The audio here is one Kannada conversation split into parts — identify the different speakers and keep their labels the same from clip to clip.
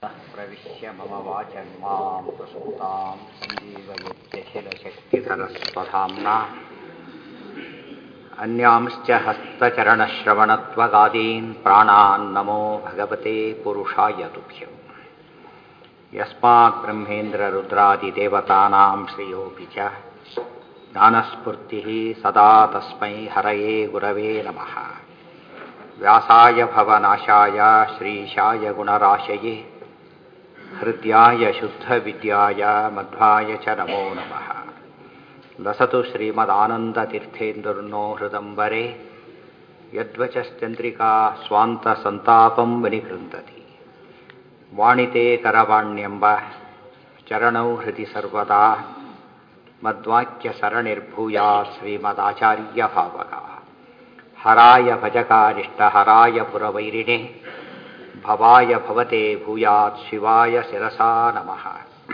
Speaker 1: प्रविश्य मम वाचन्मां प्रसूतां सञ्जीवयत्यखिलशक्तिधरस्वधाम्ना अन्यांश्च हस्तचरणश्रवणत्वगादीन् प्राणान् नमो भगवते पुरुषाय तुभ्यम् यस्मात् ब्रह्मेन्द्ररुद्रादिदेवतानां श्रेयोऽपि च ज्ञानस्फूर्तिः सदा तस्मै हरये गुरवे नमः। व्यासाय भवनाशाय श्रीशाय गुणराशये हृद्याय शुद्धविद्याय मध्वाय च नमो नमः। लसतु श्रीमदानन्दतीर्थेन्दुर्नो हृदम्बरे यद्वचश्चन्द्रिका स्वान्तसन्तापं विनिकृन्तति। वाणिते करवाण्यम्ब चरणौ हृदि सर्वदा मद्वाक्यसरणिर्भूयात् श्रीमदाचार्यभावगा। हराय भजकारिष्टहराय पुरवैरिणे भवाय भवते भूयात् शिवाय शिरसा नमः।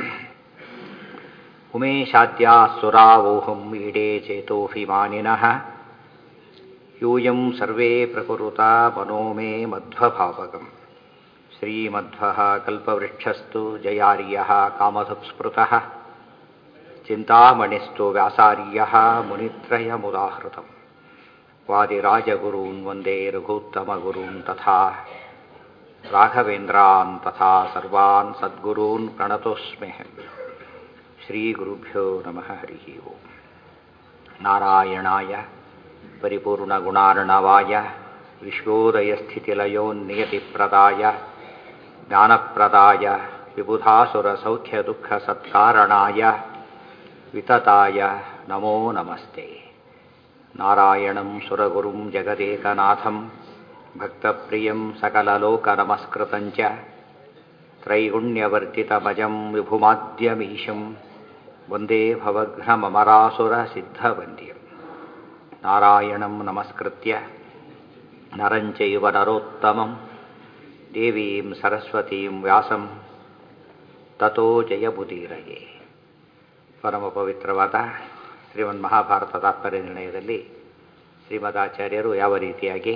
Speaker 1: उमेशाद्यासुरावोहम् ईडे चेतोऽभिमानिनः यूयं सर्वे प्रकुरुता मनो मे मध्वभावगम्। श्रीमध्वः कल्पवृक्षस्तु जयार्यः कामधुक्स्मृतः चिन्तामणिस्तु व्यासार्यः मुनित्रयमुदाहृतम्। वादिराजगुरून् वन्दे रघूत्तमगुरून् तथा राघवेन्द्रान् तथा सर्वान् सद्गुरून् प्रणतोऽस्म्यहम्। श्रीगुरुभ्यो नमः। हरिः ओम्। नारायणाय परिपूर्णगुणार्णवाय विश्वोदयस्थितिलयोन्नियतिप्रदाय ज्ञानप्रदाय विबुधासुरसौख्यदुःखसत्कारणाय वितताय नमो नमस्ते। नारायणं सुरगुरुं जगदेकनाथं भक्तप्रियं सकललोकनमस्कृतं च त्रैगुण्यवर्जितमजं विभुमाद्यमीशं वन्दे भवघ्नममरासुरसिद्धवन्द्यं। नारायणं नमस्कृत्य नरं चैव नरोत्तमं देवीं सरस्वतीं ವ್ಯಾಸಂ ತತೋ ಜಯಮುದೀರಯೇ. ಪರಮ ಪವಿತ್ರವಾದ ಶ್ರೀಮನ್ ಮಹಾಭಾರತ ತಾತ್ಪರ್ಯ ನಿರ್ಣಯದಲ್ಲಿ ಶ್ರೀಮದಾಚಾರ್ಯರು ಯಾವ ರೀತಿಯಾಗಿ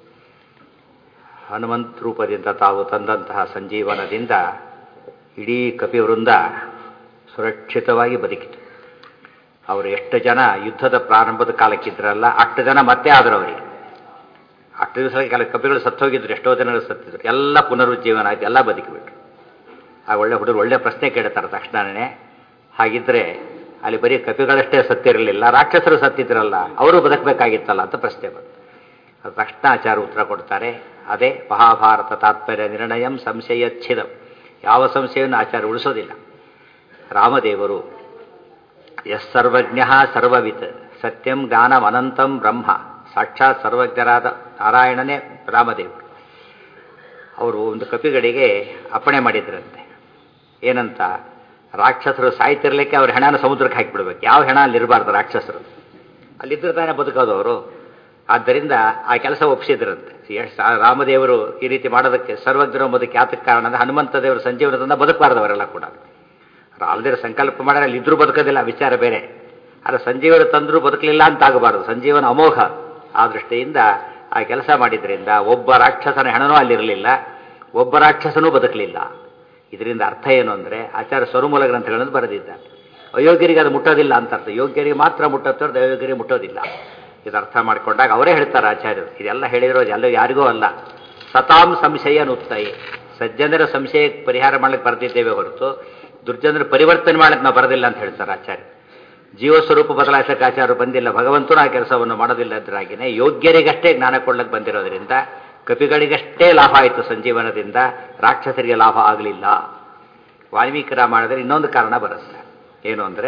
Speaker 1: ಹನುಮಂತ ರೂಪದಿಂದ ತಾವು ತಂದಂತಹ ಸಂಜೀವನದಿಂದ ಇಡೀ ಕಪಿವೃಂದ ಸುರಕ್ಷಿತವಾಗಿ ಬದುಕಿತು. ಅವರು ಎಷ್ಟು ಜನ ಯುದ್ಧದ ಪ್ರಾರಂಭದ ಕಾಲಕ್ಕಿದ್ರಲ್ಲ ಅಷ್ಟು ಜನ ಮತ್ತೆ ಆದರು. ಅವರಿಗೆ ಅಷ್ಟು ದಿವಸ ಕೆಲ ಕಪಿಗಳು ಸತ್ತೋಗಿದ್ರು, ಎಷ್ಟೋ ಜನಗಳು ಸತ್ತಿದ್ರು, ಎಲ್ಲ ಪುನರುಜ್ಜೀವನ ಆಯ್ತು, ಎಲ್ಲ ಬದುಕಿಬಿಟ್ರು. ಆ ಒಳ್ಳೆ ಹುಡುಗರು ಒಳ್ಳೆ ಪ್ರಶ್ನೆ ಕೇಳ್ತಾರೆ ತಕ್ಷಣನೇ. ಹಾಗಿದ್ರೆ ಅಲ್ಲಿ ಬರೀ ಕಪಿಗಳಷ್ಟೇ ಸತ್ತಿರಲಿಲ್ಲ, ರಾಕ್ಷಸರು ಸತ್ತಿದ್ರಲ್ಲ, ಅವರು ಬದುಕಬೇಕಾಗಿತ್ತಲ್ಲ ಅಂತ ಪ್ರಶ್ನೆ ಬಂತು. ಅದು ತಕ್ಷಣ ಆಚಾರ್ಯ ಉತ್ತರ ಕೊಡ್ತಾರೆ. ಅದೇ ಮಹಾಭಾರತ ತಾತ್ಪರ್ಯ ನಿರ್ಣಯಂ ಸಂಶಯಚ್ಛಿದಂ. ಯಾವ ಸಂಶಯವನ್ನು ಆಚಾರ್ಯ ಉಳಿಸೋದಿಲ್ಲ. ರಾಮದೇವರು ಸರ್ವಜ್ಞ ಸರ್ವವಿತ್ ಸತ್ಯಂ ಜ್ಞಾನಂ ಅನಂತಂ ಬ್ರಹ್ಮ, ಸಾಕ್ಷಾತ್ ಸರ್ವಜ್ಞರಾದ ನಾರಾಯಣನೇ ರಾಮದೇವರು. ಅವರು ಒಂದು ಕಪಿಗಳಿಗೆ ಅಪ್ಪಣೆ ಮಾಡಿದ್ರಂತೆ. ಏನಂತ? ರಾಕ್ಷಸರು ಸಾಯ್ತಿರ್ಲಿಕ್ಕೆ ಅವ್ರ ಹೆಣನ ಸಮುದ್ರಕ್ಕೆ ಹಾಕಿಬಿಡ್ಬೇಕು. ಯಾವ ಹೆಣ ಅಲ್ಲಿರಬಾರ್ದು, ರಾಕ್ಷಸರು ಅಲ್ಲಿದ್ದರೆ ತಾನೇ ಬದುಕೋದು ಅವರು. ಆದ್ದರಿಂದ ಆ ಕೆಲಸ ಒಪ್ಪಿಸಿದ್ರಂತೆ. ರಾಮದೇವರು ಈ ರೀತಿ ಮಾಡೋದಕ್ಕೆ ಸರ್ವಜ್ಞರು ಬದುಕಿ ಯಾತಕ್ಕೆ ಕಾರಣ ಅಂದರೆ ಹನುಮಂತ ದೇವರು ಸಂಜೀವನದಿಂದ ಬದುಕಬಾರ್ದು ಅವರೆಲ್ಲ ಕೂಡ. ರಾಮದೇವರು ಸಂಕಲ್ಪ ಮಾಡಿದ್ರೆ ಅಲ್ಲಿ ಇದ್ರೂ ಬದುಕೋದಿಲ್ಲ, ವಿಚಾರ ಬೇರೆ. ಆದರೆ ಸಂಜೀವನ ತಂದರೂ ಬದುಕಲಿಲ್ಲ ಅಂತ ಆಗಬಾರ್ದು. ಸಂಜೀವನ ಅಮೋಘ. ಆ ದೃಷ್ಟಿಯಿಂದ ಆ ಕೆಲಸ ಮಾಡಿದ್ರಿಂದ ಒಬ್ಬ ರಾಕ್ಷಸನ ಹೆಣನೂ ಅಲ್ಲಿರಲಿಲ್ಲ, ಒಬ್ಬ ರಾಕ್ಷಸನೂ ಬದುಕಲಿಲ್ಲ. ಇದರಿಂದ ಅರ್ಥ ಏನು ಅಂದರೆ ಆಚಾರ್ಯ ಸ್ವರಮೂಲ ಗ್ರಂಥಗಳನ್ನು ಬರೆದಿದ್ದಾರೆ. ಅಯೋಗ್ಯರಿಗೆ ಅದು ಮುಟ್ಟೋದಿಲ್ಲ ಅಂತ ಅರ್ಥ. ಯೋಗ್ಯರಿಗೆ ಮಾತ್ರ ಮುಟ್ಟೋದು, ಅಯೋಗ್ಯರಿಗೆ ಮುಟ್ಟೋದಿಲ್ಲ. ಇದು ಅರ್ಥ ಮಾಡಿಕೊಂಡಾಗ ಅವರೇ ಹೇಳ್ತಾರೆ ಆಚಾರ್ಯರು. ಇದೆಲ್ಲ ಹೇಳಿರೋದು ಎಲ್ಲ ಯಾರಿಗೂ ಅಲ್ಲ. ಸತಾಂ ಸಂಶಯ ನುತ್ತಯೇ. ಸಜ್ಜನರ ಸಂಶಯಕ್ಕೆ ಪರಿಹಾರ ಮಾಡ್ಲಿಕ್ಕೆ ಬರೆದಿದ್ದೇವೆ ಹೊರತು ದುರ್ಜನರ ಪರಿವರ್ತನೆ ಮಾಡ್ಲಿಕ್ಕೆ ನಾವು ಬರೋದಿಲ್ಲ ಅಂತ ಹೇಳ್ತಾರೆ ಆಚಾರ್ಯ. ಜೀವಸ್ವರೂಪ ಬದಲಾಯಿಸಕ್ಕೆ ಆಚಾರ್ಯರು ಬಂದಿಲ್ಲ, ಭಗವಂತನು ಆ ಕೆಲಸವನ್ನು ಮಾಡೋದಿಲ್ಲ. ಅದ್ರಾಗಿನೇ ಯೋಗ್ಯರಿಗಷ್ಟೇ ಜ್ಞಾನ ಕೊಳ್ಳಕ್ಕೆ ಬಂದಿರೋದ್ರಿಂದ ಕಪಿಗಳಿಗಷ್ಟೇ ಲಾಭ ಆಯಿತು ಸಂಜೀವನದಿಂದ, ರಾಕ್ಷಸರಿಗೆ ಲಾಭ ಆಗಲಿಲ್ಲ. ವಾಲ್ಮೀಕಿ ರಾಮಾಯಣದಲ್ಲಿ ಇನ್ನೊಂದು ಕಾರಣ ಬರುತ್ತೆ. ಏನು ಅಂದರೆ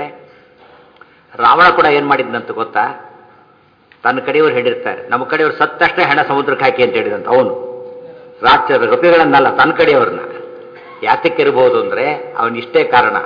Speaker 1: ರಾವಣ ಕೂಡ ಏನು ಮಾಡಿದ್ನಂತ ಗೊತ್ತಾ? ತನ್ನ ಕಡೆಯವರು ಹೇಳಿರ್ತಾರೆ, ನಮ್ಮ ಕಡೆಯವರು ಸತ್ತಷ್ಟೇ ಹೆಣ ಸಮುದ್ರಕ್ಕೆ ಹಾಕಿ ಅಂತ ಹೇಳಿದಂತ. ಅವನು ರಾಕ್ಷಸ ಕಪಿಗಳನ್ನಲ್ಲ, ತನ್ನ ಕಡೆಯವ್ರನ್ನ. ಯಾತಕ್ಕಿರ್ಬೋದು ಅಂದರೆ ಅವನಿಷ್ಟೇ ಕಾರಣ.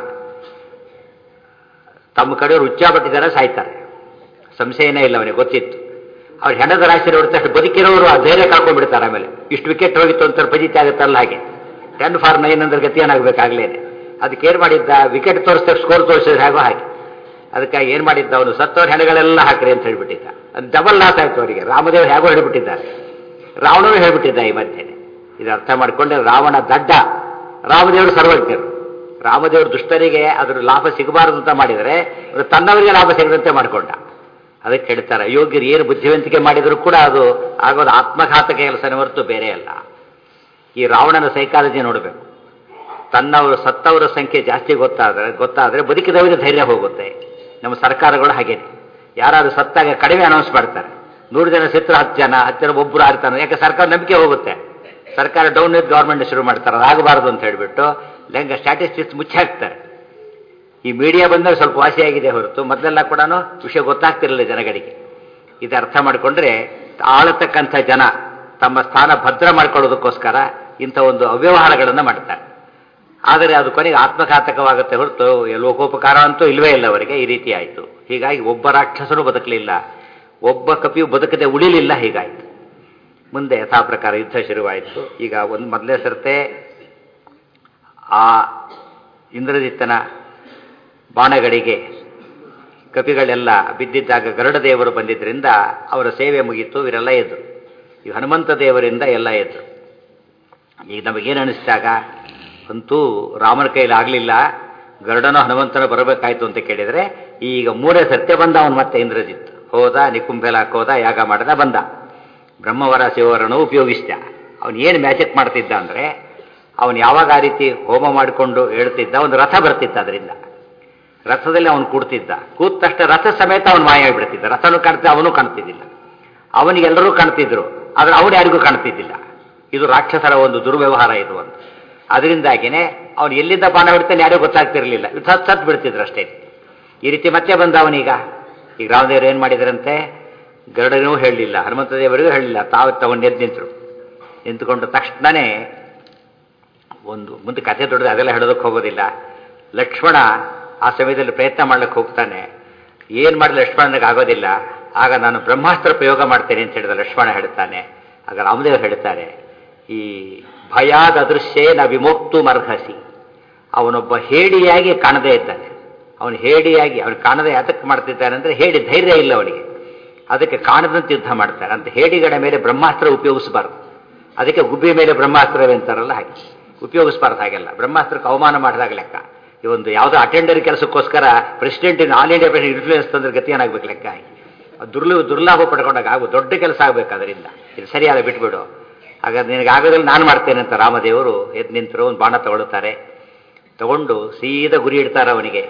Speaker 1: ತಮ್ಮ ಕಡೆಯವರು ಹುಚ್ಚಾಪಟ್ಟಿದ್ದಾರೆ, ಸಾಯ್ತಾರೆ, ಸಂಶಯನೇ ಇಲ್ಲ, ಅವನಿಗೆ ಗೊತ್ತಿತ್ತು. ಅವ್ರು ಹೆಣದ ರಾಶಿ ನೋಡಿದಷ್ಟು ಬದುಕಿರೋರು ಆ ಧೈರ್ಯ ಕಳ್ಕೊಂಡ್ಬಿಡ್ತಾರೆ. ಆಮೇಲೆ ಇಷ್ಟು ವಿಕೆಟ್ ಹೋಗಿತ್ತು ಅಂತ ಫಜಿತಿ ಆಗುತ್ತಲ್ಲ, ಹಾಗೆ 10-9 ಅಂದ್ರೆ ಗತಿ ಏನಾಗಬೇಕಾಗ್ಲೇನೆ. ಅದಕ್ಕೆ ಏನು ಮಾಡಿದ್ದ? ವಿಕೆಟ್ ತೋರಿಸಿದಾಗ ಸ್ಕೋರ್ ತೋರಿಸಿದ್ರೆ ಹಾಗೋ ಹಾಗೆ. ಅದಕ್ಕಾಗಿ ಏನು ಮಾಡಿದ್ದ ಅವನು? ಸತ್ತವ್ರ ಹೆಣಗಳೆಲ್ಲ ಹಾಕ್ರಿ ಅಂತ ಹೇಳ್ಬಿಟ್ಟಿದ್ದ. ಅದು ಡಬಲ್ ಲಾಸ್ ಆಯ್ತು ಅವರಿಗೆ. ರಾಮದೇವರು ಹೇಗೋ ಹೇಳ್ಬಿಟ್ಟಿದ್ದಾರೆ, ರಾವಣನು ಹೇಳ್ಬಿಟ್ಟಿದ್ದ ಈ ಮಧ್ಯೆ. ಇದು ಅರ್ಥ ಮಾಡಿಕೊಂಡ್ರೆ ರಾವಣ ದಡ್ಡ, ರಾಮದೇವರು ಸರ್ವಜ್ಞರು. ರಾಮದೇವರು ದುಷ್ಟರಿಗೆ ಅದರ ಲಾಭ ಸಿಗಬಾರದು ಅಂತ ಮಾಡಿದರೆ ತನ್ನವರಿಗೆ ಲಾಭ ಸಿಗದಂತೆ ಮಾಡಿಕೊಂಡ. ಅದಕ್ಕೆ ಹೇಳ್ತಾರೆ ಅಯೋಗ್ಯರು ಏನು ಬುದ್ಧಿವಂತಿಕೆ ಮಾಡಿದರೂ ಕೂಡ ಅದು ಆಗೋದು ಆತ್ಮಘಾತಕ ಕೆಲಸನೇ ಹೊರತು ಬೇರೆ ಅಲ್ಲ. ಈ ರಾವಣನ ಸೈಕಾಲಜಿ ನೋಡಬೇಕು. ತನ್ನವರು ಸತ್ತವರ ಸಂಖ್ಯೆ ಜಾಸ್ತಿ ಗೊತ್ತಾದರೆ ಬದುಕಿದವರಿಗೆ ಧೈರ್ಯ ಹೋಗುತ್ತೆ. ನಮ್ಮ ಸರ್ಕಾರಗಳು ಹಾಗೇನೆ, ಯಾರಾದ್ರೂ ಸತ್ತಾಗ ಕಡಿಮೆ ಅನೌನ್ಸ್ ಮಾಡ್ತಾರೆ. 100 ಜನ ಸತ್ರ 10 ಜನ ಒಬ್ಬರು ಆರ್ತಾನೆ. ಯಾಕೆ ಸರ್ಕಾರ ನಂಬಿಕೆ ಹೋಗುತ್ತೆ. ಸರ್ಕಾರ ಡೌನ್ ವಿತ್ ಗೌರ್ಮೆಂಟ್ ಶುರು ಮಾಡ್ತಾರೆ, ಅದಾಗಬಾರದು ಅಂತ ಹೇಳಿಬಿಟ್ಟು ಸ್ಟ್ಯಾಟಿಸ್ಟಿಕ್ಸ್ ಮುಚ್ಚಾಕ್ತಾರೆ. ಈ ಮೀಡಿಯಾ ಬಂದರೆ ಸ್ವಲ್ಪ ವಾಸಿಯಾಗಿದೆ ಹೊರತು ಮೊದಲೆಲ್ಲ ಕೂಡ ವಿಷಯ ಗೊತ್ತಾಗ್ತಿರಲಿಲ್ಲ ಜನಗಳಿಗೆ. ಇದು ಅರ್ಥ ಮಾಡಿಕೊಂಡ್ರೆ ಆಳತಕ್ಕಂಥ ಜನ ತಮ್ಮ ಸ್ಥಾನ ಭದ್ರ ಮಾಡ್ಕೊಳ್ಳೋದಕ್ಕೋಸ್ಕರ ಇಂಥ ಒಂದು ಅವ್ಯವಹಾರಗಳನ್ನು ಮಾಡ್ತಾರೆ. ಆದರೆ ಅದು ಕೊನೆಗೆ ಆತ್ಮಘಾತಕವಾಗುತ್ತೆ ಹೊರತು ಲೋಕೋಪಕಾರ ಅಂತೂ ಇಲ್ಲವೇ ಇಲ್ಲ ಅವರಿಗೆ. ಈ ರೀತಿ ಆಯಿತು. ಹೀಗಾಗಿ ಒಬ್ಬ ರಾಕ್ಷಸರು ಬದುಕಲಿಲ್ಲ, ಒಬ್ಬ ಕಪಿಯು ಬದುಕದೆ ಉಳಿಲಿಲ್ಲ. ಹೀಗಾಯಿತು. ಮುಂದೆ ಯಥಾ ಪ್ರಕಾರ ಯುದ್ಧ ಶುರುವಾಯಿತು. ಈಗ ಒಂದು ಮೊದಲೇ ಸರ್ತೆ ಆ ಇಂದ್ರಜಿತ್ತನ ಬಾಣಗಳಿಗೆ ಕಪಿಗಳೆಲ್ಲ ಬಿದ್ದಿದ್ದಾಗ ಗರುಡ ದೇವರು ಬಂದಿದ್ದರಿಂದ ಅವರ ಸೇವೆ ಮುಗೀತು. ಇವರೆಲ್ಲ ಎದ್ದು ಈ ಹನುಮಂತ ದೇವರಿಂದ ಎಲ್ಲ ಎದ್ದು. ಈಗ ನಮಗೇನು ಅನಿಸಿದಾಗ ಅಂತೂ ರಾಮನ ಕೈಲಿ ಆಗಲಿಲ್ಲ, ಗರುಡನೋ ಹನುಮಂತನೋ ಬರಬೇಕಾಯ್ತು ಅಂತ ಕೇಳಿದರೆ ಈಗ 3ನೇ ಸರ್ತೆ ಬಂದ ಅವನು. ಮತ್ತೆ ಇಂದ್ರಜಿತ್ ಹೋದ, ನಿಕುಂಭೆಲಾಕ್ ಹೋದ, ಯಾಗ ಮಾಡಿದ, ಬಂದ. ಬ್ರಹ್ಮವರ ಶಿವವರನು ಉಪಯೋಗಿಸಿದ. ಅವನು ಏನು ಮ್ಯಾಜಿಕ್ ಮಾಡ್ತಿದ್ದ ಅಂದರೆ ಅವನು ಯಾವಾಗ ಆ ರೀತಿ ಹೋಮ ಮಾಡಿಕೊಂಡು ಹೇಳ್ತಿದ್ದ, ಒಂದು ರಥ ಬರ್ತಿದ್ದ. ಅದರಿಂದ ರಥದಲ್ಲಿ ಅವನು ಕೂಡ್ತಿದ್ದ. ಕೂತ ತಕ್ಷಣ ರಥ ಸಮೇತ ಅವನು ಮಾಯಾಗಿಬಿಡ್ತಿದ್ದ. ರಥನೂ ಕಾಣ್ತಿದ್ದ, ಅವನು ಕಾಣ್ತಿದ್ದಿಲ್ಲ. ಅವನಿಗೆಲ್ಲರೂ ಕಾಣ್ತಿದ್ರು, ಆದರೆ ಅವನು ಯಾರಿಗೂ ಕಾಣ್ತಿದ್ದಿಲ್ಲ. ಇದು ರಾಕ್ಷಸರ ಒಂದು ದುರ್ವ್ಯವಹಾರ ಇದು ಒಂದು. ಅದರಿಂದಾಗಿಯೇ ಅವನು ಎಲ್ಲಿಂದ ಬಾಣ ಬಿಡ್ತಾನೆ ಯಾರಿಗೂ ಗೊತ್ತಾಗ್ತಿರಲಿಲ್ಲ. ಸತ್ ಬಿಡ್ತಿದ್ರು ಅಷ್ಟೇ. ಈ ರೀತಿ ಮತ್ತೆ ಬಂದ ಅವನೀಗ. ಈಗ ರಾಮದೇವರು ಏನು ಮಾಡಿದ್ರಂತೆ, ಗರುಡನೂ ಹೇಳಲಿಲ್ಲ, ಹನುಮಂತ ದೇವರಿಗೂ ಹೇಳಲಿಲ್ಲ, ತಾವು ತಗೊಂಡು ನಿಂತರು. ನಿಂತುಕೊಂಡ ತಕ್ಷಣವೇ ಒಂದು ಮುಂದೆ ಕಥೆ ದೊಡ್ಡದು, ಅದೆಲ್ಲ ಹೇಳೋದಕ್ಕೆ ಹೋಗೋದಿಲ್ಲ. ಲಕ್ಷ್ಮಣ ಆ ಸಮಯದಲ್ಲಿ ಪ್ರಯತ್ನ ಮಾಡ್ಲಿಕ್ಕೆ ಹೋಗ್ತಾನೆ. ಏನು ಮಾಡಲಿ ಲಕ್ಷ್ಮಣನಿಗೆ ಆಗೋದಿಲ್ಲ. ಆಗ ನಾನು ಬ್ರಹ್ಮಾಸ್ತ್ರ ಪ್ರಯೋಗ ಮಾಡ್ತೇನೆ ಅಂತ ಹೇಳಿದ ಲಕ್ಷ್ಮಣ ಹೇಳ್ತಾನೆ. ಆಗ ರಾಮದೇವರು ಹೇಳ್ತಾರೆ, ಈ ಭಯಾದ ಅದೃಶ್ಯೇ ನ ವಿಮೋಕ್ತು ಮರ್ಹಸಿ. ಅವನೊಬ್ಬ ಹೇಡಿಯಾಗಿ ಕಾಣದೇ ಇದ್ದಾನೆ. ಅವನು ಹೇಡಿಯಾಗಿ, ಅವನು ಕಾಣದೆ ಯಾತಕ್ಕೆ ಮಾಡ್ತಿದ್ದಾನೆ ಅಂದರೆ ಹೇಡಿ ಧೈರ್ಯ ಇಲ್ಲ ಅವನಿಗೆ, ಅದಕ್ಕೆ ಕಾಣದಂತೆ ಯುದ್ಧ ಮಾಡ್ತಾರೆ. ಅಂತ ಹೇಡಿಗಳ ಮೇಲೆ ಬ್ರಹ್ಮಾಸ್ತ್ರ ಉಪಯೋಗಿಸಬಾರ್ದು. ಅದಕ್ಕೆ ಗುಬ್ಬಿ ಮೇಲೆ ಬ್ರಹ್ಮಾಸ್ತ್ರವೇ ಅಂತಾರಲ್ಲ, ಹಾಗೆ ಉಪಯೋಗಿಸಬಾರ್ದು. ಹಾಗೆಲ್ಲ ಬ್ರಹ್ಮಾಸ್ತ್ರಕ್ಕೆ ಅವಮಾನ ಮಾಡಿದಾಗ ಲೆಕ್ಕ. ಈ ಒಂದು ಯಾವುದೋ ಅಟೆಂಡರ್ ಕೆಲಸಕ್ಕೋಸ್ಕರ ಪ್ರೆಸಿಡೆಂಟಿನ ಆಲ್ ಇಂಡಿಯಾ ಪ್ರೆಸಿಡೆಂಟ್ ಇನ್ಫ್ಲೂಯೆನ್ಸ್ ತಂದ್ರೆ ಗತಿ ಏನಾಗಬೇಕು ಲೆಕ್ಕ. ದುರ್ಲಾಭ ಪಡ್ಕೊಂಡಾಗ ದೊಡ್ಡ ಕೆಲಸ ಆಗಬೇಕು. ಅದರಿಂದ ಇದು ಸರಿಯಾದ ಬಿಟ್ಬಿಡು, ಹಾಗಾದ್ರೆ ನಿನಗೆ ಆಗೋದ್ರಲ್ಲಿ ನಾನು ಮಾಡ್ತೇನೆ ಅಂತ ರಾಮದೇವರು ಎದ್ದು ನಿಂತರು. ಒಂದು ಬಾಣ ತಗೊಳ್ತಾರೆ. ತಗೊಂಡು ಸೀದಾ ಗುರಿ ಇಡ್ತಾರೆ ಅವನಿಗೆ.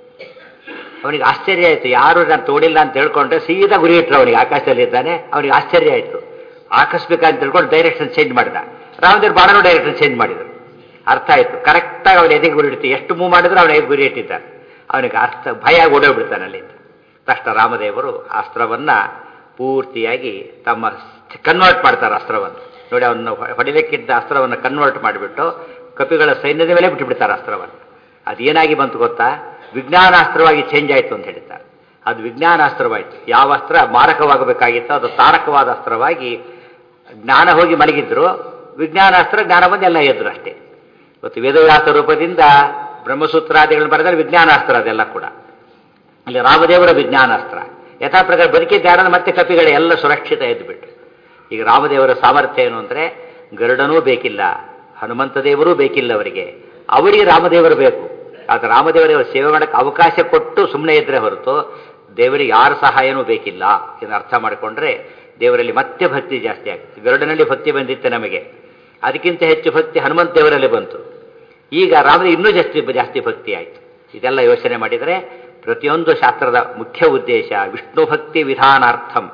Speaker 1: ಅವನಿಗೆ ಆಶ್ಚರ್ಯ ಆಯಿತು. ಯಾರು ನಾನು ತೋಡಿಲ್ಲ ಅಂತ ಹೇಳ್ಕೊಂಡ್ರೆ ಸೀದಾ ಗುರಿ ಇಟ್ಟರು ಅವನಿಗೆ. ಆಕಾಶದಲ್ಲಿದ್ದಾನೆ. ಅವನಿಗೆ ಆಶ್ಚರ್ಯ ಆಯಿತು. ಆಕಸ್ಮಿಕ ಅಂತ ತಿಳ್ಕೊಂಡು ಡೈರೆಕ್ಷನ್ ಚೇಂಜ್ ಮಾಡಿದ. ರಾಮದೇವ್ರು ಬಾಣನೂ ಡೈರೆಕ್ಷನ್ ಚೇಂಜ್ ಮಾಡಿದರು. ಅರ್ಥ ಆಯಿತು. ಕರೆಕ್ಟಾಗಿ ಅವನು ಎದೆಗೆ ಗುರಿ ಇಡ್ತೀವಿ. ಎಷ್ಟು ಮೂವ್ ಮಾಡಿದ್ರು ಅವನಿಗೆ ಗುರಿ ಇಟ್ಟಿದ್ದಾನೆ. ಅವನಿಗೆ ಭಯ ಓಡೋಗ್ಬಿಡ್ತಾನೆ ಅಲ್ಲಿಂದ. ತಕ್ಷಣ ರಾಮದೇವರು ಅಸ್ತ್ರವನ್ನು ಪೂರ್ತಿಯಾಗಿ ತಮ್ಮ ಕನ್ವರ್ಟ್ ಮಾಡ್ತಾರೆ ಅಸ್ತ್ರವನ್ನು. ನೋಡಿ, ಅವನ್ನ ಹೊಡಿಲಿಕ್ಕಿದ್ದ ಅಸ್ತ್ರವನ್ನು ಕನ್ವರ್ಟ್ ಮಾಡಿಬಿಟ್ಟು ಕಪಿಗಳ ಸೈನ್ಯದ ಮೇಲೆ ಬಿಟ್ಟುಬಿಡ್ತಾರೆ ಅಸ್ತ್ರವನ್ನು. ಅದೇನಾಗಿ ಬಂತು ಗೊತ್ತಾ? ವಿಜ್ಞಾನಾಸ್ತ್ರವಾಗಿ ಚೇಂಜ್ ಆಯಿತು ಅಂತ ಹೇಳ್ತಾರೆ. ಅದು ವಿಜ್ಞಾನಾಸ್ತ್ರವಾಯಿತು. ಯಾವ ಅಸ್ತ್ರ ಮಾರಕವಾಗಬೇಕಾಗಿತ್ತೋ ಅದು ತಾರಕವಾದ ಅಸ್ತ್ರವಾಗಿ ಜ್ಞಾನ ಹೋಗಿ ಮಲಗಿದ್ರು. ವಿಜ್ಞಾನಾಸ್ತ್ರ ಜ್ಞಾನ ಬಂದು ಎಲ್ಲ ಎದ್ರು ಅಷ್ಟೇ. ಇವತ್ತು ವೇದವ್ಯಾಸ ರೂಪದಿಂದ ಬ್ರಹ್ಮಸೂತ್ರಾದಿಗಳನ್ನು ಬರೆದರೆ ವಿಜ್ಞಾನಾಸ್ತ್ರ ಅದೆಲ್ಲ ಕೂಡ. ಅಲ್ಲಿ ರಾಮದೇವರ ವಿಜ್ಞಾನಾಸ್ತ್ರ ಯಥಾ ಪ್ರಕಾರ ಬದುಕಿದ್ದಾರ ಮತ್ತೆ ಕಪಿಗಳ ಎಲ್ಲ ಸುರಕ್ಷಿತ ಎದ್ದುಬಿಟ್ಟು. ಈಗ ರಾಮದೇವರ ಸಾಮರ್ಥ್ಯ ಏನು ಅಂದರೆ ಗರುಡನೂ ಬೇಕಿಲ್ಲ, ಹನುಮಂತ ದೇವರೂ ಬೇಕಿಲ್ಲ ಅವರಿಗೆ. ಅವರಿಗೆ ರಾಮದೇವರು ಬೇಕು. ಆದರೆ ರಾಮದೇವರ ಸೇವೆ ಮಾಡೋಕ್ಕೆ ಅವಕಾಶ ಕೊಟ್ಟು ಸುಮ್ಮನೆ ಇದ್ರೆ ಹೊರತು ದೇವರಿಗೆ ಯಾರ ಸಹಾಯನೂ ಬೇಕಿಲ್ಲ. ಇದನ್ನು ಅರ್ಥ ಮಾಡಿಕೊಂಡ್ರೆ ದೇವರಲ್ಲಿ ಮತ್ತೆ ಭಕ್ತಿ ಜಾಸ್ತಿ ಆಗುತ್ತೆ. ಗರುಡನಲ್ಲಿ ಭಕ್ತಿ ಬಂದಿತ್ತೆ ನಮಗೆ, ಅದಕ್ಕಿಂತ ಹೆಚ್ಚು ಭಕ್ತಿ ಹನುಮಂತ ದೇವರಲ್ಲಿ ಬಂತು. ಈಗ ರಾಮದೇವ ಇನ್ನೂ ಜಾಸ್ತಿ ಭಕ್ತಿ ಆಯಿತು. ಇದೆಲ್ಲ ಯೋಚನೆ ಮಾಡಿದರೆ ಪ್ರತಿಯೊಂದು ಶಾಸ್ತ್ರದ ಮುಖ್ಯ ಉದ್ದೇಶ ವಿಷ್ಣು ಭಕ್ತಿ ವಿಧಾನಾರ್ಥಂ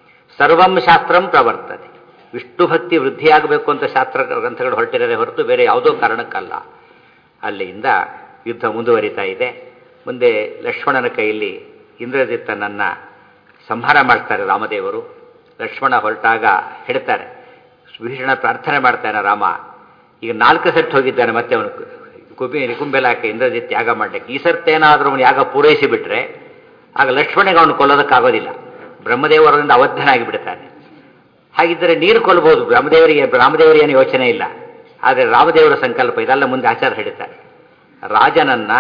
Speaker 1: ಸರ್ವಂ ಶಾಸ್ತ್ರಂ ಪ್ರವರ್ತದೆ. ವಿಷ್ಣು ಭಕ್ತಿ ವೃದ್ಧಿಯಾಗಬೇಕು ಅಂತ ಶಾಸ್ತ್ರ ಗ್ರಂಥಗಳು ಹೊರಟಿರದೆ ಹೊರತು ಬೇರೆ ಯಾವುದೋ ಕಾರಣಕ್ಕಲ್ಲ. ಅಲ್ಲಿಂದ ಯುದ್ಧ ಮುಂದುವರಿತಾ ಇದೆ. ಮುಂದೆ ಲಕ್ಷ್ಮಣನ ಕೈಯಲ್ಲಿ ಇಂದ್ರಜಿತ್ತನನ್ನು ಸಂಹಾರ ಮಾಡ್ತಾರೆ ರಾಮದೇವರು. ಲಕ್ಷ್ಮಣ ಹೊರಟಾಗ ಹೇಳ್ತಾರೆ, ಭೀಷಣ ಪ್ರಾರ್ಥನೆ ಮಾಡ್ತಾನೆ ರಾಮ. ಈಗ 4 ಸೆಟ್ ಹೋಗಿದ್ದಾನೆ ಮತ್ತೆ ಅವನು ನಿಕುಂಭೆಲಾಕೆ ಇಂದ್ರಜಿತ್ ಯಾಗ ಮಾಡಲಿಕ್ಕೆ. ಈ ಸರ್ತೆನಾದರೂ ಅವನು ಯಾಗ ಪೂರೈಸಿ ಬಿಟ್ರೆ ಆಗ ಲಕ್ಷ್ಮಣಿಗೆ ಅವನು ಕೊಲ್ಲೋದಕ್ಕಾಗೋದಿಲ್ಲ. ಬ್ರಹ್ಮದೇವರಿಂದ ಅವಧ್ಯನಾಗಿ ಬಿಡ್ತಾನೆ. ಹಾಗಿದ್ದರೆ ನೀರು ಕೊಲ್ಲಬಹುದು. ರಾಮದೇವರಿಗೆ ಏನು ಯೋಚನೆ ಇಲ್ಲ. ಆದರೆ ರಾಮದೇವರ ಸಂಕಲ್ಪ ಇದೆಲ್ಲ ಮುಂದೆ ಆಚಾರ ಹೇಳ್ತಾರೆ. ರಾಜನನ್ನ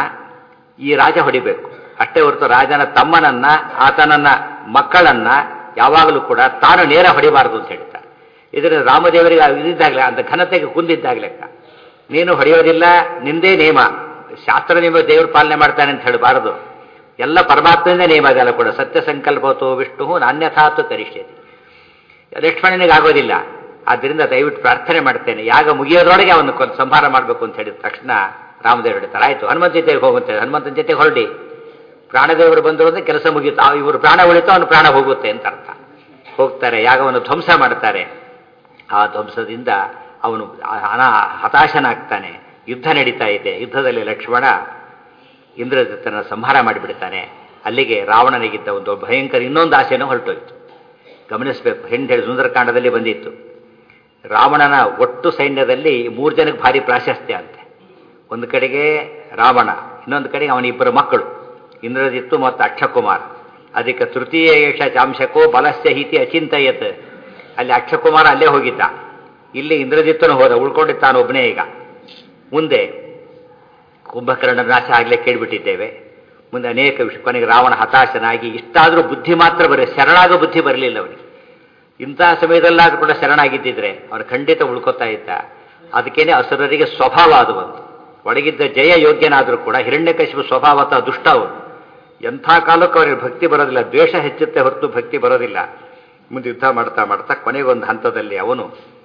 Speaker 1: ಈ ರಾಜ ಹೊಡಿಬೇಕು ಅಷ್ಟೇ ಹೊರತು ರಾಜನ ತಮ್ಮನನ್ನ ಆತನನ್ನ ಮಕ್ಕಳನ್ನ ಯಾವಾಗಲೂ ಕೂಡ ತಾನು ನೇರ ಹೊಡಿಬಾರದು ಅಂತ ಹೇಳ್ತಾರೆ. ಇದರಿಂದ ರಾಮದೇವರಿಗೆ ಇದಿದ್ದಾಗಲೇ ಅಂತ ಘನತೆಗೆ ಕುಂದಿದ್ದಾಗಲೆಕ್ಕ. ನೀನು ಹೊಡೆಯೋದಿಲ್ಲ, ನಿಂದೇ ನೇಮ, ಶಾಸ್ತ್ರ ನೇಮ ದೇವರು ಪಾಲನೆ ಮಾಡ್ತಾನೆ ಅಂತ ಹೇಳಬಾರದು. ಎಲ್ಲ ಪರಮಾತ್ಮದಿಂದ ನೇಮ ಅದೆಲ್ಲ ಕೂಡ. ಸತ್ಯ ಸಂಕಲ್ಪತೋ ವಿಷ್ಣು ನಾನ್ಯಥಾತು ಕರಿಷ್ಯತಿ. ಲಕ್ಷ್ಮಣನಿಗೆ ಆಗೋದಿಲ್ಲ. ಆದ್ದರಿಂದ ದಯವಿಟ್ಟು ಪ್ರಾರ್ಥನೆ ಮಾಡ್ತೇನೆ, ಯಾಗ ಮುಗಿಯೋದ್ರೊಳಗೆ ಅವನು ಸಂಹಾರ ಮಾಡಬೇಕು ಅಂತ ಹೇಳಿದ ತಕ್ಷಣ ರಾಮದೇವರು ಹೇಳ್ತಾರೆ, ಆಯಿತು ಹನುಮಂತ ಜೊತೆಗೆ ಹೋಗುತ್ತೇವೆ, ಹನುಮಂತನ ಜೊತೆಗೆ ಹೊರಡಿ. ಪ್ರಾಣದೇವರು ಬಂದರು ಅಂದರೆ ಕೆಲಸ ಮುಗಿಯುತ್ತೆ. ಇವರು ಪ್ರಾಣ ಉಳಿತು, ಅವನು ಪ್ರಾಣ ಹೋಗುತ್ತೆ ಅಂತ ಅರ್ಥ. ಹೋಗ್ತಾರೆ, ಯಾಗವನ್ನು ಧ್ವಂಸ ಮಾಡ್ತಾರೆ. ಆ ಧ್ವಂಸದಿಂದ ಅವನು ಹತಾಶನಾಗ್ತಾನೆ. ಯುದ್ಧ ನಡೀತಾ ಇದೆ. ಯುದ್ಧದಲ್ಲಿ ಲಕ್ಷ್ಮಣ ಇಂದ್ರಜಿತ್ತನ ಸಂಹಾರ ಮಾಡಿಬಿಡ್ತಾನೆ. ಅಲ್ಲಿಗೆ ರಾವಣನಿಗಿದ್ದ ಒಂದು ಭಯಂಕರ ಇನ್ನೊಂದು ಆಸೆನೂ ಹೊರಟೋಯ್ತು. ಗಮನಿಸಬೇಕು, ಹೆಣ್ಣು ಹೇಳಿ ಸುಂದರಕಾಂಡದಲ್ಲಿ ಬಂದಿತ್ತು. ರಾವಣನ ಒಟ್ಟು ಸೈನ್ಯದಲ್ಲಿ 3 ಜನಕ್ಕೆ ಭಾರಿ ಪ್ರಾಶಸ್ತ್ಯ ಅಂತೆ. ಒಂದು ಕಡೆಗೆ ರಾವಣ, ಇನ್ನೊಂದು ಕಡೆಗೆ ಅವನ 2 ಮಕ್ಕಳು ಇಂದ್ರಜಿತ್ತು ಮತ್ತು ಅಕ್ಷಕುಮಾರ್. ಅದಕ್ಕೆ ತೃತೀಯ ಏಷ ಚಾಂಶಕೋ ಬಲಸ್ಯ ಹೀತಿ ಅಚಿಂತಯತ್. ಅಲ್ಲಿ ಅಕ್ಷಕುಮಾರ ಅಲ್ಲೇ ಹೋಗಿದ್ದ, ಇಲ್ಲಿ ಇಂದ್ರಜಿತ್ತನು ಹೋದ, ಉಳ್ಕೊಂಡಿದ್ದಾನು ಒಬ್ಬನೇ. ಈಗ ಮುಂದೆ ಕುಂಭಕರ್ಣನ ನಾಶ ಆಗಲೇ ಕೇಳಿಬಿಟ್ಟಿದ್ದೇವೆ. ಮುಂದೆ ಅನೇಕ ವಿಷಯ. ಕೊನೆಗೆ ರಾವಣ ಹತಾಶನಾಗಿ ಇಷ್ಟಾದರೂ ಬುದ್ಧಿ ಮಾತ್ರ ಶರಣಾಗೋ ಬುದ್ಧಿ ಬರಲಿಲ್ಲ ಅವನಿಗೆ. ಇಂತಹ ಸಮಯದಲ್ಲಾದ್ರೂ ಕೂಡ ಶರಣಾಗಿದ್ದಿದ್ರೆ ಅವನು ಖಂಡಿತ ಉಳ್ಕೋತಾ ಇದ್ದ. ಅದಕ್ಕೇನೆ ಅಸುರರಿಗೆ ಸ್ವಭಾವ ಅದು ಬಂತು. ಒಳಗಿದ್ದ ಜಯ ಯೋಗ್ಯನಾದರೂ ಕೂಡ ಹಿರಣ್ಯಕಶಿಪು ಸ್ವಭಾವತ ದುಷ್ಟ ಅವನು. ಎಂಥ ಕಾಲಕ್ಕೂ ಅವನಿಗೆ ಭಕ್ತಿ ಬರೋದಿಲ್ಲ, ದ್ವೇಷ ಹೆಚ್ಚುತ್ತೆ ಹೊರತು ಭಕ್ತಿ ಬರೋದಿಲ್ಲ. ಮುಂದೆ ಯುದ್ಧ ಮಾಡ್ತಾ ಮಾಡ್ತಾ ಕೊನೆಗೊಂದು ಹಂತದಲ್ಲಿ ಅವನು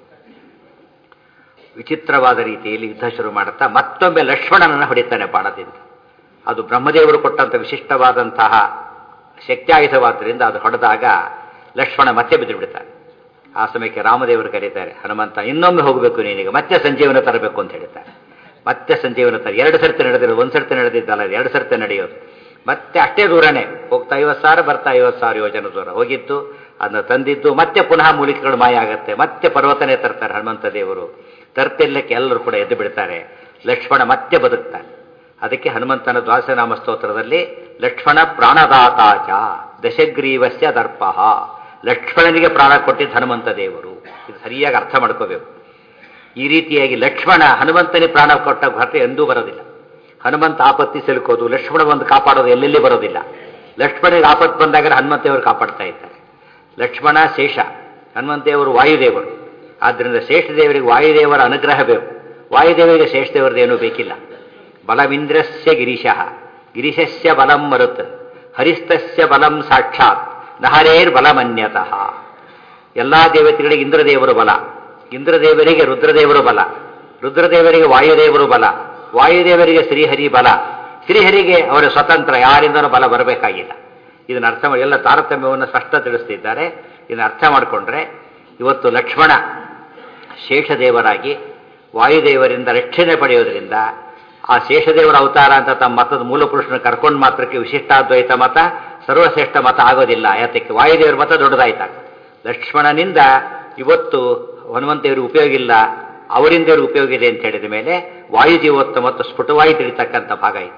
Speaker 1: ವಿಚಿತ್ರವಾದ ರೀತಿಯಲ್ಲಿ ಯುದ್ಧ ಶುರು ಮಾಡುತ್ತಾ ಮತ್ತೊಮ್ಮೆ ಲಕ್ಷ್ಮಣನನ್ನು ಹೊಡಿತಾನೆ ಬಾಣದಿಂದ. ಅದು ಬ್ರಹ್ಮದೇವರು ಕೊಟ್ಟಂಥ ವಿಶಿಷ್ಟವಾದಂತಹ ಶಕ್ತ್ಯಾಯುಧವಾದ್ದರಿಂದ ಅದು ಹೊಡೆದಾಗ ಲಕ್ಷ್ಮಣ ಮತ್ತೆ ಬಿದ್ದು ಬಿಡ್ತಾನೆ. ಆ ಸಮಯಕ್ಕೆ ರಾಮದೇವರು ಕರೀತಾರೆ, ಹನುಮಂತ ಇನ್ನೊಮ್ಮೆ ಹೋಗಬೇಕು, ನೀನೀಗ ಮತ್ತೆ ಸಂಜೀವನ ತರಬೇಕು ಅಂತ ಹೇಳ್ತಾರೆ. ಮತ್ತೆ ಸಂಜೀವನ ತರ 2 ಸರ್ತಿ ನಡೆದಿರೋದು, 1 ಸರ್ತಿ ನಡೆದಿದ್ದಲ್ಲ, 2 ಸರ್ತಿ ನಡೆಯೋದು. ಮತ್ತೆ ಅಷ್ಟೇ ದೂರನೇ ಹೋಗ್ತಾ 50,000 ಬರ್ತಾ 50,000 ಯೋಜನೆ ದೂರ ಹೋಗಿತ್ತು. ಅದನ್ನು ತಂದಿದ್ದು ಮತ್ತೆ ಪುನಃ ಮೂಲಿಕೆಗಳು ಮಾಯ ಆಗತ್ತೆ. ಮತ್ತೆ ಪರ್ವತನೇ ತರ್ತಾರೆ ಹನುಮಂತ ದೇವರು. ತರ್ತಿರ್ಲಿಕ್ಕೆ ಎಲ್ಲರೂ ಕೂಡ ಎದ್ದು ಬಿಡ್ತಾರೆ. ಲಕ್ಷ್ಮಣ ಮತ್ತೆ ಬದುಕ್ತಾನೆ. ಅದಕ್ಕೆ ಹನುಮಂತನ ದ್ವಾದಶನಾಮ ಸ್ತೋತ್ರದಲ್ಲಿ ಲಕ್ಷ್ಮಣ ಪ್ರಾಣದಾತಾಚ ದಶಗ್ರೀವಸ್ಯ ದರ್ಪಃ, ಲಕ್ಷ್ಮಣನಿಗೆ ಪ್ರಾಣ ಕೊಟ್ಟಿದ್ದು ಹನುಮಂತ ದೇವರು. ಇದು ಸರಿಯಾಗಿ ಅರ್ಥ ಮಾಡ್ಕೋಬೇಕು. ಈ ರೀತಿಯಾಗಿ ಲಕ್ಷ್ಮಣ ಹನುಮಂತನಿಗೆ ಪ್ರಾಣ ಕೊಟ್ಟ ಹೊರತು ಎಂದೂ ಬರೋದಿಲ್ಲ. ಹನುಮಂತ ಆಪತ್ತಿ ಸಿಲುಕೋದು, ಲಕ್ಷ್ಮಣ ಬಂದು ಕಾಪಾಡೋದು ಎಲ್ಲೆಲ್ಲಿ ಬರೋದಿಲ್ಲ. ಲಕ್ಷ್ಮಣನಿಗೆ ಆಪತ್ತು ಬಂದಾಗ ಹನುಮಂತೇವರು ಕಾಪಾಡ್ತಾ ಇದ್ದಾರೆ. ಲಕ್ಷ್ಮಣ ಶೇಷ, ಹನುಮಂತೇವರು ವಾಯುದೇವರು. ಆದ್ದರಿಂದ ಶೇಷದೇವರಿಗೆ ವಾಯುದೇವರ ಅನುಗ್ರಹ ಬೇಕು. ವಾಯುದೇವರಿಗೆ ಶೇಷದೇವರದೇನೂ ಬೇಕಿಲ್ಲ. ಬಲಮಿಂದ್ರಸ್ಯ ಗಿರೀಶಃ ಗಿರೀಶಸ್ಯ ಬಲಂ ಮರುತ್ ಹರಿಸ್ತಸ್ಯ ಬಲಂ ಸಾಕ್ಷಾತ್ ನಹರೇರ್ ಬಲಮನ್ಯತಃ. ಎಲ್ಲ ದೇವತೆಗಳಿಗೆ ಇಂದ್ರದೇವರು ಬಲ, ಇಂದ್ರದೇವರಿಗೆ ರುದ್ರದೇವರು ಬಲ, ರುದ್ರದೇವರಿಗೆ ವಾಯುದೇವರು ಬಲ, ವಾಯುದೇವರಿಗೆ ಶ್ರೀಹರಿ ಬಲ, ಶ್ರೀಹರಿಗೆ ಅವರ ಸ್ವತಂತ್ರ, ಯಾರಿಂದನೂ ಬಲ ಬರಬೇಕಾಗಿಲ್ಲ. ಇದನ್ನು ಅರ್ಥ ಮಾಡಿ ಎಲ್ಲ ತಾರತಮ್ಯವನ್ನು ಸ್ಪಷ್ಟ ತಿಳಿಸ್ತಿದ್ದಾರೆ. ಇದನ್ನು ಅರ್ಥ ಮಾಡಿಕೊಂಡ್ರೆ ಇವತ್ತು ಲಕ್ಷ್ಮಣ ಶೇಷದೇವರಾಗಿ ವಾಯುದೇವರಿಂದ ರಕ್ಷಣೆ ಪಡೆಯೋದ್ರಿಂದ ಆ ಶೇಷದೇವರ ಅವತಾರ ಅಂತ ತಮ್ಮ ಮತದ ಮೂಲ ಪುರುಷನ ಕರ್ಕೊಂಡು ಮಾತ್ರಕ್ಕೆ ವಿಶಿಷ್ಟಾದ್ವೈತ ಮತ ಸರ್ವಶ್ರೇಷ್ಠ ಮತ ಆಗೋದಿಲ್ಲ. ಯಾತಕ್ಕೆ? ವಾಯುದೇವರ ಮತ ದೊಡ್ಡದಾಯ್ತಾಗ. ಲಕ್ಷ್ಮಣನಿಂದ ಇವತ್ತು ಹನುಮಂತೇವರಿಗೆ ಉಪಯೋಗ ಇಲ್ಲ, ಅವರಿಂದ ಇವರು ಉಪಯೋಗ ಇದೆ ಅಂತ ಹೇಳಿದ ಮೇಲೆ ವಾಯುಜೀವೋತ್ತ ಮತ್ತು ಸ್ಫುಟವಾಗಿ ತಿಳಿತಕ್ಕಂಥ ಭಾಗ ಇತ್ತು.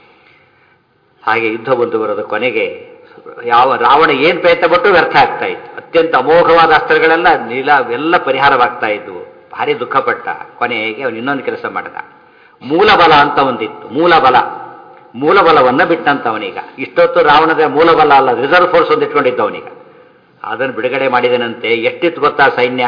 Speaker 1: ಹಾಗೆ ಯುದ್ಧ ಮುಂದುವರೆದ ಕೊನೆಗೆ ಯಾವ ರಾವಣ ಏನು ಪ್ರಯತ್ನ ಪಟ್ಟು ವ್ಯರ್ಥ ಆಗ್ತಾ ಇತ್ತು. ಅತ್ಯಂತ ಅಮೋಘವಾದ ಅಸ್ತ್ರಗಳೆಲ್ಲ ಎಲ್ಲ ಪರಿಹಾರವಾಗ್ತಾ ಇದ್ವು. ಭಾರಿ ದುಃಖಪಟ್ಟ. ಕೊನೆಗೆ ಅವನು ಇನ್ನೊಂದು ಕೆಲಸ ಮಾಡಿದ. ಮೂಲಬಲ ಅಂತ ಒಂದಿತ್ತು. ಮೂಲಬಲವನ್ನು ಬಿಟ್ಟಂತವನೀಗ. ಇಷ್ಟೊತ್ತು ರಾವಣದ ಮೂಲಬಲ ಅಲ್ಲ, ರಿಸರ್ವ್ ಫೋರ್ಸ್ ಒಂದು ಇಟ್ಕೊಂಡಿದ್ದವನೀಗ. ಅದನ್ನು ಬಿಡುಗಡೆ ಮಾಡಿದನಂತೆ. ಎಷ್ಟಿತ್ತು ಗೊತ್ತಾ ಸೈನ್ಯ?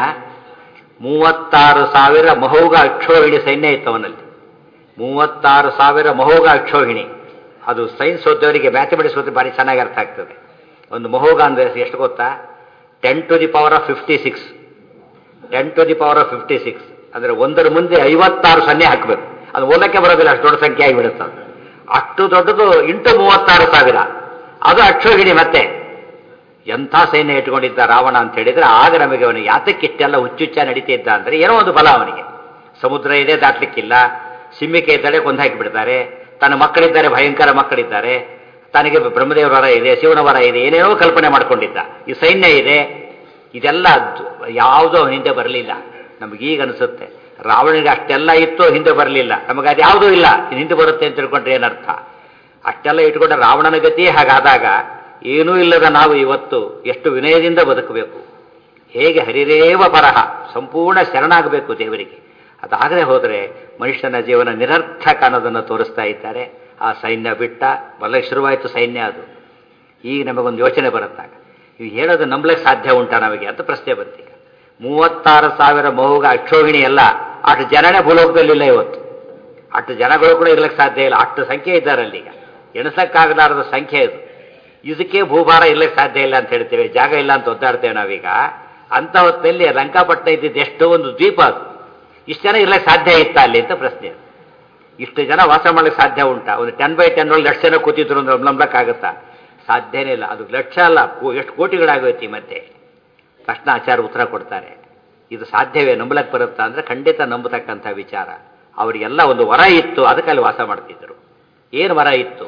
Speaker 1: 36,000 ಮಹೋಘ ಅಕ್ಷೋಹಿಣಿ ಸೈನ್ಯ ಇತ್ತು ಅವನಲ್ಲಿ. 36,000 ಮಹೋಘ ಅಕ್ಷೋಹಿಣಿ. ಅದು ಸೈನ್ಸ್ ಓದೋರಿಗೆ ಮ್ಯಾಥಮೆಟಿಕ್ಸ್ ಓದಿ ಭಾರಿ ಚೆನ್ನಾಗಿ ಅರ್ಥ ಆಗ್ತದೆ. ಒಂದು ಮಹೋಘ ಅಂದರೆ ಎಷ್ಟು ಗೊತ್ತಾ? 10 to the power of 56. 10 to the power of 56 ಅಂದರೆ ಒಂದರ ಮುಂದೆ 56 ಸೊನ್ನೆ ಹಾಕಬೇಕು. ಅದು ಓದಕ್ಕೆ ಬರೋದಿಲ್ಲ, ಅಷ್ಟು ದೊಡ್ಡ ಸಂಖ್ಯೆ ಆಗಿಬಿಡುತ್ತೆ. ಅದು ಅಷ್ಟು ದೊಡ್ಡದು ಇಂಟು 36,000 ಅದು ಅಕ್ಷೋಹಿಣಿ. ಮತ್ತೆ ಎಂಥ ಸೈನ್ಯ ಇಟ್ಕೊಂಡಿದ್ದ ರಾವಣ ಅಂತ ಹೇಳಿದ್ರೆ ಆಗ ನಮಗೆ ಅವನಿಗೆ ಯಾತಕ್ಕೆ ಇಷ್ಟೆಲ್ಲ ಹುಚ್ಚುಚ್ಚ ನಡೀತಿದ್ದ ಅಂದರೆ ಏನೋ ಒಂದು ಬಲ ಅವನಿಗೆ. ಸಮುದ್ರ ಇದೆ, ದಾಟ್ಲಿಕ್ಕಿಲ್ಲ. ಸಿಮ್ಮಿಕೆ ಇದ್ದಾಳೆ, ಕೊಂದು ಹಾಕಿಬಿಡ್ತಾರೆ. ತನ್ನ ಮಕ್ಕಳಿದ್ದಾರೆ, ಭಯಂಕರ ಮಕ್ಕಳಿದ್ದಾರೆ. ತನಗೆ ಬ್ರಹ್ಮದೇವರ ವರ ಇದೆ, ಶಿವನ ವರ ಇದೆ, ಏನೇನೋ ಕಲ್ಪನೆ ಮಾಡ್ಕೊಂಡಿದ್ದ. ಈ ಸೈನ್ಯ ಇದೆ, ಇದೆಲ್ಲ ಯಾವುದೋ ಹಿಂದೆ ಬರಲಿಲ್ಲ. ನಮಗೀಗ ಅನಿಸುತ್ತೆ ರಾವಣನಿಗೆ ಅಷ್ಟೆಲ್ಲ ಇತ್ತು, ಹಿಂದೆ ಬರಲಿಲ್ಲ. ನಮಗೆ ಅದು ಯಾವುದೂ ಇಲ್ಲ, ಇದು ಹಿಂದೆ ಬರುತ್ತೆ ಅಂತ ತಿಳ್ಕೊಂಡ್ರೆ ಏನರ್ಥ? ಅಷ್ಟೆಲ್ಲ ಇಟ್ಕೊಂಡ್ರೆ ರಾವಣನ ಗತಿ ಹಾಗಾದಾಗ ಏನೂ ಇಲ್ಲದ ನಾವು ಇವತ್ತು ಎಷ್ಟು ವಿನಯದಿಂದ ಬದುಕಬೇಕು. ಹೇಗೆ ಹರಿರೇವ ಪರಹ, ಸಂಪೂರ್ಣ ಶರಣಾಗಬೇಕು ದೇವರಿಗೆ. ಅದಾಗದೆ ಹೋದರೆ ಮನುಷ್ಯನ ಜೀವನ ನಿರರ್ಥಕ ಅನ್ನೋದನ್ನು ತೋರಿಸ್ತಾ ಇದ್ದಾರೆ. ಆ ಸೈನ್ಯ ಬಿಟ್ಟ ಬಲ ಶುರುವಾಯಿತು ಸೈನ್ಯ. ಅದು ಈಗ ನಮಗೊಂದು ಯೋಚನೆ ಬರುತ್ತಾಗ ಇವು ಹೇಳೋದು ನಂಬಲಿಕ್ಕೆ ಸಾಧ್ಯ ಉಂಟಾ ನಮಗೆ ಅಂತ ಪ್ರಶ್ನೆ ಬಂತೀಗ. 36,000 ಮಹೋಘ ಅಕ್ಷೋಹಿಣಿ ಎಲ್ಲ ಅಷ್ಟು ಜನನೇ ಭೂಲೋಕದಲ್ಲಿಲ್ಲ ಇವತ್ತು. ಅಷ್ಟು ಜನಗಳು ಕೂಡ ಇರ್ಲಿಕ್ಕೆ ಸಾಧ್ಯ ಇಲ್ಲ, ಅಷ್ಟು ಸಂಖ್ಯೆ ಇದ್ದಾರಲ್ಲಿ. ಈಗ ಎಣಿಸಕ್ಕಾಗಲಾರದ ಸಂಖ್ಯೆ ಇದು. ಇದಕ್ಕೆ ಭೂಭಾರ ಇರ್ಲಿಕ್ಕೆ ಸಾಧ್ಯ ಇಲ್ಲ ಅಂತ ಹೇಳ್ತೇವೆ, ಜಾಗ ಇಲ್ಲ ಅಂತ ಒದ್ದಾಡ್ತೇವೆ ನಾವೀಗ. ಅಂಥ ಹೊತ್ತಿನಲ್ಲಿ ಲಂಕಾಪಟ್ಟಣ ಇದ್ದಿದ್ದು ಎಷ್ಟೋ ಒಂದು ದ್ವೀಪ ಅದು. ಇಷ್ಟು ಜನ ಇರ್ಲಿಕ್ಕೆ ಸಾಧ್ಯ ಇತ್ತಾ ಅಲ್ಲಿ ಅಂತ ಪ್ರಶ್ನೆ. ಇಷ್ಟು ಜನ ವಾಸ ಮಾಡ್ಲಿಕ್ಕೆ ಸಾಧ್ಯ ಉಂಟಾ? ಒಂದು 10/10 ಒಳಗೆ ಲಕ್ಷ ಜನ ಕೂತಿದ್ರು ಅಂದ್ರೆ ನಂಬಕ್ಕಾಗತ್ತಾ? ಸಾಧ್ಯನೇ ಇಲ್ಲ. ಅದು ಲಕ್ಷ ಅಲ್ಲ, ಎಷ್ಟು ಕೋಟಿಗಳಾಗೋಯ್ತು ಈ ಮಧ್ಯೆ. ತಕ್ಷಣ ಆಚಾರ್ಯ ಉತ್ತರ ಕೊಡ್ತಾರೆ, ಇದು ಸಾಧ್ಯವೇ, ನಂಬಲಕ್ಕೆ ಬರುತ್ತಾ ಅಂದರೆ ಖಂಡಿತ ನಂಬತಕ್ಕಂಥ ವಿಚಾರ. ಅವರಿಗೆಲ್ಲ ಒಂದು ವರ ಇತ್ತು, ಅದಕ್ಕೆ ಅಲ್ಲಿ ವಾಸ ಮಾಡ್ತಿದ್ರು. ಏನು ವರ ಇತ್ತು?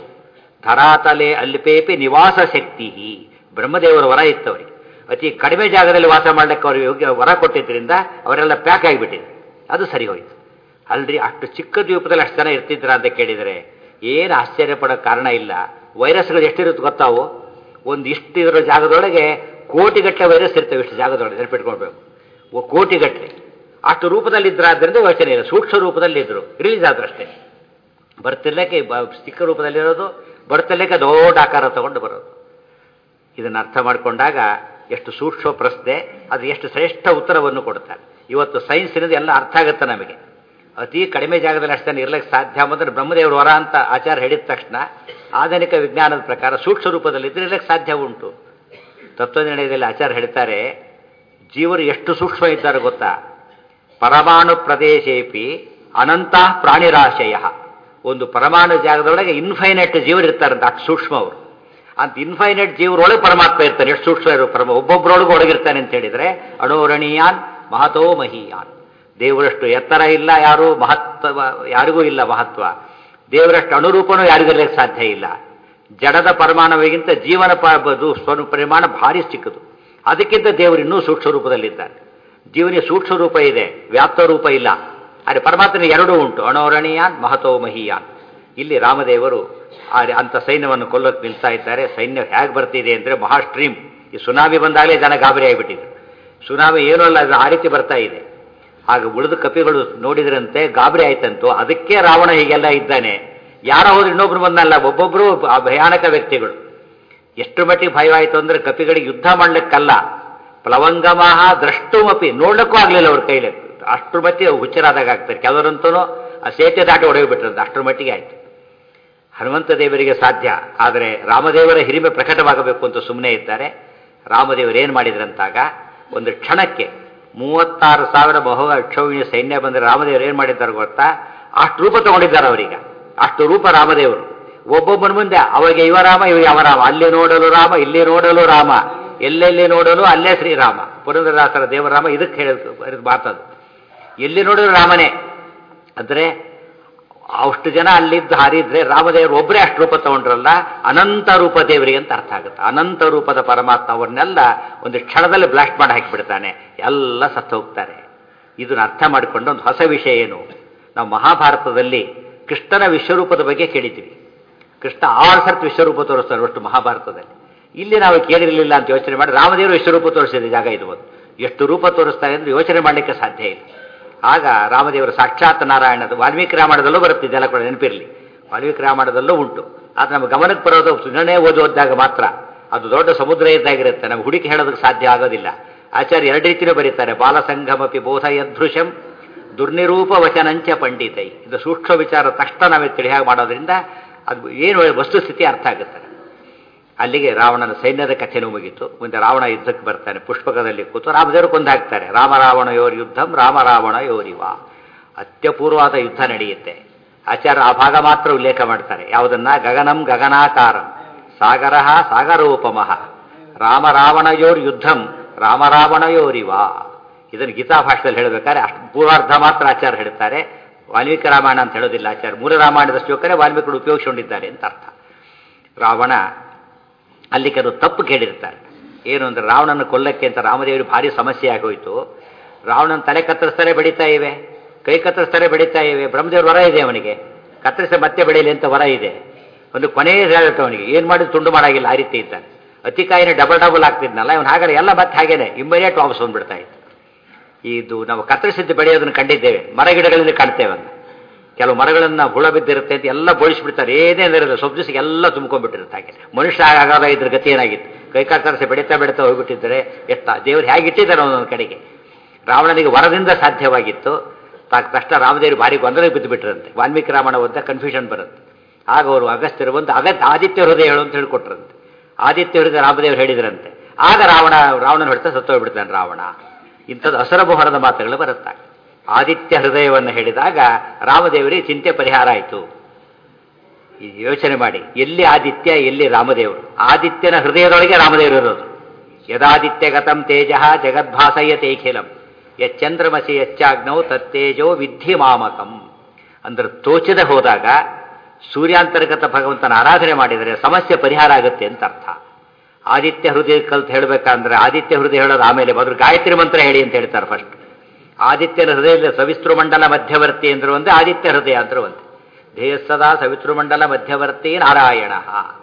Speaker 1: ಧರಾತಲೆ ಅಲ್ಪೇಪಿ ನಿವಾಸ ಶಕ್ತಿ. ಬ್ರಹ್ಮದೇವರ ವರ ಇತ್ತು ಅವರಿಗೆ. ಅತಿ ಕಡಿಮೆ ಜಾಗದಲ್ಲಿ ವಾಸ ಮಾಡ್ಲಿಕ್ಕೆ ಅವ್ರಿಗೆ ಯೋಗ್ಯ ವರ ಕೊಟ್ಟಿದ್ದರಿಂದ ಅವರೆಲ್ಲ ಪ್ಯಾಕ್ ಆಗಿಬಿಟ್ಟಿದೆ. ಅದು ಸರಿ ಹೋಯಿತು. ಅಲ್ರಿ, ಅಷ್ಟು ಚಿಕ್ಕ ದ್ವೀಪದಲ್ಲಿ ಅಷ್ಟು ಜನ ಇರ್ತಿದ್ರ ಅಂತ ಕೇಳಿದರೆ ಏನು ಆಶ್ಚರ್ಯ ಪಡೋಕ್ಕೆ ಕಾರಣ ಇಲ್ಲ. ವೈರಸ್ಗಳು ಎಷ್ಟಿರುತ್ತೆ ಗೊತ್ತಾವು? ಒಂದು ಇಷ್ಟಿರೋ ಜಾಗದೊಳಗೆ ಕೋಟಿಗಟ್ಟಲೆ ವೈರಸ್ ಇರ್ತವೆ. ಇಷ್ಟು ಜಾಗದೊಳಗೆ ನೆನಪಿಟ್ಕೊಳ್ಬೇಕು, ಕೋಟಿಗಟ್ಟಲೆ. ಅಷ್ಟು ರೂಪದಲ್ಲಿದ್ದರಾದ್ರಿಂದ ಯೋಚನೆ ಇಲ್ಲ, ಸೂಕ್ಷ್ಮ ರೂಪದಲ್ಲಿದ್ದರು, ರಿಲೀಸ್ ಆದ್ರಷ್ಟೇ. ಬರ್ತಿರ್ಲಿಕ್ಕೆ ಚಿಕ್ಕ ರೂಪದಲ್ಲಿರೋದು, ಬರ್ತಿರ್ಲಿಕ್ಕೆ ದೊಡ್ಡ ಆಕಾರ ತಗೊಂಡು ಬರೋದು. ಇದನ್ನು ಅರ್ಥ ಮಾಡಿಕೊಂಡಾಗ ಎಷ್ಟು ಸೂಕ್ಷ್ಮ ಪ್ರಶ್ನೆ, ಅದು ಎಷ್ಟು ಶ್ರೇಷ್ಠ ಉತ್ತರವನ್ನು ಕೊಡ್ತಾರೆ. ಇವತ್ತು ಸೈನ್ಸಿನದು ಎಲ್ಲ ಅರ್ಥ ಆಗುತ್ತೆ ನಮಗೆ. ಅತಿ ಕಡಿಮೆ ಜಾಗದಲ್ಲಿ ಅಷ್ಟೇ ಇರ್ಲಿಕ್ಕೆ ಸಾಧ್ಯ ಅಂದರೆ ಬ್ರಹ್ಮದೇವರು ವರ ಅಂತ ಆಚಾರ ಹೇಳಿದ ತಕ್ಷಣ ಆಧುನಿಕ ವಿಜ್ಞಾನದ ಪ್ರಕಾರ ಸೂಕ್ಷ್ಮ ರೂಪದಲ್ಲಿದ್ದರೆ ಇರ್ಲಿಕ್ಕೆ ಸಾಧ್ಯ ಉಂಟು. ತತ್ವನಿರ್ಣಯದಲ್ಲಿ ಆಚಾರ ಹೇಳ್ತಾರೆ, ಜೀವರು ಎಷ್ಟು ಸೂಕ್ಷ್ಮ ಇದ್ದಾರೆ ಗೊತ್ತಾ? ಪರಮಾಣು ಪ್ರದೇಶೇಪಿ ಅನಂತ ಪ್ರಾಣಿರಾಶಯ. ಒಂದು ಪರಮಾಣು ಜಾಗದೊಳಗೆ ಇನ್ಫೈನೈಟ್ ಜೀವರು ಇರ್ತಾರಂತ, ಅಷ್ಟು ಸೂಕ್ಷ್ಮ ಅವರು. ಅಂತ ಇನ್ಫೈನೈಟ್ ಜೀವರೊಳಗೆ ಪರಮಾತ್ಮ ಇರ್ತಾನೆ. ಎಷ್ಟು ಸೂಕ್ಷ್ಮ ಇರೋ ಒಬ್ಬೊಬ್ಬರೊಳಗೆ ಒಳಗಿರ್ತಾನೆ ಅಂತ ಹೇಳಿದರೆ ಅಣೋರಣೀಯಾನ್ ಮಹತೋ ಮಹೀಯಾನ್. ದೇವರಷ್ಟು ಎತ್ತರ ಇಲ್ಲ ಯಾರು, ಮಹತ್ವ ಯಾರಿಗೂ ಇಲ್ಲ ಮಹತ್ವ. ದೇವರಷ್ಟು ಅನುರೂಪನೂ ಯಾರಿಗಿರ್ಲಿಕ್ಕೆ ಸಾಧ್ಯ ಇಲ್ಲ. ಜಡದ ಪರಮಾಣುವಿಗಿಂತ ಜೀವನ ಸ್ವನು ಪರಿಮಾಣ ಭಾರಿ ಚಿಕ್ಕದು. ಅದಕ್ಕಿಂತ ದೇವರು ಇನ್ನೂ ಸೂಕ್ಷ್ಮ ರೂಪದಲ್ಲಿದ್ದಾರೆ. ಜೀವನಿಗೆ ಸೂಕ್ಷ್ಮ ರೂಪ ಇದೆ, ವ್ಯಾಪ್ತ ರೂಪ ಇಲ್ಲ. ಆದರೆ ಪರಮಾತ್ಮನಿಗೆ ಎರಡೂ ಉಂಟು, ಅಣೋರಣೀಯಾನ್ ಮಹತೋ ಮಹೀಯಾನ್. ಇಲ್ಲಿ ರಾಮದೇವರು ಅಂಥ ಸೈನ್ಯವನ್ನು ಕೊಲ್ಲೋಕೆ ನಿಲ್ತಾ ಇದ್ದಾರೆ. ಸೈನ್ಯ ಹೇಗೆ ಬರ್ತಿದೆ ಅಂದರೆ ಮಹಾ ಸ್ಟ್ರೀಮ್. ಈ ಸುನಾಮಿ ಬಂದಾಗಲೇ ಜನ ಗಾಬರಿ ಆಗಿಬಿಟ್ಟಿದ್ರು. ಸುನಾಮಿ ಏನೂ ಅಲ್ಲ, ಅದು ಆ ರೀತಿ ಬರ್ತಾ ಇದೆ. ಆಗ ಉಳಿದ ಕಪಿಗಳು ನೋಡಿದ್ರಂತೆ, ಗಾಬರಿ ಆಯ್ತಂತೂ. ಅದಕ್ಕೆ ರಾವಣ ಹೀಗೆಲ್ಲ ಇದ್ದಾನೆ. ಯಾರೋ ಹೋದ್ರೆ ಇನ್ನೊಬ್ರು ಬಂದಲ್ಲ, ಒಬ್ಬೊಬ್ಬರು ಭಯಾನಕ ವ್ಯಕ್ತಿಗಳು. ಎಷ್ಟು ಮಟ್ಟಿಗೆ ಭಯವಾಯಿತು ಅಂದರೆ ಕಪಿಗಳಿಗೆ ಯುದ್ಧ ಮಾಡ್ಲಿಕ್ಕಲ್ಲ, ಪ್ಲವಂಗಮಃ ದ್ರಷ್ಟುಮಪಿ ನೋಡ್ಲಿಕ್ಕೂ ಆಗಲಿಲ್ಲ ಅವ್ರ ಕೈಲಿ. ಅಷ್ಟರ ಮಟ್ಟಿಗೆ ಹುಚ್ಚರಾದಾಗ ಆಗ್ತಾರೆ. ಕೆಲವರಂತೂ ಆ ಸೇತುವೆ ದಾಟಿ ಹೊಡೆಯೋಗ್ಬಿಟ್ರಂತ, ಅಷ್ಟರ ಮಟ್ಟಿಗೆ ಆಯಿತು. ಹನುಮಂತ ದೇವರಿಗೆ ಸಾಧ್ಯ, ಆದರೆ ರಾಮದೇವರ ಹಿರಿಮೆ ಪ್ರಕಟವಾಗಬೇಕು ಅಂತ ಸುಮ್ಮನೆ ಇದ್ದಾರೆ. ರಾಮದೇವರು ಏನು ಮಾಡಿದ್ರಂತಾಗ ಒಂದು ಕ್ಷಣಕ್ಕೆ 36,000 ಬಹು ಅಕ್ಷೌಹಿಣಿ ಸೈನ್ಯ ಬಂದರೆ ರಾಮದೇವರು ಏನು ಮಾಡಿದ್ದಾರೆ ಗೊತ್ತಾ? ಅಷ್ಟು ರೂಪ ತಗೊಂಡಿದ್ದಾರೆ ಅವರೀಗ. ಅಷ್ಟು ರೂಪ ರಾಮದೇವರು. ಒಬ್ಬೊಬ್ಬನ ಮುಂದೆ ಅವಾಗ ಇವರಾಮ ಇವ ಅವರಾಮ, ಅಲ್ಲಿ ನೋಡಲು ರಾಮ, ಇಲ್ಲಿ ನೋಡಲು ರಾಮ, ಎಲ್ಲೆಲ್ಲಿ ನೋಡಲು ಅಲ್ಲೇ ಶ್ರೀರಾಮ. ಪುರಂದರದಾಸರ ದೇವರಾಮ ಇದಕ್ಕೆ ಹೇಳಿದ ಮಾತದು. ಎಲ್ಲಿ ನೋಡಲು ರಾಮನೇ ಅಂದರೆ ಅಷ್ಟು ಜನ ಅಲ್ಲಿದ್ದು ಹಾರಿದ್ರೆ ರಾಮದೇವರು ಒಬ್ಬರೇ ಅಷ್ಟು ರೂಪ ತಗೊಂಡ್ರಲ್ಲ, ಅನಂತ ರೂಪ ದೇವರಿಗೆ ಅಂತ ಅರ್ಥ ಆಗುತ್ತೆ. ಅನಂತ ರೂಪದ ಪರಮಾತ್ಮ ಅವರನ್ನೆಲ್ಲ ಒಂದು ಕ್ಷಣದಲ್ಲಿ ಬ್ಲಾಸ್ಟ್ ಮಾಡಿ ಹಾಕಿಬಿಡ್ತಾನೆ, ಎಲ್ಲ ಸತ್ತು ಹೋಗ್ತಾರೆ. ಇದನ್ನು ಅರ್ಥ ಮಾಡಿಕೊಂಡು ಒಂದು ಹೊಸ ವಿಷಯ ಏನು, ನಾವು ಮಹಾಭಾರತದಲ್ಲಿ ಕೃಷ್ಣನ ವಿಶ್ವರೂಪದ ಬಗ್ಗೆ ಕೇಳಿದ್ದೀವಿ. ಕೃಷ್ಣ 6 ಸರ್ತಿ ವಿಶ್ವರೂಪ ತೋರಿಸ್ತಾರೆ ಅಷ್ಟು ಮಹಾಭಾರತದಲ್ಲಿ. ಇಲ್ಲಿ ನಾವು ಕೇಳಿರಲಿಲ್ಲ ಅಂತ ಯೋಚನೆ ಮಾಡಿ ರಾಮದೇವರು ವಿಶ್ವರೂಪ ತೋರಿಸಿದ ಜಾಗ ಇದು. ಎಷ್ಟು ರೂಪ ತೋರಿಸ್ತಾರೆ ಅಂದರೆ ಯೋಚನೆ ಮಾಡಲಿಕ್ಕೆ ಸಾಧ್ಯ ಇಲ್ಲ. ಆಗ ರಾಮದೇವರು ಸಾಕ್ಷಾತ್ ನಾರಾಯಣದ ವಾಲ್ಮೀಕಿ ರಾಮಾಯಣದಲ್ಲೂ ಬರುತ್ತಿದ್ದೆಲ್ಲ ಕೂಡ ನೆನಪಿರಲಿ. ವಾಲ್ಮೀಕಿ ರಾಮಾಯಣದಲ್ಲೂ ಉಂಟು. ಆದರೆ ನಮ್ಗೆ ಗಮನಕ್ಕೆ ಬರೋದು ಸುಮ್ಮನೆ ಓದೋದಾಗ ಮಾತ್ರ. ಅದು ದೊಡ್ಡ ಸಮುದ್ರ ಇದ್ದಾಗಿರುತ್ತೆ, ನಮ್ಗೆ ಹುಡುಕಿ ಹೇಳೋದಕ್ಕೆ ಸಾಧ್ಯ ಆಗೋದಿಲ್ಲ. ಆಚಾರ್ಯ 2 ರೀತಿಯೂ ಬರೀತಾರೆ. ಬಾಲಸಂಗಮಪಿ ಬೋಧಯದೃಶಂ ದುರ್ನಿರೂಪ ವಚನಂಚ ಪಂಡಿತೈ. ಇದು ಸೂಕ್ಷ್ಮ ವಿಚಾರ ತಕ್ಷಣ ನಾವೇ ತಿಳಿಯಾಗಿ ಮಾಡೋದ್ರಿಂದ ಅದು ಏನು ವಸ್ತುಸ್ಥಿತಿ ಅರ್ಥ ಆಗುತ್ತೆ. ಅಲ್ಲಿಗೆ ರಾವಣನ ಸೈನ್ಯದ ಕಥೆನೂ ಮುಗಿತು. ಮುಂದೆ ರಾವಣ ಯುದ್ಧಕ್ಕೆ ಬರ್ತಾನೆ, ಪುಷ್ಪಕದಲ್ಲಿ ಕೂತು ರಾಮದೇವರು ಕೊಂದಾಗ್ತಾರೆ. ರಾಮ ರಾವಣ ಯೋರ್ ಯುದ್ಧಂ ರಾಮ ರಾವಣ ಯೋರಿವ. ಅತ್ಯಪೂರ್ವವಾದ ಯುದ್ಧ ನಡೆಯುತ್ತೆ. ಆಚಾರ್ಯ ಆ ಭಾಗ ಮಾತ್ರ ಉಲ್ಲೇಖ ಮಾಡ್ತಾರೆ. ಯಾವುದನ್ನ? ಗಗನಂ ಗಗನಾಕಾರಂ ಸಾಗರ ಸಾಗರೋಪಮಃ ರಾಮ ರಾವಣಯೋರ್ ಯುದ್ಧಂ ರಾಮ ರಾವಣಯೋರಿವ. ಇದನ್ನು ಗೀತಾ ಭಾಷೆಯಲ್ಲಿ ಹೇಳಬೇಕಾದ್ರೆ ಅಷ್ಟು ಪೂರ್ವಾರ್ಧ ಮಾತ್ರ ಆಚಾರ್ಯ ಹೇಳ್ತಾರೆ. ವಾಲ್ಮೀಕಿ ರಾಮಾಯಣ ಅಂತ ಹೇಳೋದಿಲ್ಲ ಆಚಾರ್ಯ. ಮೂಲ ರಾಮಾಯಣದ ಶ್ಲೋಕನೇ ವಾಲ್ಮೀಕಿಗಳು ಉಪಯೋಗಿಸಿಕೊಂಡಿದ್ದಾರೆ ಅಂತ ಅರ್ಥ. ರಾವಣ ಅಲ್ಲಿ ಕೆಲವು ತಪ್ಪು ಕೇಳಿರ್ತಾರೆ. ಏನು ಅಂದರೆ ರಾವಣನ ಕೊಲ್ಲಕ್ಕೆ ಅಂತ ರಾಮದೇವರಿಗೆ ಭಾರಿ ಸಮಸ್ಯೆ ಆಗೋಯ್ತು. ರಾವಣನ ತಲೆ ಕತ್ತರಿಸ್ತಾರೆ, ಬೆಳೀತಾ ಇವೆ, ಕೈ ಕತ್ತರಿಸ್ತಾರೆ, ಬೆಳೀತಾ ಇವೆ. ಬ್ರಹ್ಮದೇವ್ರ ವರ ಇದೆ ಅವನಿಗೆ, ಕತ್ತರಿಸಿ ಮತ್ತೆ ಬೆಳೀಲಿ ಅಂತ ವರ ಇದೆ. ಒಂದು ಕೊನೆಯ ಹೇಳುತ್ತೆ ಅವನಿಗೆ, ಏನು ಮಾಡಿದ್ರು ತುಂಡು ಮಾಡಾಗಿಲ್ಲ, ಆ ರೀತಿ ಇದ್ದಾನೆ. ಅತಿಕಾಯಿನ ಡಬಲ್ ಆಗ್ತಿದ್ನಲ್ಲ ಇವನು. ಹಾಗಾದ್ರೆ ಎಲ್ಲ ಮತ್ತೆ ಹಾಗೇನೆ ಇಮ್ಮಿಡಿಯೇಟ್ ವಾಪಸ್ ಬಂದ್ಬಿಡ್ತಾ ಇತ್ತು. ಇದು ನಾವು ಕತ್ತರಿಸಿದ್ದು ಬೆಳೆಯೋದನ್ನು ಕಂಡಿದ್ದೇವೆ, ಮರಗಿಡಗಳಲ್ಲಿ ಕಾಣ್ತೇವೆ. ಅಂತ ಕೆಲವು ಮರಗಳನ್ನು ಹುಳ ಬಿದ್ದಿರುತ್ತೆ ಅಂತ ಎಲ್ಲ ಬೋಳಿಸ್ಬಿಡ್ತಾರೆ, ಏನೇನಿರಲ್ಲ ಸ್ವಲ್ಪ ದಿವಸಕ್ಕೆ ಎಲ್ಲ ತುಂಬ್ಕೊಂಡ್ಬಿಟ್ಟಿರುತ್ತೆ. ಹಾಗೆ ಮನುಷ್ಯ ಆಗಾದ ಇದ್ರ ಗತಿ ಏನಾಗಿತ್ತು? ಕೈ ಕತ್ತರಿಸಿ ಬೆಳೀತಾ ಹೋಗ್ಬಿಟ್ಟಿದ್ದಾರೆ. ದೇವರು ಹೇಗಿಟ್ಟಿದ್ದಾರೆ ಒಂದೊಂದು ಕಡೆಗೆ. ರಾವಣನಿಗೆ ವರದಿಂದ ಸಾಧ್ಯವಾಗಿತ್ತು. ತಕ್ಷಣ ರಾಮದೇವರು ಭಾರಿ ಗೊಂದಲಕ್ಕೆ ಬಿದ್ದುಬಿಟ್ರಂತೆ. ವಾಲ್ಮೀಕಿ ರಾಮಾಯಣ ಓದಿದ ಕನ್ಫ್ಯೂಷನ್ ಬರುತ್ತೆ. ಆಗ ಅವರು ಅಗಸ್ತ್ಯರು ಬಂದು ಆದಿತ್ಯ ಹೃದಯ ಹೇಳು ಅಂತ ಹೇಳಿಕೊಟ್ರಂತೆ. ಆದಿತ್ಯ ಹೃದಯ ರಾಮದೇವರು ಹೇಳಿದ್ರಂತೆ. ಆಗ ರಾವಣನ ಹೊಡೆತ ಸತ್ತೋಗ್ಬಿಡ್ತಾನೆ ರಾವಣ. ಇಂಥದ್ದು ಅಸರಮೋಹನದ ಮಾತುಗಳು ಬರುತ್ತಾ. ಆದಿತ್ಯ ಹೃದಯವನ್ನು ಹೇಳಿದಾಗ ರಾಮದೇವರಿಗೆ ಚಿಂತೆ ಪರಿಹಾರ ಆಯಿತು. ಈ ಯೋಚನೆ ಮಾಡಿ, ಎಲ್ಲಿ ಆದಿತ್ಯ ಎಲ್ಲಿ ರಾಮದೇವರು? ಆದಿತ್ಯನ ಹೃದಯದೊಳಗೆ ರಾಮದೇವರು ಇರೋದು. ಯದಾದಿತ್ಯ ಗತಂ ತೇಜ ಜಗದ್ಭಾಸಯತೇಖಿಲಂ ಯಚ್ಚಂದ್ರಮಸಿ ಯಚ್ಚಾಗ್ನೌ ತತ್ತೇಜೋ ವಿದ್ಧಿ ಮಾಮಕಂ. ಅಂದ್ರೆ ತೋಚದೆ ಹೋದಾಗ ಸೂರ್ಯಾಂತರ್ಗತ ಭಗವಂತನ ಆರಾಧನೆ ಮಾಡಿದರೆ ಸಮಸ್ಯೆ ಪರಿಹಾರ ಆಗುತ್ತೆ ಅಂತ ಅರ್ಥ. ಆದಿತ್ಯ ಹೃದಯ ಕಲ್ತು ಹೇಳಬೇಕಂದ್ರೆ ಆದಿತ್ಯ ಹೃದಯ ಹೇಳೋದು ಆಮೇಲೆ ಮೊದಲು ಗಾಯತ್ರಿ ಮಂತ್ರ ಹೇಳಿ ಅಂತ ಹೇಳ್ತಾರೆ ಫಸ್ಟ್. ಆದಿತ್ಯನ ಹೃದಯದಲ್ಲಿ ಸವಿತೃಮಂಡಲ ಮಧ್ಯವರ್ತಿ ಅಂದ್ರು ಒಂದೇ, ಆದಿತ್ಯ ಹೃದಯ ಅಂದ್ರು ಒಂದೇ. ಧ್ಯೇಯಸ್ಸದಾ ಸವಿತೃಮಂಡಲ ಮಧ್ಯವರ್ತಿ ನಾರಾಯಣ.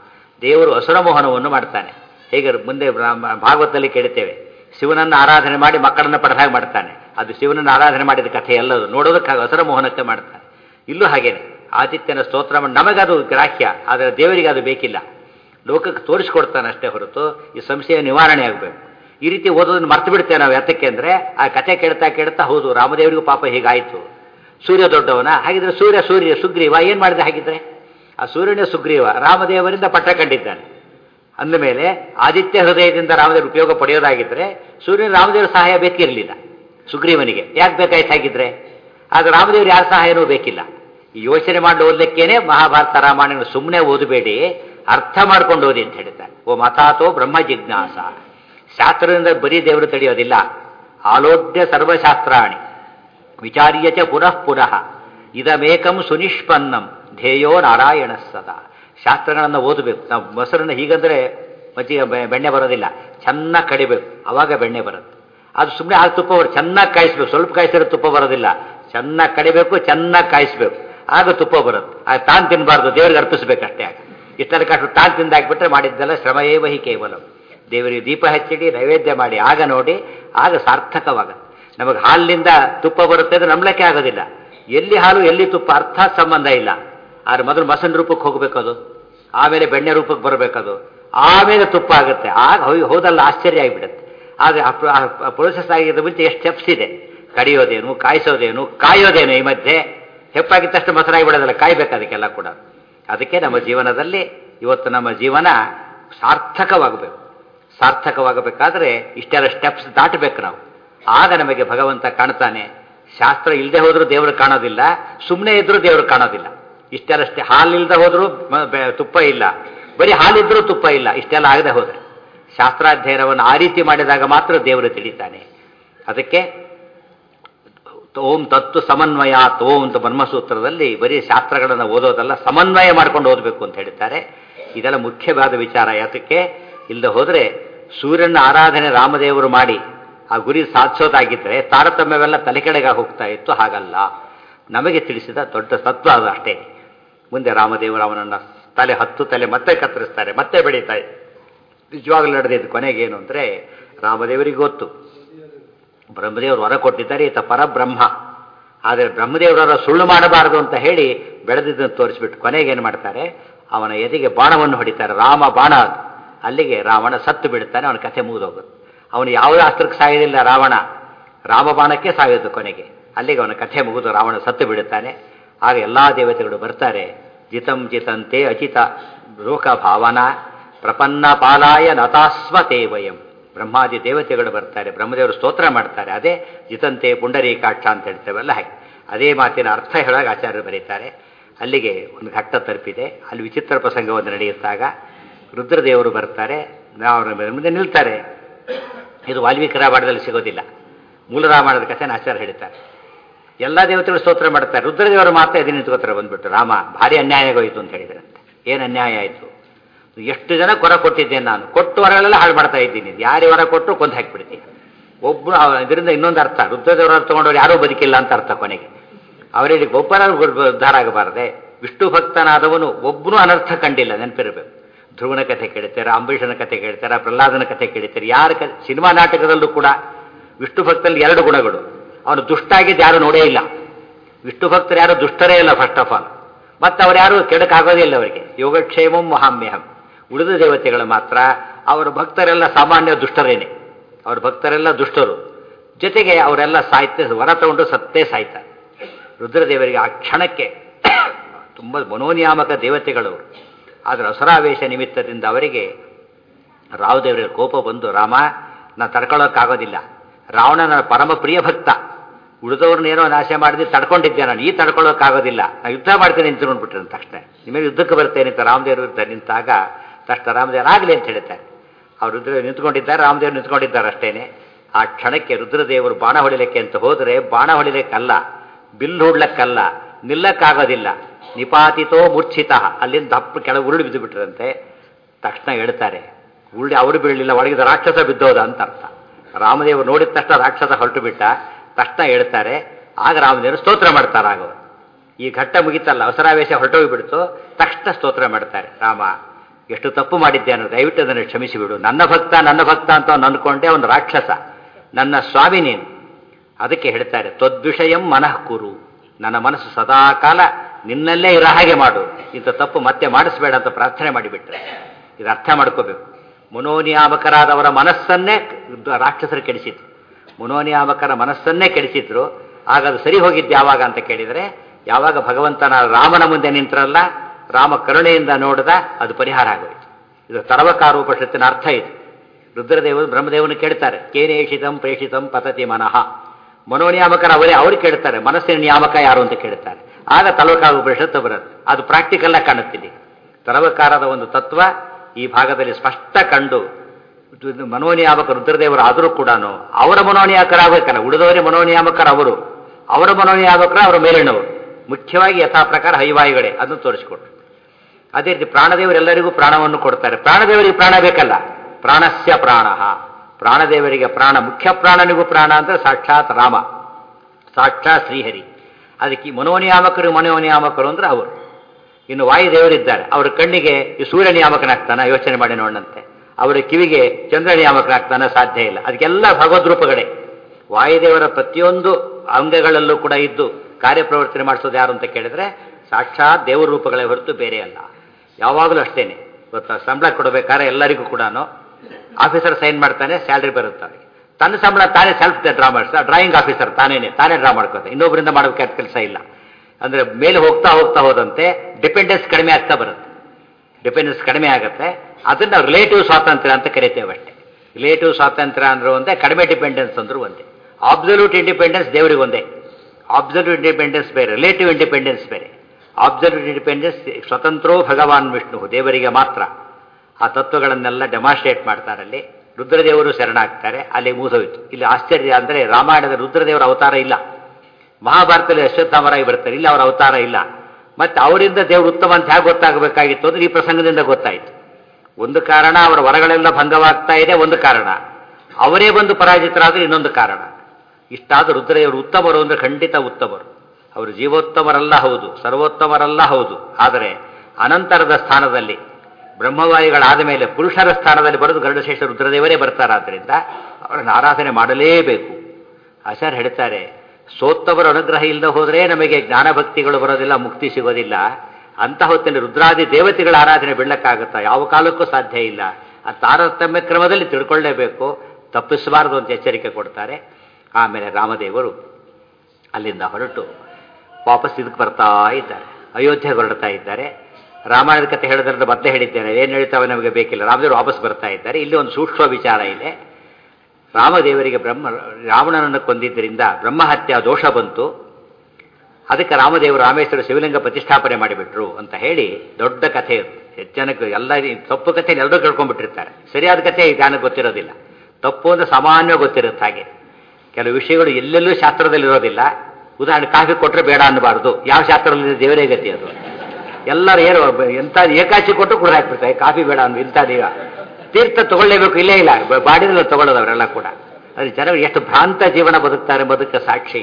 Speaker 1: ದೇವರು ಅಸುರಮೋಹನವನ್ನು ಮಾಡ್ತಾನೆ. ಹೇಗೆ ಮುಂದೆ ಭಾಗವತದಲ್ಲಿ ಕೇಳ್ತೇವೆ, ಶಿವನನ್ನು ಆರಾಧನೆ ಮಾಡಿ ಮಕ್ಕಳನ್ನು ಪಡೆದಾಗ ಮಾಡ್ತಾನೆ. ಅದು ಶಿವನನ್ನು ಆರಾಧನೆ ಮಾಡಿದ ಕಥೆ ಎಲ್ಲದು ನೋಡೋದಕ್ಕೆ ಅಸುರಮೋಹನಕ್ಕೆ ಮಾಡ್ತಾನೆ. ಇಲ್ಲೂ ಹಾಗೇನೆ ಆದಿತ್ಯನ ಸ್ತೋತ್ರ ನಮಗದು ಗ್ರಾಹ್ಯ, ಆದರೆ ದೇವರಿಗೆ ಅದು ಬೇಕಿಲ್ಲ. ಲೋಕಕ್ಕೆ ತೋರಿಸ್ಕೊಡ್ತಾನೆ ಅಷ್ಟೇ ಹೊರತು ಈ ಸಂಶಯ ನಿವಾರಣೆ ಆಗಬೇಕು. ಈ ರೀತಿ ಓದೋದನ್ನು ಮರ್ತು ಬಿಡ್ತೇವೆ ನಾವು. ಯಾತಕ್ಕೆ ಅಂದರೆ ಆ ಕಥೆ ಕೇಳ್ತಾ ಹೌದು ರಾಮದೇವರಿಗೂ ಪಾಪ ಹೀಗಾಯಿತು. ಸೂರ್ಯ ದೊಡ್ಡವನ, ಹಾಗಿದ್ರೆ ಸೂರ್ಯ ಸುಗ್ರೀವ ಏನು ಮಾಡಿದೆ? ಹಾಗಿದ್ರೆ ಆ ಸೂರ್ಯನೇ ಸುಗ್ರೀವ ರಾಮದೇವರಿಂದ ಪಟ್ಟ ಕಂಡಿದ್ದಾನೆ. ಅಂದಮೇಲೆ ಆದಿತ್ಯ ಹೃದಯದಿಂದ ರಾಮದೇವರು ಉಪಯೋಗ ಪಡೆಯೋದಾಗಿದ್ದರೆ ಸೂರ್ಯನ ರಾಮದೇವರ ಸಹಾಯ ಬೇಕಿರಲಿಲ್ಲ ಸುಗ್ರೀವನಿಗೆ. ಯಾಕೆ ಬೇಕಾಯ್ತು ಹಾಗಿದ್ರೆ? ಆಗ ರಾಮದೇವರು ಯಾರ ಸಹಾಯನೂ ಬೇಕಿಲ್ಲ. ಈ ಯೋಚನೆ ಮಾಡಿ ಓದಲಿಕ್ಕೇನೆ ಮಹಾಭಾರತ ರಾಮಾಯಣ ಸುಮ್ಮನೆ ಓದಬೇಡಿ, ಅರ್ಥ ಮಾಡ್ಕೊಂಡು ಓದಿ ಅಂತ ಹೇಳಿದ್ದಾರೆ. ಓ ಮತಾತೋ ಬ್ರಹ್ಮ ಜಿಜ್ಞಾಸ. ಶಾಸ್ತ್ರದಿಂದ ಬರೀ ದೇವರು ತಿಳಿಯೋದಿಲ್ಲ. ಆಲೋಡ್ಯ ಸರ್ವಶಾಸ್ತ್ರಾಣಿ ವಿಚಾರ್ಯ ಚ ಪುನಃ ಇದಮೇಕಂ ಸುನಿಷ್ಪನ್ನಂ ಧ್ಯೇಯೋ ನಾರಾಯಣ ಸದಾ. ಶಾಸ್ತ್ರಗಳನ್ನು ಓದಬೇಕು. ನಾವು ಮೊಸರನ್ನು ಹೀಗಂದ್ರೆ ಮಜ್ಜಿಗೆ ಬೆಣ್ಣೆ ಬರೋದಿಲ್ಲ, ಚೆನ್ನಾಗಿ ಕಡಿಬೇಕು, ಅವಾಗ ಬೆಣ್ಣೆ ಬರುತ್ತೆ. ಅದು ಸುಮ್ಮನೆ ಆ ತುಪ್ಪ ಚೆನ್ನಾಗಿ ಕಾಯಿಸ್ಬೇಕು. ಸ್ವಲ್ಪ ಕಾಯಿಸಿದ್ರೆ ತುಪ್ಪ ಬರೋದಿಲ್ಲ, ಚೆನ್ನಾಗಿ ಕಡಿಬೇಕು, ಚೆನ್ನಾಗಿ ಕಾಯಿಸ್ಬೇಕು, ಆಗ ತುಪ್ಪ ಬರುತ್ತೆ. ಆಗ ತಾನು ತಿನ್ನಬಾರ್ದು, ದೇವರಿಗೆ ಅರ್ಪಿಸ್ಬೇಕಷ್ಟೇ. ಆಗ ಇಷ್ಟೆಲ್ಲ ಕಷ್ಟ ತಾನು ತಿಂದಾಕ್ಬಿಟ್ರೆ ಮಾಡಿದ್ದೆಲ್ಲ ಶ್ರಮಯೇವ ಹಿ ಕೇವಲ. ದೇವರಿಗೆ ದೀಪ ಹಚ್ಚಿಡಿ, ನೈವೇದ್ಯ ಮಾಡಿ, ಆಗ ನೋಡಿ, ಆಗ ಸಾರ್ಥಕವಾಗುತ್ತೆ. ನಮಗೆ ಹಾಲಿನಿಂದ ತುಪ್ಪ ಬರುತ್ತೆ ಅಂದರೆ ನಂಬಲಿಕ್ಕೆ ಆಗೋದಿಲ್ಲ. ಎಲ್ಲಿ ಹಾಲು ಎಲ್ಲಿ ತುಪ್ಪ ಅರ್ಥಾತ್ ಸಂಬಂಧ ಇಲ್ಲ. ಆದರೆ ಮೊದಲು ಮೊಸರಿನ ರೂಪಕ್ಕೆ ಹೋಗಬೇಕದು, ಆಮೇಲೆ ಬೆಣ್ಣೆ ರೂಪಕ್ಕೆ ಬರಬೇಕದು, ಆಮೇಲೆ ತುಪ್ಪ ಆಗುತ್ತೆ. ಆಗ ಹೋದಲ್ಲ ಆಶ್ಚರ್ಯ ಆಗಿಬಿಡುತ್ತೆ. ಆದರೆ ಆ ಪ್ರೊಸೆಸ್ ಆಗಿದ್ದ ಮುಂಚೆ ಎಷ್ಟು ಸ್ಟೆಪ್ಸ್ ಇದೆ. ಕಡಿಯೋದೇನು, ಕಾಯಿಸೋದೇನು, ಕಾಯೋದೇನು. ಈ ಮಧ್ಯೆ ಹೆಪ್ಪಾಗಿದ್ದ ತಕ್ಷಣ ಮೊಸರಾಗಿ ಬಿಡೋದಲ್ಲ, ಕಾಯ್ಬೇಕು ಅದಕ್ಕೆಲ್ಲ ಕೂಡ. ಅದಕ್ಕೆ ನಮ್ಮ ಜೀವನದಲ್ಲಿ ಇವತ್ತು ನಮ್ಮ ಜೀವನ ಸಾರ್ಥಕವಾಗಬೇಕು. ಸಾರ್ಥಕವಾಗಬೇಕಾದ್ರೆ ಇಷ್ಟೆಲ್ಲ ಸ್ಟೆಪ್ಸ್ ದಾಟಬೇಕು ನಾವು. ಆಗ ನಮಗೆ ಭಗವಂತ ಕಾಣ್ತಾನೆ. ಶಾಸ್ತ್ರ ಇಲ್ಲದೆ ಹೋದರೂ ದೇವರು ಕಾಣೋದಿಲ್ಲ, ಸುಮ್ಮನೆ ಇದ್ರೂ ದೇವರು ಕಾಣೋದಿಲ್ಲ. ಇಷ್ಟೆಲ್ಲಷ್ಟೇ ಹಾಲಿಲ್ಲದೆ ಹೋದರೂ ತುಪ್ಪ ಇಲ್ಲ, ಬರೀ ಹಾಲಿದ್ರೂ ತುಪ್ಪ ಇಲ್ಲ. ಇಷ್ಟೆಲ್ಲ ಆಗದೆ ಹೋದರೆ ಶಾಸ್ತ್ರಾಧ್ಯಯನವನ್ನು ಆ ರೀತಿ ಮಾಡಿದಾಗ ಮಾತ್ರ ದೇವರು ತಿಳಿತಾನೆ. ಅದಕ್ಕೆ ಓಂ ತತ್ವ ಸಮನ್ವಯಾತ್ ಓಂ ಅಂತ ಬ್ರಹ್ಮಸೂತ್ರದಲ್ಲಿ ಬರೀ ಶಾಸ್ತ್ರಗಳನ್ನು ಓದೋದಲ್ಲ, ಸಮನ್ವಯ ಮಾಡ್ಕೊಂಡು ಓದಬೇಕು ಅಂತ ಹೇಳ್ತಾರೆ. ಇದೆಲ್ಲ ಮುಖ್ಯವಾದ ವಿಚಾರ. ಯಾತಕ್ಕೆ ಇಲ್ಲದೆ ಹೋದರೆ ಸೂರ್ಯನ ಆರಾಧನೆ ರಾಮದೇವರು ಮಾಡಿ ಆ ಗುರಿ ಸಾಧಿಸೋದಾಗಿದ್ದರೆ ತಾರತಮ್ಯವೆಲ್ಲ ತಲೆ ಕೆಳಗೆ ಹೋಗ್ತಾ ಇತ್ತು. ಹಾಗಲ್ಲ, ನಮಗೆ ತಿಳಿಸಿದ ದೊಡ್ಡ ತತ್ವ ಅದು ಅಷ್ಟೇ. ಮುಂದೆ ರಾಮದೇವರು ಅವನನ್ನು ತಲೆ 10 ತಲೆ ಮತ್ತೆ ಕತ್ತರಿಸ್ತಾರೆ, ಮತ್ತೆ ಬೆಳೀತಾರೆ. ನಿಜವಾಗ್ಲೂ ನಡೆದಿದ್ದು ಕೊನೆಗೇನು ಅಂದರೆ ರಾಮದೇವರಿಗೆ ಗೊತ್ತು ಬ್ರಹ್ಮದೇವರು ವರ ಕೊಟ್ಟಿದ್ದಾರೆ, ಈತ ಪರಬ್ರಹ್ಮ. ಆದರೆ ಬ್ರಹ್ಮದೇವರವರ ಸುಳ್ಳು ಮಾಡಬಾರದು ಅಂತ ಹೇಳಿ ಬೆಳೆದಿದ್ದನ್ನು ತೋರಿಸ್ಬಿಟ್ಟು ಕೊನೆಗೇನು ಮಾಡ್ತಾರೆ, ಅವನ ಎದೆಗೆ ಬಾಣವನ್ನು ಹೊಡಿತಾರೆ. ರಾಮ ಬಾಣ ಅದು. ಅಲ್ಲಿಗೆ ರಾವಣ ಸತ್ತು ಬಿಡ್ತಾನೆ, ಅವನ ಕಥೆ ಮುಗಿದೋಗುತ್ತೆ. ಅವನು ಯಾವುದೇ ಅಸ್ತ್ರಕ್ಕೆ ಸಾಯೋದಿಲ್ಲ ರಾವಣ, ರಾಮಬಾಣಕ್ಕೆ ಸಾಯೋದು ಕೊನೆಗೆ. ಅಲ್ಲಿಗೆ ಅವನ ಕಥೆ ಮುಗಿದು ರಾವಣ ಸತ್ತು ಬಿಡುತ್ತಾನೆ. ಆಗ ಎಲ್ಲ ದೇವತೆಗಳು ಬರ್ತಾರೆ. ಜಿತಂ ಜಿತಂತೆ ಅಚಿತ ಲೋಕ ಭಾವನಾ ಪ್ರಪನ್ನ ಪಾಲಾಯ ನತಾಸ್ವತೇ ವಯಂ. ಬ್ರಹ್ಮಾದಿ ದೇವತೆಗಳು ಬರ್ತಾರೆ, ಬ್ರಹ್ಮದೇವರು ಸ್ತೋತ್ರ ಮಾಡ್ತಾರೆ. ಅದೇ ಜಿತಂತೆ ಪುಂಡರೀಕಾಕ್ಷ ಅಂತ ಹೇಳ್ತೇವಲ್ಲ, ಹಾಗೆ ಅದೇ ಮಾತಿನ ಅರ್ಥ ಹೇಳೋಕೆ ಆಚಾರ್ಯರು ಬರೀತಾರೆ. ಅಲ್ಲಿಗೆ ಒಂದು ಘಟ್ಟ ತಲುಪಿದೆ. ಅಲ್ಲಿ ವಿಚಿತ್ರ ಪ್ರಸಂಗವನ್ನು ನಡೆಯುತ್ತಾಗ ರುದ್ರದೇವರು ಬರ್ತಾರೆ, ಅವರ ಮುಂದೆ ನಿಲ್ತಾರೆ. ಇದು ವಾಲ್ಮೀಕಿ ರಾಮಾಯಣದಲ್ಲಿ ಸಿಗೋದಿಲ್ಲ. ಮೂಲ ರಾಮಾಯಣದ ಕಥೆನ ಆಚಾರ್ಯ ಹೇಳ್ತಾರೆ. ಎಲ್ಲ ದೇವತೆಗಳು ಸ್ತೋತ್ರ ಮಾಡ್ತಾರೆ, ರುದ್ರದೇವರು ಮಾತ್ರ ಎದೆ ನಿಂತ್ಕೋತಾರೆ ಬಂದ್ಬಿಟ್ಟು. ರಾಮ ಭಾರಿ ಅನ್ಯಾಯ ಆಗೋಯ್ತು ಅಂತ ಹೇಳಿದ್ರಂತೆ. ಏನು ಅನ್ಯಾಯ ಆಯಿತು? ಎಷ್ಟು ಜನ ಕೊರ ಕೊಟ್ಟಿದ್ದೇನೆ ನಾನು, ಕೊಟ್ಟು ವರಗಳೆಲ್ಲ ಹಾಳು ಮಾಡ್ತಾ ಇದ್ದೀನಿ. ಯಾರೇ ವರ ಕೊಟ್ಟರು ಕೊಂದು ಹಾಕಿಬಿಡ್ತೀನಿ. ಒಬ್ಬರು ಇದರಿಂದ ಇನ್ನೊಂದು ಅರ್ಥ, ರುದ್ರದೇವರ ತಗೊಂಡವ್ರು ಯಾರೂ ಬದುಕಿಲ್ಲ ಅಂತ ಅರ್ಥ. ಕೊನೆಗೆ ಅವರಿಗೆ ಒಬ್ಬರ ಉದ್ಧಾರ ಆಗಬಾರದೆ. ವಿಷ್ಣು ಭಕ್ತನಾದವನು ಒಬ್ಬನೂ ಅನರ್ಥ ಕಂಡಿಲ್ಲ, ನೆನಪಿರಬೇಕು. ಧ್ರುವನ ಕಥೆ ಕೇಳ್ತಾರೆ, ಅಂಬರೀಷನ ಕಥೆ ಕೇಳ್ತಾರೆ, ಪ್ರಹ್ಲಾದನ ಕಥೆ ಕೇಳ್ತಾರೆ. ಯಾರ ಸಿನಿಮಾ ನಾಟಕದಲ್ಲೂ ಕೂಡ ವಿಷ್ಣು ಭಕ್ತರಲ್ಲಿ 2 ಗುಣಗಳು. ಅವನು ದುಷ್ಟ ಆಗಿದ್ದು ಯಾರು ನೋಡೇ ಇಲ್ಲ. ವಿಷ್ಣು ಭಕ್ತರು ಯಾರು ದುಷ್ಟರೇ ಇಲ್ಲ ಫಸ್ಟ್ ಆಫ್ ಆಲ್. ಮತ್ತು ಅವ್ರು ಯಾರು ಕೆಡಕಾಗೋದೇ ಇಲ್ಲ ಅವರಿಗೆ. ಯೋಗಕ್ಷೇಮಂ ಮಹಾಮ್ಯಹಂ. ಉಳಿದ ದೇವತೆಗಳು ಮಾತ್ರ ಅವರ ಭಕ್ತರೆಲ್ಲ ಸಾಮಾನ್ಯ ದುಷ್ಟರೇನೆ. ಅವ್ರ ಭಕ್ತರೆಲ್ಲ ದುಷ್ಟರು. ಜೊತೆಗೆ ಅವರೆಲ್ಲ ವರ ತಗೊಂಡು ಸತ್ತೇ ಸಾಯ್ತಾರೆ. ರುದ್ರದೇವರಿಗೆ ಆ ಕ್ಷಣಕ್ಕೆ ತುಂಬ ಮನೋನಿಯಾಮಕ ದೇವತೆಗಳವರು. ಆದರೆ ಅಸುರಾವೇಶ ನಿಮಿತ್ತದಿಂದ ಅವರಿಗೆ ರಾಮದೇವರಿಗೆ ಕೋಪ ಬಂದು, ರಾಮ ನಾನು ತಡ್ಕೊಳ್ಳೋಕ್ಕಾಗೋದಿಲ್ಲ, ರಾವಣ ನನ್ನ ಪರಮ ಪ್ರಿಯ ಭಕ್ತ, ಉಳಿದವ್ರನ್ನೇನೋ ನಾಶ ಮಾಡಿದ್ರೆ ತಡ್ಕೊಂಡಿದ್ದೆ ನಾನು, ಈ ತಡ್ಕೊಳ್ಳೋಕ್ಕಾಗೋದಿಲ್ಲ, ನಾನು ಯುದ್ಧ ಮಾಡ್ತೇನೆ ಅಂತ ನೋಡ್ಬಿಟ್ರೆ ತಕ್ಷಣ ನಿಮಗೆ ಯುದ್ಧಕ್ಕೆ ಬರ್ತೇನೆ ಅಂತ ರಾಮದೇವರು ವಿರುದ್ಧ ನಿಂತಾಗ ತಕ್ಷಣ ರಾಮದೇವರು ಆಗಲಿ ಅಂತ ಹೇಳ್ತಾರೆ. ಅವರು ರುದ್ರ ನಿಂತ್ಕೊಂಡಿದ್ದಾರೆ, ರಾಮದೇವರು ನಿಂತ್ಕೊಂಡಿದ್ದಾರೆ ಅಷ್ಟೇನೆ. ಆ ಕ್ಷಣಕ್ಕೆ ರುದ್ರದೇವರು ಬಾಣ ಹೊಡಿಲಿಕ್ಕೆ ಅಂತ ಹೋದರೆ ಬಾಣ ಹೊಡಿಲಿಕ್ಕಲ್ಲ, ಬಿಲ್ಲು ಹೊಡ್ಲಕ್ಕಲ್ಲ, ನಿಲ್ಲಕ್ಕಾಗೋದಿಲ್ಲ. ನಿಪಾತಿತೋ ಮೂರ್ಛಿತ, ಅಲ್ಲಿಂದ ದಪ್ಪ ಕೆಳಗೆ ಉರುಳಿ ಬಿದ್ದು ಬಿಟ್ರಂತೆ. ತಕ್ಷಣ ಹೇಳ್ತಾರೆ, ಉರುಳಿ ಅವರು ಬೀಳಲಿಲ್ಲ, ಒಳಗಿದ ರಾಕ್ಷಸ ಬಿದ್ದೋದ ಅಂತ ಅರ್ಥ. ರಾಮದೇವರು ನೋಡಿದ ತಕ್ಷಣ ರಾಕ್ಷಸ ಹೊರಟು ಬಿಟ್ಟ. ತಕ್ಷಣ ಹೇಳ್ತಾರೆ, ಆಗ ರಾಮದೇವರು ಸ್ತೋತ್ರ ಮಾಡ್ತಾರೆ. ಆಗ ಈ ಘಟ್ಟ ಮುಗಿತಲ್ಲ, ಅವಸರಾವೇಶ ಹೊರಟೋಗಿಬಿಡ್ತು, ತಕ್ಷಣ ಸ್ತೋತ್ರ ಮಾಡ್ತಾರೆ. ರಾಮ ಎಷ್ಟು ತಪ್ಪು ಮಾಡಿದ್ದೆ ಅನ್ನೋ, ದಯವಿಟ್ಟು ಅದನ್ನು ಕ್ಷಮಿಸಿಬಿಡು. ನನ್ನ ಭಕ್ತ ಅಂತ ಅವನು ಅಂದ್ಕೊಂಡೆ, ಅವನು ರಾಕ್ಷಸ, ನನ್ನ ಸ್ವಾಮಿ ನೀನು. ಅದಕ್ಕೆ ಹೇಳ್ತಾರೆ, ತ್ವದ್ವಿಷಯಂ ಮನಃ ಕುರು, ನನ್ನ ಮನಸ್ಸು ಸದಾಕಾಲ ನಿನ್ನಲ್ಲೇ ಇರೋ ಹಾಗೆ ಮಾಡು, ಇಂಥ ತಪ್ಪು ಮತ್ತೆ ಮಾಡಿಸ್ಬೇಡ ಅಂತ ಪ್ರಾರ್ಥನೆ ಮಾಡಿಬಿಟ್ರೆ. ಇದು ಅರ್ಥ ಮಾಡ್ಕೋಬೇಕು. ಮನೋನಿಯಾಮಕರಾದವರ ಮನಸ್ಸನ್ನೇ ರಾಕ್ಷಸರು ಕೆಡಿಸಿದ್ರು, ಮನೋನಿಯಾಮಕರ ಮನಸ್ಸನ್ನೇ ಕೆಡಿಸಿದ್ರು. ಆಗ ಅದು ಸರಿ ಹೋಗಿದ್ದು ಯಾವಾಗ ಅಂತ ಕೇಳಿದರೆ, ಯಾವಾಗ ಭಗವಂತನ ರಾಮನ ಮುಂದೆ ನಿಂತರಲ್ಲ, ರಾಮ ಕರುಣೆಯಿಂದ ನೋಡಿದ, ಅದು ಪರಿಹಾರ ಆಗೋಯ್ತು. ಇದು ತರವಕಾರೋಪನಿಷತ್ತಿನ ಅರ್ಥ ಇದು. ರುದ್ರದೇವರು ಬ್ರಹ್ಮದೇವನು ಕೇಳ್ತಾರೆ, ಕೇನೇಷಿತಂ ಪ್ರೇಷಿತಂ ಪತತಿ ಮನಃ. ಮನೋನಿಯಾಮಕರ ಅವ್ರು ಕೇಳ್ತಾರೆ, ಮನಸ್ಸಿನ ನಿಯಾಮಕ ಯಾರು ಅಂತ ಕೇಳ್ತಾರೆ. ಆಗ ತಲವಕಾರೋಪನಿಷತ್ತು ಬರುತ್ತೆ. ಅದು ಪ್ರಾಕ್ಟಿಕಲ್ ಆಗಿ ಕಾಣುತ್ತಿದೆ. ತರವಕಾರದ ಒಂದು ತತ್ವ ಈ ಭಾಗದಲ್ಲಿ ಸ್ಪಷ್ಟ ಕಂಡು, ಮನೋನಿಯಾಮಕ ರುದ್ರದೇವರು ಆದರೂ ಕೂಡ ಅವರ ಮನೋನಿಯಾಮಕರಾಗಬೇಕಲ್ಲ, ಉಳಿದವರೇ ಮನೋನಿಯಾಮಕರು ಅವರು, ಅವರ ಮನೋನಿಯಾಮಕರು ಅವರ ಮೇಲಿನವರು, ಮುಖ್ಯವಾಗಿ ಯಥಾ ಪ್ರಕಾರ ಹೈವಾಯುಗಳೇ, ಅದನ್ನು ತೋರಿಸಿಕೊಟ್ರು. ಅದೇ ರೀತಿ ಪ್ರಾಣದೇವರೆಲ್ಲರಿಗೂ ಪ್ರಾಣವನ್ನು ಕೊಡ್ತಾರೆ. ಪ್ರಾಣದೇವರಿಗೆ ಪ್ರಾಣ ಬೇಕಲ್ಲ, ಪ್ರಾಣಸ್ಯ ಪ್ರಾಣ, ಪ್ರಾಣದೇವರಿಗೆ ಪ್ರಾಣ, ಮುಖ್ಯ ಪ್ರಾಣನಿಗೂ ಪ್ರಾಣ ಅಂದರೆ ಸಾಕ್ಷಾತ್ ರಾಮ, ಸಾಕ್ಷಾತ್ ಶ್ರೀಹರಿ. ಅದಕ್ಕೆ ಮನೋನಿಯಾಮಕರು ಅಂದರೆ ಅವರು. ಇನ್ನು ವಾಯುದೇವರಿದ್ದಾರೆ, ಅವರ ಕಣ್ಣಿಗೆ ಈ ಸೂರ್ಯ ನಿಯಾಮಕನಾಗ್ತಾನೆ, ಯೋಚನೆ ಮಾಡಿ ನೋಡಂತೆ. ಅವರ ಕಿವಿಗೆ ಚಂದ್ರ ನಿಯಾಮಕನಾಗ್ತಾನೆ, ಸಾಧ್ಯ ಇಲ್ಲ. ಅದಕ್ಕೆಲ್ಲ ಭಗವದ್ರೂಪಗಳೇ. ವಾಯುದೇವರ ಪ್ರತಿಯೊಂದು ಅಂಗಗಳಲ್ಲೂ ಕೂಡ ಇದ್ದು ಕಾರ್ಯಪ್ರವರ್ತನೆ ಮಾಡಿಸೋದು ಯಾರು ಅಂತ ಕೇಳಿದ್ರೆ ಸಾಕ್ಷಾತ್ ದೇವರ ರೂಪಗಳೇ ಹೊರತು ಬೇರೆ ಅಲ್ಲ. ಯಾವಾಗಲೂ ಅಷ್ಟೇನೆ. ಗೊತ್ತಾ, ಸಂಬಳ ಕೊಡಬೇಕಾದ್ರೆ ಎಲ್ಲರಿಗೂ ಕೂಡ ಆಫೀಸರ್ ಸೈನ್ ಮಾಡ್ತಾನೆ, ಸ್ಯಾಲ್ರಿ ಬರುತ್ತೆ. ತನ್ನ ಸಂಬಳ ತಾನೇ ಸೆಲ್ಫ್ ಡ್ರಾ ಮಾಡಿಸ್ತಾ, ಡ್ರಾಯಿಂಗ್ ಆಫೀಸರ್ ತಾನೇ ಡ್ರಾ ಮಾಡ್ಕೋತಾರೆ, ಇನ್ನೊಬ್ಬರಿಂದ ಮಾಡಬೇಕಾದ ಕೆಲಸ ಇಲ್ಲ. ಅಂದರೆ ಮೇಲೆ ಹೋಗ್ತಾ ಹೋದಂತೆ ಡಿಪೆಂಡೆನ್ಸ್ ಕಡಿಮೆ ಆಗ್ತಾ ಬರುತ್ತೆ. ಡಿಪೆಂಡೆನ್ಸ್ ಕಡಿಮೆ ಆಗುತ್ತೆ. ಅದನ್ನು ನಾವು ರಿಲೇಟಿವ್ ಸ್ವಾತಂತ್ರ್ಯ ಅಂತ ಕರಿತೇವೆ ಅಷ್ಟೇ. ರಿಲೇಟಿವ್ ಸ್ವಾತಂತ್ರ್ಯ ಅಂದ್ರೂ ಒಂದೇ, ಕಡಿಮೆ ಡಿಪೆಂಡೆನ್ಸ್ ಅಂದ್ರೂ ಒಂದೇ. ಆಬ್ಸಲ್ಯೂಟ್ ಇಂಡಿಪೆಂಡೆನ್ಸ್ ದೇವರಿಗೆ ಒಂದೇ. ಆಬ್ಸಲ್ಯೂಟ್ ಇಂಡಿಪೆಂಡೆನ್ಸ್ ಬೇರೆ, ರಿಲೇಟಿವ್ ಇಂಡಿಪೆಂಡೆನ್ಸ್ ಬೇರೆ. ಆಬ್ಸಲ್ಯೂಟ್ ಇಂಡಿಪೆಂಡೆನ್ಸ್ ಸ್ವತಂತ್ರೋ ಭಗವಾನ್ ವಿಷ್ಣು, ದೇವರಿಗೆ ಮಾತ್ರ. ಆ ತತ್ವಗಳನ್ನೆಲ್ಲ ಡೆಮಾನ್ಸ್ಟ್ರೇಟ್ ಮಾಡ್ತಾರಲ್ಲಿ. ರುದ್ರದೇವರು ಶರಣಾಗ್ತಾರೆ, ಅಲ್ಲಿ ಮುಗಿದೋಯ್ತು. ಇಲ್ಲಿ ಆಶ್ಚರ್ಯ ಅಂದರೆ ರಾಮಾಯಣದ ರುದ್ರದೇವರ ಅವತಾರ ಇಲ್ಲ, ಮಹಾಭಾರತದಲ್ಲಿ ಅಶ್ವತ್ಥಾಮರಾಗಿ ಬರ್ತಾರೆ, ಇಲ್ಲಿ ಅವರ ಅವತಾರ ಇಲ್ಲ. ಮತ್ತು ಅವರಿಂದ ದೇವರು ಉತ್ತಮ ಅಂತ ಹೇಗೆ ಗೊತ್ತಾಗಬೇಕಾಗಿತ್ತು ಅಂದರೆ ಈ ಪ್ರಸಂಗದಿಂದ ಗೊತ್ತಾಯಿತು. ಒಂದು ಕಾರಣ ಅವರ ವರಗಳೆಲ್ಲ ಭಂಗವಾಗ್ತಾ ಇದೆ, ಒಂದು ಕಾರಣ ಅವರೇ ಬಂದು ಪರಾಜಿತರಾದರೆ ಇನ್ನೊಂದು ಕಾರಣ. ಇಷ್ಟಾದ ರುದ್ರದೇವರು ಉತ್ತಮರು ಅಂದರೆ ಖಂಡಿತ ಉತ್ತಮರು. ಅವರು ಜೀವೋತ್ತಮರಲ್ಲ ಹೌದು, ಸರ್ವೋತ್ತಮರಲ್ಲ ಹೌದು. ಆದರೆ ಅನಂತರದ ಸ್ಥಾನದಲ್ಲಿ ಬ್ರಹ್ಮವಾಯುಗಳಾದ ಮೇಲೆ ಪುರುಷರ ಸ್ಥಾನದಲ್ಲಿ ಬರೆದು ಗರುಡಶ್ರೇಷ್ಠ ರುದ್ರದೇವರೇ ಬರ್ತಾರಾದ್ದರಿಂದ ಅವರನ್ನು ಆರಾಧನೆ ಮಾಡಲೇಬೇಕು. ಆಚಾರ್ಯ ಹೇಳ್ತಾರೆ, ಸೋತ್ತವರ ಅನುಗ್ರಹ ಇಲ್ಲದೆ ಹೋದರೆ ನಮಗೆ ಜ್ಞಾನಭಕ್ತಿಗಳು ಬರೋದಿಲ್ಲ, ಮುಕ್ತಿ ಸಿಗೋದಿಲ್ಲ. ಅಂತಹ ಹೊತ್ತಿನಲ್ಲಿ ರುದ್ರಾದಿ ದೇವತೆಗಳ ಆರಾಧನೆ ಬಿಡಲಿಕ್ಕಾಗುತ್ತಾ? ಯಾವ ಕಾಲಕ್ಕೂ ಸಾಧ್ಯ ಇಲ್ಲ. ಆ ತಾರತಮ್ಯ ಕ್ರಮದಲ್ಲಿ ತಿಳ್ಕೊಳ್ಳೇಬೇಕು, ತಪ್ಪಿಸಬಾರದು ಅಂತ ಎಚ್ಚರಿಕೆ ಕೊಡ್ತಾರೆ. ಆಮೇಲೆ ರಾಮದೇವರು ಅಲ್ಲಿಂದ ಹೊರಟು ವಾಪಸ್ ಇದಕ್ಕೆ ಬರ್ತಾ ಇದ್ದಾರೆ, ಅಯೋಧ್ಯೆಗೆ ಹೊರಡ್ತಾ ಇದ್ದಾರೆ. ರಾಮಾಯಣದ ಕಥೆ ಹೇಳೋದ್ರಿಂದ ಮತ್ತೆ ಹೇಳಿದ್ದೇನೆ, ಏನು ಹೇಳ್ತಾವೆ ನಮಗೆ ಬೇಕಿಲ್ಲ. ರಾಮದೇವರು ವಾಪಸ್ ಬರ್ತಾ ಇದ್ದಾರೆ. ಇಲ್ಲಿ ಒಂದು ಸೂಕ್ಷ್ಮ ವಿಚಾರ ಇದೆ. ರಾಮದೇವರಿಗೆ ರಾವಣನನ್ನು ಕೊಂದಿದ್ದರಿಂದ ಬ್ರಹ್ಮಹತ್ಯೆ ದೋಷ ಬಂತು. ಅದಕ್ಕೆ ರಾಮದೇವರು ರಾಮೇಶ್ವರ ಶಿವಲಿಂಗ ಪ್ರತಿಷ್ಠಾಪನೆ ಮಾಡಿಬಿಟ್ರು ಅಂತ ಹೇಳಿ ದೊಡ್ಡ ಕಥೆ ಇರುತ್ತೆ. ಹೆಚ್ಚನಕ್ಕೆ ಎಲ್ಲ ತಪ್ಪು ಕಥೆಯನ್ನು ಎಲ್ಲರೂ ಕೇಳ್ಕೊಂಡ್ಬಿಟ್ಟಿರ್ತಾರೆ, ಸರಿಯಾದ ಕಥೆ ಜ್ಞಾನಕ್ಕೆ ಗೊತ್ತಿರೋದಿಲ್ಲ. ತಪ್ಪು ಅಂದರೆ ಸಾಮಾನ್ಯವಾಗಿ ಗೊತ್ತಿರುತ್ತೆ. ಹಾಗೆ ಕೆಲವು ವಿಷಯಗಳು ಎಲ್ಲೆಲ್ಲೂ ಶಾಸ್ತ್ರದಲ್ಲಿರೋದಿಲ್ಲ. ಉದಾಹರಣೆ ಕಾಫಿ ಕೊಟ್ಟರೆ ಬೇಡ ಅನ್ನಬಾರ್ದು, ಯಾವ ಶಾಸ್ತ್ರದಲ್ಲಿ ದೇವರೇ ಗತಿ ಅದು. ಎಲ್ಲರೂ ಏನು ಎಂಥ ಏಕಾಚಿ ಕೊಟ್ಟು ಕೂಡ ಹಾಕ್ಬಿಡ್ತಾರೆ, ಕಾಫಿ ಬೇಡ ಅಂದು ಇಂಥದ್ದೀಗ ತೀರ್ಥ ತಗೊಳ್ಳೇಬೇಕು, ಇಲ್ಲೇ ಇಲ್ಲ ಬಾಡಿದ್ರೆ ತಗೊಳ್ಳೋದು ಅವರೆಲ್ಲ ಕೂಡ. ಅದು ಜನರು ಎಷ್ಟು ಭ್ರಾಂತ ಜೀವನ ಬದುಕ್ತಾರೆ ಎಂಬುದಕ್ಕೆ ಸಾಕ್ಷಿ.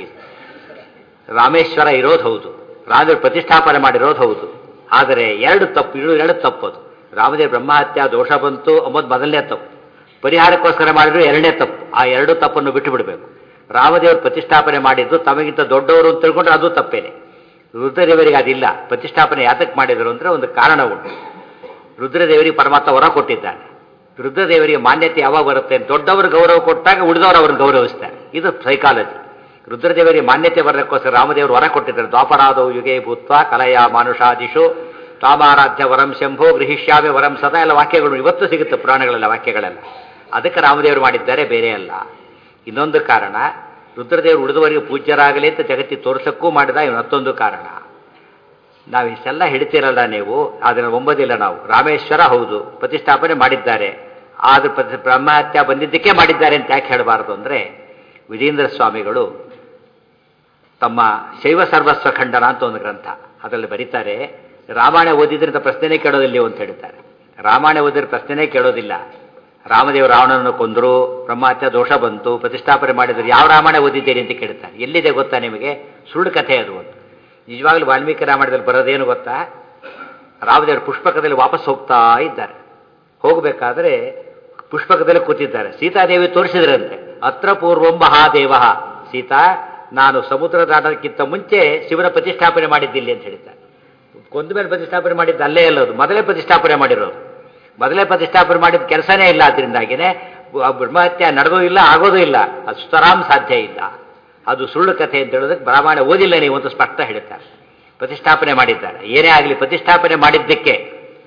Speaker 1: ರಾಮೇಶ್ವರ ಇರೋದು ಹೌದು, ರಾಮದೇವರು ಪ್ರತಿಷ್ಠಾಪನೆ ಮಾಡಿರೋದು ಹೌದು. ಆದರೆ ಎರಡು ತಪ್ಪದು. ರಾಮದೇವ ಬ್ರಹ್ಮಹತ್ಯೆ ದೋಷ ಬಂತು ಅಂಬೋದು ಮೊದಲನೇ ತಪ್ಪು, ಪರಿಹಾರಕ್ಕೋಸ್ಕರ ಮಾಡಿದ್ರು ಎರಡನೇ ತಪ್ಪು. ಆ ಎರಡು ತಪ್ಪನ್ನು ಬಿಟ್ಟು ಬಿಡಬೇಕು. ರಾಮದೇವರು ಪ್ರತಿಷ್ಠಾಪನೆ ಮಾಡಿದ್ದು ತಮಗಿಂತ ದೊಡ್ಡವರು ಅಂತ ತಿಳ್ಕೊಂಡ್ರೆ ಅದು ತಪ್ಪೇನೆ. ರುದ್ರದೇವರಿಗೆ ಅದಿಲ್ಲ. ಪ್ರತಿಷ್ಠಾಪನೆ ಯಾತಕ್ಕೆ ಮಾಡಿದರು ಅಂದರೆ ಒಂದು ಕಾರಣ ಉಂಟು. ರುದ್ರದೇವರಿಗೆ ಪರಮಾತ್ಮ ವರ ಕೊಟ್ಟಿದ್ದಾನೆ. ರುದ್ರದೇವರಿಗೆ ಮಾನ್ಯತೆ ಯಾವಾಗ ಬರುತ್ತೆ? ದೊಡ್ಡವರು ಗೌರವ ಕೊಟ್ಟಾಗ ಉಳಿದವರು ಅವ್ರನ್ನ ಗೌರವಿಸ್ತಾರೆ. ಇದು ಸೈಕಾಲಜಿ. ರುದ್ರದೇವರಿಗೆ ಮಾನ್ಯತೆ ಬರಲಿಕ್ಕೋಸ್ಕರ ರಾಮದೇವರು ವರ ಕೊಟ್ಟಿದ್ದಾರೆ. ದ್ವಾಪರಾದೌ ಯುಗೇ ಭೂತ್ವ ಕಲಯ ಮಾನುಷಾದಿಶು ತಾಮಾರಾಧ್ಯ ವರಂ ಶಂಭೋ ಗೃಹಿಷ್ಯಾಮಿ ವರಂ ಸದಾ ಎಲ್ಲ ವಾಕ್ಯಗಳು ಇವತ್ತು ಸಿಗುತ್ತೆ ಪುರಾಣಗಳೆಲ್ಲ ವಾಕ್ಯಗಳೆಲ್ಲ. ಅದಕ್ಕೆ ರಾಮದೇವರು ಮಾಡಿದ್ದಾರೆ, ಬೇರೆ ಅಲ್ಲ. ಇನ್ನೊಂದು ಕಾರಣ, ರುದ್ರದೇವರು ಉಳಿದವರಿಗೆ ಪೂಜ್ಯರಾಗಲಿ ಅಂತ ಜಗತ್ತಿ ತೋರಿಸಕ್ಕೂ ಮಾಡಿದ ಮತ್ತೊಂದು ಕಾರಣ. ನಾವು ಇಷ್ಟೆಲ್ಲ ಹಿಡಿತಿರಲ್ಲ ನೀವು, ಅದನ್ನು ಒಮ್ಮದಿಲ್ಲ ನಾವು. ರಾಮೇಶ್ವರ ಹೌದು ಪ್ರತಿಷ್ಠಾಪನೆ ಮಾಡಿದ್ದಾರೆ, ಆದ್ರೆ ಬ್ರಹ್ಮಹತ್ಯ ಬಂದಿದ್ದಕ್ಕೆ ಮಾಡಿದ್ದಾರೆ ಅಂತ ಯಾಕೆ ಹೇಳಬಾರದು ಅಂದರೆ, ವಿಜೇಂದ್ರ ಸ್ವಾಮಿಗಳು ತಮ್ಮ ಶೈವ ಸರ್ವಸ್ವ ಖಂಡನ ಅಂತ ಒಂದು ಗ್ರಂಥ, ಅದರಲ್ಲಿ ಬರೀತಾರೆ, ರಾಮಾಯಣ ಓದಿದ್ರಿಂದ ಪ್ರಶ್ನೆನೇ ಕೇಳೋದಿಲ್ಲ ಅಂತ ಹೇಳ್ತಾರೆ. ರಾಮಾಯಣ ಓದಿದ್ರೆ ಪ್ರಶ್ನೆನೇ ಕೇಳೋದಿಲ್ಲ. ರಾಮದೇವರು ರಾವಣನನ್ನು ಕೊಂದರು, ಬ್ರಹ್ಮಹತ್ಯ ದೋಷ ಬಂತು, ಪ್ರತಿಷ್ಠಾಪನೆ ಮಾಡಿದ್ರು, ಯಾವ ರಾಮಾಯಣ ಓದಿದ್ದೀರಿ ಅಂತ ಕೇಳ್ತಾರೆ. ಎಲ್ಲಿದೆ ಗೊತ್ತಾ ನಿಮಗೆ? ಸುಳ್ಳು ಕಥೆ ಅದು ಒಂದು. ನಿಜವಾಗ್ಲೂ ವಾಲ್ಮೀಕಿ ರಾಮಾಯಣದಲ್ಲಿ ಬರೋದೇನು ಗೊತ್ತಾ? ರಾಮದೇವರು ಪುಷ್ಪಕದಲ್ಲಿ ವಾಪಸ್ ಹೋಗ್ತಾ ಇದ್ದಾರೆ. ಹೋಗಬೇಕಾದ್ರೆ ಪುಷ್ಪಕದಲ್ಲಿ ಕೂತಿದ್ದಾರೆ. ಸೀತಾದೇವಿ ತೋರಿಸಿದ್ರಂತೆ, ಅತ್ರ ಪೂರ್ವಂ ಮಹಾದೇವ, ಸೀತಾ ನಾನು ಸಮುದ್ರ ದಾಟಕ್ಕಿಂತ ಮುಂಚೆ ಶಿವನ ಪ್ರತಿಷ್ಠಾಪನೆ ಮಾಡಿದ್ದಿಲ್ಲಿ ಅಂತ ಹೇಳ್ತಾರೆ. ಕೊಂದ ಮೇಲೆ ಪ್ರತಿಷ್ಠಾಪನೆ ಮಾಡಿದ್ದು ಅಲ್ಲೇ ಅಲ್ಲ, ಅದು ಮೊದಲೇ ಪ್ರತಿಷ್ಠಾಪನೆ ಮಾಡಿರೋದು. ಮೊದಲೇ ಪ್ರತಿಷ್ಠಾಪನೆ ಮಾಡಿದ ಕೆಲಸನೇ ಇಲ್ಲ. ಅದರಿಂದಾಗಿನೇ ಬ್ರಹ್ಮಹತ್ಯೆ ನಡೆದೂ ಇಲ್ಲ, ಆಗೋದೂ ಇಲ್ಲ. ಅದು ಸುತರಾಮ್ ಸಾಧ್ಯ ಇಲ್ಲ. ಅದು ಸುಳ್ಳು ಕಥೆ ಅಂತ ಹೇಳೋದಕ್ಕೆ ಬ್ರಾಹ್ಮಣ ಓದಿಲ್ಲ ನೀವು ಅಂತ ಸ್ಪಷ್ಟ ಹೇಳ್ತಾರೆ. ಪ್ರತಿಷ್ಠಾಪನೆ ಮಾಡಿದ್ದಾರೆ. ಏನೇ ಆಗಲಿ ಪ್ರತಿಷ್ಠಾಪನೆ ಮಾಡಿದ್ದಕ್ಕೆ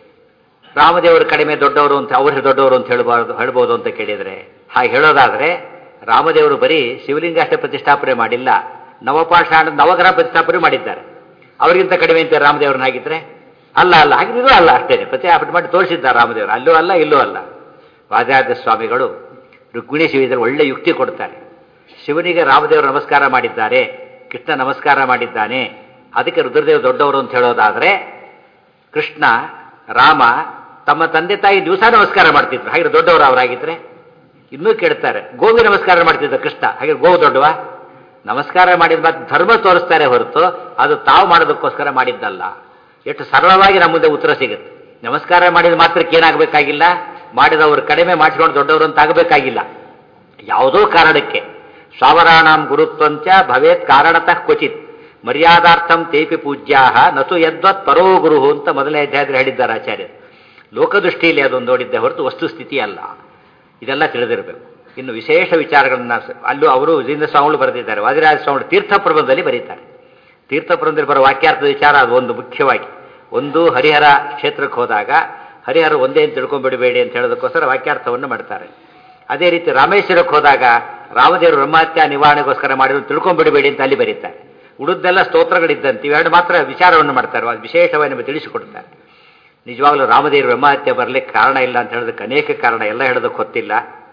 Speaker 1: ರಾಮದೇವರು ಕಡಿಮೆ ದೊಡ್ಡವರು ಅಂತ, ಅವರು ದೊಡ್ಡವರು ಅಂತ ಹೇಳ್ಬೋದು ಅಂತ ಕೇಳಿದರೆ, ಹಾಗೆ ಹೇಳೋದಾದರೆ ರಾಮದೇವರು ಬರೀ ಶಿವಲಿಂಗ ಅಷ್ಟೇ ಪ್ರತಿಷ್ಠಾಪನೆ ಮಾಡಿಲ್ಲ, ನವಪಾಷಾಣ ನವಗ್ರಹ ಪ್ರತಿಷ್ಠಾಪನೆ ಮಾಡಿದ್ದಾರೆ. ಅವರಿಗಿಂತ ಕಡಿಮೆ ಅಂತ ರಾಮದೇವ್ರನ್ನ ಹಾಗಿದ್ರೆ ಅಲ್ಲ, ಹಾಗಿದ್ರು ಅಲ್ಲ, ಅಷ್ಟೇ ಪ್ರತಿಷ್ಠಾಪನೆ ಮಾಡಿ ತೋರಿಸಿದ್ದಾರೆ ರಾಮದೇವರು. ಅಲ್ಲೂ ಅಲ್ಲ, ಇಲ್ಲೂ ಅಲ್ಲ. ವಾದಿರಾಜ ಸ್ವಾಮಿಗಳು ರುಕ್ಮಿಣಿ ಶಿವಿದಲ್ಲಿ ಒಳ್ಳೆ ಯುಕ್ತಿ ಕೊಡ್ತಾರೆ. ಶಿವನಿಗೆ ರಾಮದೇವರು ನಮಸ್ಕಾರ ಮಾಡಿದ್ದಾರೆ, ಕೃಷ್ಣ ನಮಸ್ಕಾರ ಮಾಡಿದ್ದಾನೆ, ಅದಕ್ಕೆ ರುದ್ರದೇವರು ದೊಡ್ಡವರು ಅಂತ ಹೇಳೋದಾದರೆ, ಕೃಷ್ಣ ರಾಮ ತಮ್ಮ ತಂದೆ ತಾಯಿ ದಿವಸ ನಮಸ್ಕಾರ ಮಾಡ್ತಿದ್ರು, ಹಾಗೆ ದೊಡ್ಡವರು ಅವರಾಗಿದ್ರೆ. ಇನ್ನೂ ಕೇಳ್ತಾರೆ, ಗೋವಿಗೆ ನಮಸ್ಕಾರ ಮಾಡ್ತಿದ್ದ ಕೃಷ್ಣ, ಹಾಗೆ ಗೋವು ದೊಡ್ಡವ? ನಮಸ್ಕಾರ ಮಾಡಿದ ಮಾತು ಧರ್ಮ ತೋರಿಸ್ತಾರೆ ಹೊರತು ಅದು ತಾವು ಮಾಡೋದಕ್ಕೋಸ್ಕರ ಮಾಡಿದ್ದಲ್ಲ. ಎಷ್ಟು ಸರಳವಾಗಿ ನಮ್ಮ ಮುಂದೆ ಉತ್ತರ ಸಿಗುತ್ತೆ. ನಮಸ್ಕಾರ ಮಾಡಿದ ಮಾತ್ರಕ್ಕೆ ಏನಾಗಬೇಕಾಗಿಲ್ಲ, ಮಾಡಿದವರು ಕಡಿಮೆ ಮಾಡಿಸ್ಕೊಂಡು ದೊಡ್ಡವರು ಅಂತ ಆಗಬೇಕಾಗಿಲ್ಲ. ಯಾವುದೋ ಕಾರಣಕ್ಕೆ ಸ್ವಾವರಾಣಾಂ ಗುರುತ್ವಂಚ ಭವೇತ್ ಕಾರಣತಃ ಕ್ವಚಿತ್ ಮರ್ಯಾದಾರ್ಥಂ ತೇಪಿ ಪೂಜ್ಯಾಹ ನತು ಯದ್ವತ್ ಪರೋ ಗುರು ಅಂತ ಮೊದಲನೇ ಅಧ್ಯಾಯದಲ್ಲಿ ಹೇಳಿದ್ದಾರೆ ಆಚಾರ್ಯರು. ಲೋಕದೃಷ್ಟಿಯಲ್ಲಿ ಅದೊಂದು ನೋಡಿದ್ದೆ ಹೊರತು ವಸ್ತುಸ್ಥಿತಿ ಅಲ್ಲ. ಇದೆಲ್ಲ ತಿಳಿದಿರಬೇಕು. ಇನ್ನು ವಿಶೇಷ ವಿಚಾರಗಳನ್ನ ಅಲ್ಲೂ ಅವರು ವಿಜೇಂದ್ರ ಸ್ವಾಮಿಗಳು ಬರೆದಿದ್ದಾರೆ. ವಾದಿರಾಜ ಸ್ವಾಮಿಗಳು ತೀರ್ಥಪ್ರಬಂಧದಲ್ಲಿ ಬರೀತಾರೆ. ತೀರ್ಥಪ್ರಬಂಧದಲ್ಲಿ ಬರೋ ವಾಕ್ಯಾರ್ಥದ ವಿಚಾರ ಅದು ಒಂದು ಮುಖ್ಯವಾಗಿ. ಒಂದು, ಹರಿಹರ ಕ್ಷೇತ್ರಕ್ಕೆ ಹೋದಾಗ ಹರಿಹರ ಒಂದೇ ಅಂತ ತಿಳ್ಕೊಂಡ್ಬಿಡಬೇಡಿ ಅಂತ ಹೇಳೋದಕ್ಕೋಸ್ಕರ ವಾಕ್ಯಾರ್ಥವನ್ನು ಮಾಡ್ತಾರೆ. ಅದೇ ರೀತಿ ರಾಮೇಶ್ವರಕ್ಕೆ ಹೋದಾಗ ರಾಮದೇವರು ಬ್ರಹ್ಮಹತ್ಯೆ ನಿವಾರಣೆಗೋಸ್ಕರ ಮಾಡಿದ್ರು ತಿಳ್ಕೊಂಡ್ಬಿಡಬೇಡಿ ಅಂತ ಅಲ್ಲಿ ಬರೀತಾರೆ. ಉಳಿದೆಲ್ಲ ಸ್ತೋತ್ರಗಳಿದ್ದಂತೆ ಇವೆರಡು ಮಾತ್ರ ವಿಚಾರವನ್ನು ಮಾಡ್ತಾರೆ, ಅದು ವಿಶೇಷವಾಗಿ ನಮಗೆ ತಿಳಿಸಿಕೊಡ್ತಾರೆ. ನಿಜವಾಗ್ಲೂ ರಾಮದೇವರು ಬ್ರಹ್ಮಹತ್ಯೆ ಬರಲಿಕ್ಕೆ ಕಾರಣ ಇಲ್ಲ ಅಂತ ಹೇಳೋದಕ್ಕೆ ಅನೇಕ ಕಾರಣ, ಎಲ್ಲ ಹೇಳೋದಕ್ಕೆ ಗೊತ್ತಿಲ್ಲ.